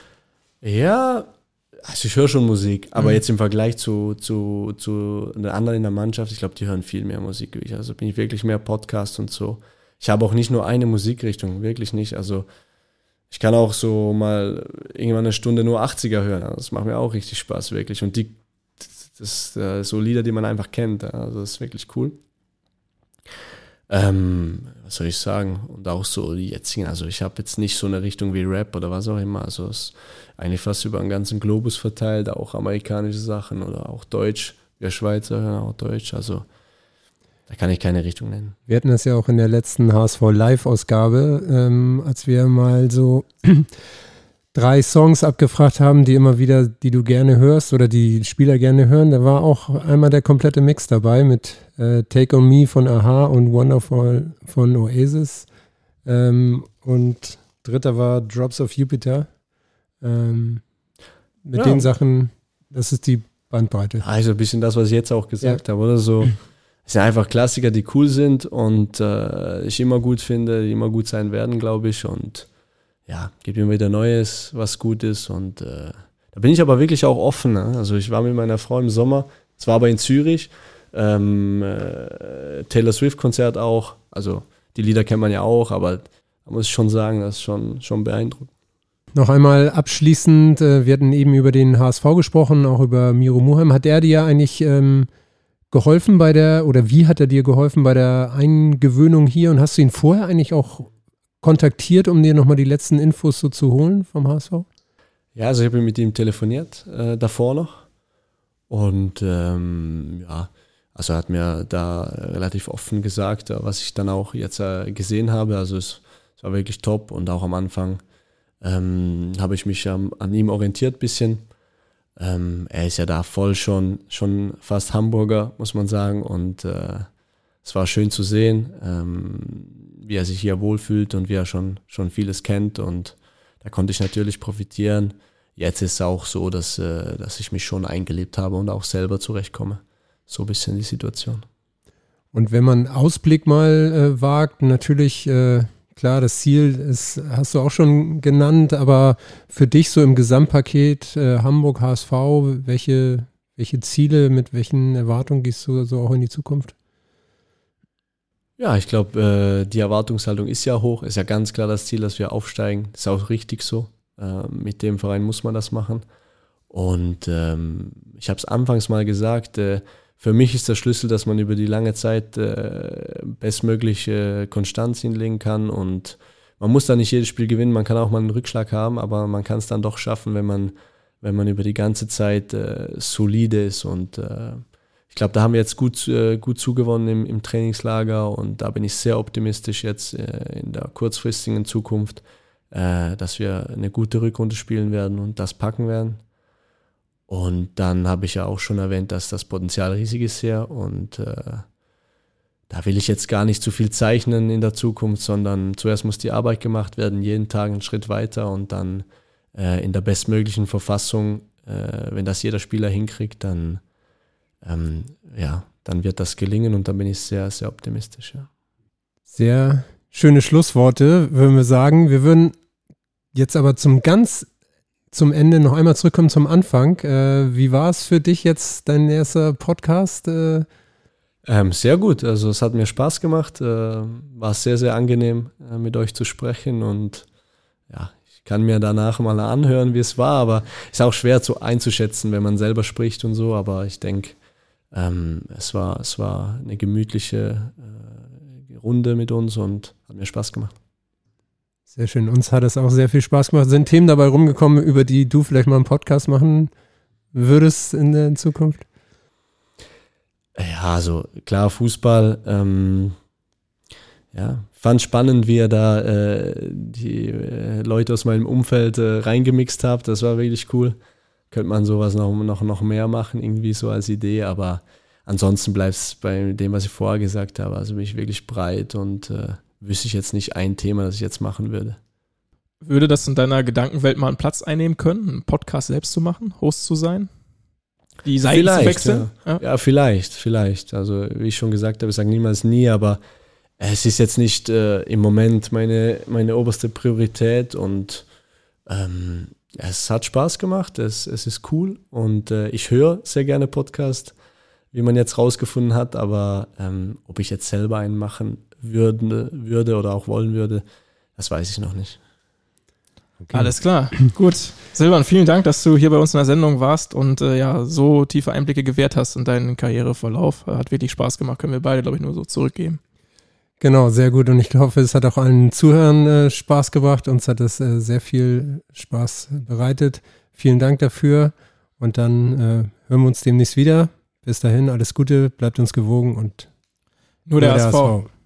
Ja, also ich höre schon Musik, aber mhm. jetzt im Vergleich zu, zu, zu den anderen in der Mannschaft, ich glaube, die hören viel mehr Musik wie ich. Also bin ich wirklich mehr Podcast und so. Ich habe auch nicht nur eine Musikrichtung, wirklich nicht. Also ich kann auch so mal irgendwann eine Stunde nur achtziger hören. Das macht mir auch richtig Spaß, wirklich. Und die, das sind so Lieder, die man einfach kennt. Also das ist wirklich cool. Ähm, was soll ich sagen? Und auch so die jetzigen, also ich habe jetzt nicht so eine Richtung wie Rap oder was auch immer. Also es ist eigentlich fast über den ganzen Globus verteilt, auch amerikanische Sachen oder auch Deutsch. Wir Schweizer hören auch Deutsch, also da kann ich keine Richtung nennen. Wir hatten das ja auch in der letzten H S V Live-Ausgabe, ähm, als wir mal so drei Songs abgefragt haben, die immer wieder, die du gerne hörst oder die Spieler gerne hören. Da war auch einmal der komplette Mix dabei mit äh, Take On Me von A-ha und Wonderful von Oasis. Ähm, und dritter war Drops of Jupiter. Ähm, mit ja. den Sachen Das ist die Bandbreite. Also ein bisschen das, was ich jetzt auch gesagt Ja. habe, oder so. Es sind einfach Klassiker, die cool sind und äh, ich immer gut finde, die immer gut sein werden, glaube ich. Und ja, gibt immer wieder Neues, was gut ist. Und äh, da bin ich aber wirklich auch offen. Ne? Also ich war mit meiner Frau im Sommer, es war aber in Zürich, ähm, äh, Taylor Swift-Konzert auch. Also die Lieder kennt man ja auch, aber da muss ich schon sagen, das ist schon, schon beeindruckend. Noch einmal abschließend, äh, wir hatten eben über den H S V gesprochen, auch über Miro Muheim. Hat er dir eigentlich ähm, geholfen bei der, oder wie hat er dir geholfen bei der Eingewöhnung hier? Und hast du ihn vorher eigentlich auch kontaktiert, um dir nochmal die letzten Infos so zu holen vom H S V? Ja, also ich habe mit ihm telefoniert, äh, davor noch. Und ähm, ja, also er hat mir da relativ offen gesagt, was ich dann auch jetzt äh, gesehen habe. Also es, es war wirklich top und auch am Anfang ähm, habe ich mich ähm, an ihm orientiert ein bisschen. Ähm, er ist ja da voll schon, schon fast Hamburger, muss man sagen. Und äh, es war schön zu sehen, ähm, wie er sich hier wohlfühlt und wie er schon, schon vieles kennt. Und da konnte ich natürlich profitieren. Jetzt ist es auch so, dass, äh, dass ich mich schon eingelebt habe und auch selber zurechtkomme. So ein bisschen die Situation. Und wenn man Ausblick mal äh, wagt, natürlich, äh, klar, das Ziel ist, hast du auch schon genannt, aber für dich so im Gesamtpaket äh, Hamburg, H S V, welche, welche Ziele, mit welchen Erwartungen gehst du so auch in die Zukunft? Ja, ich glaube, äh, die Erwartungshaltung ist ja hoch. Ist ja ganz klar das Ziel, dass wir aufsteigen. Ist auch richtig so. Äh, mit dem Verein muss man das machen. Und ähm, ich habe es anfangs mal gesagt, äh, für mich ist der Schlüssel, dass man über die lange Zeit äh, bestmögliche Konstanz hinlegen kann. Und man muss da nicht jedes Spiel gewinnen. Man kann auch mal einen Rückschlag haben, aber man kann es dann doch schaffen, wenn man, wenn man über die ganze Zeit äh, solide ist. Und äh, ich glaube, da haben wir jetzt gut, äh, gut zugewonnen im, im Trainingslager und da bin ich sehr optimistisch jetzt äh, in der kurzfristigen Zukunft, äh, dass wir eine gute Rückrunde spielen werden und das packen werden. Und dann habe ich ja auch schon erwähnt, dass das Potenzial riesig ist hier und äh, da will ich jetzt gar nicht zu viel zeichnen in der Zukunft, sondern zuerst muss die Arbeit gemacht werden, jeden Tag einen Schritt weiter und dann äh, in der bestmöglichen Verfassung, äh, wenn das jeder Spieler hinkriegt, dann Ähm, ja, dann wird das gelingen und dann bin ich sehr, sehr optimistisch. Ja. Sehr schöne Schlussworte, würden wir sagen. Wir würden jetzt aber zum ganz zum Ende noch einmal zurückkommen zum Anfang. Äh, wie war es für dich jetzt, dein erster Podcast? Äh? Ähm, sehr gut, also es hat mir Spaß gemacht, äh, war sehr, sehr angenehm äh, mit euch zu sprechen und ja, ich kann mir danach mal anhören, wie es war, aber es ist auch schwer zu einzuschätzen, wenn man selber spricht und so, aber ich denke, Ähm, es war, es war eine gemütliche äh, Runde mit uns und hat mir Spaß gemacht. Sehr schön. Uns hat es auch sehr viel Spaß gemacht. Sind Themen dabei rumgekommen, über die du vielleicht mal einen Podcast machen würdest in der Zukunft? Ja, also klar, Fußball. Ähm, ja, fand spannend, wie ihr da äh, die äh, Leute aus meinem Umfeld äh, reingemixt habt. Das war wirklich cool. Könnte man sowas noch, noch, noch mehr machen, irgendwie so als Idee, aber ansonsten bleibt es bei dem, was ich vorher gesagt habe. Also bin ich wirklich breit und äh, wüsste ich jetzt nicht ein Thema, das ich jetzt machen würde. Würde das in deiner Gedankenwelt mal einen Platz einnehmen können, einen Podcast selbst zu machen, Host zu sein? Die Seiten zu wechseln? Ja. Ja. ja, vielleicht, vielleicht. Also wie ich schon gesagt habe, ich sage niemals nie, aber es ist jetzt nicht äh, im Moment meine, meine oberste Priorität und ähm, es hat Spaß gemacht, es, es ist cool und äh, ich höre sehr gerne Podcast, wie man jetzt rausgefunden hat, aber ähm, ob ich jetzt selber einen machen würde, würde oder auch wollen würde, das weiß ich noch nicht. Okay. Alles klar, gut. Silvan, vielen Dank, dass du hier bei uns in der Sendung warst und äh, ja so tiefe Einblicke gewährt hast in deinen Karriereverlauf. Hat wirklich Spaß gemacht, können wir beide, glaube ich, nur so zurückgeben. Genau, sehr gut und ich hoffe, es hat auch allen Zuhörern äh, Spaß gebracht. Uns hat es äh, sehr viel Spaß bereitet. Vielen Dank dafür und dann äh, hören wir uns demnächst wieder. Bis dahin, alles Gute, bleibt uns gewogen und nur der, der H S V. H S V.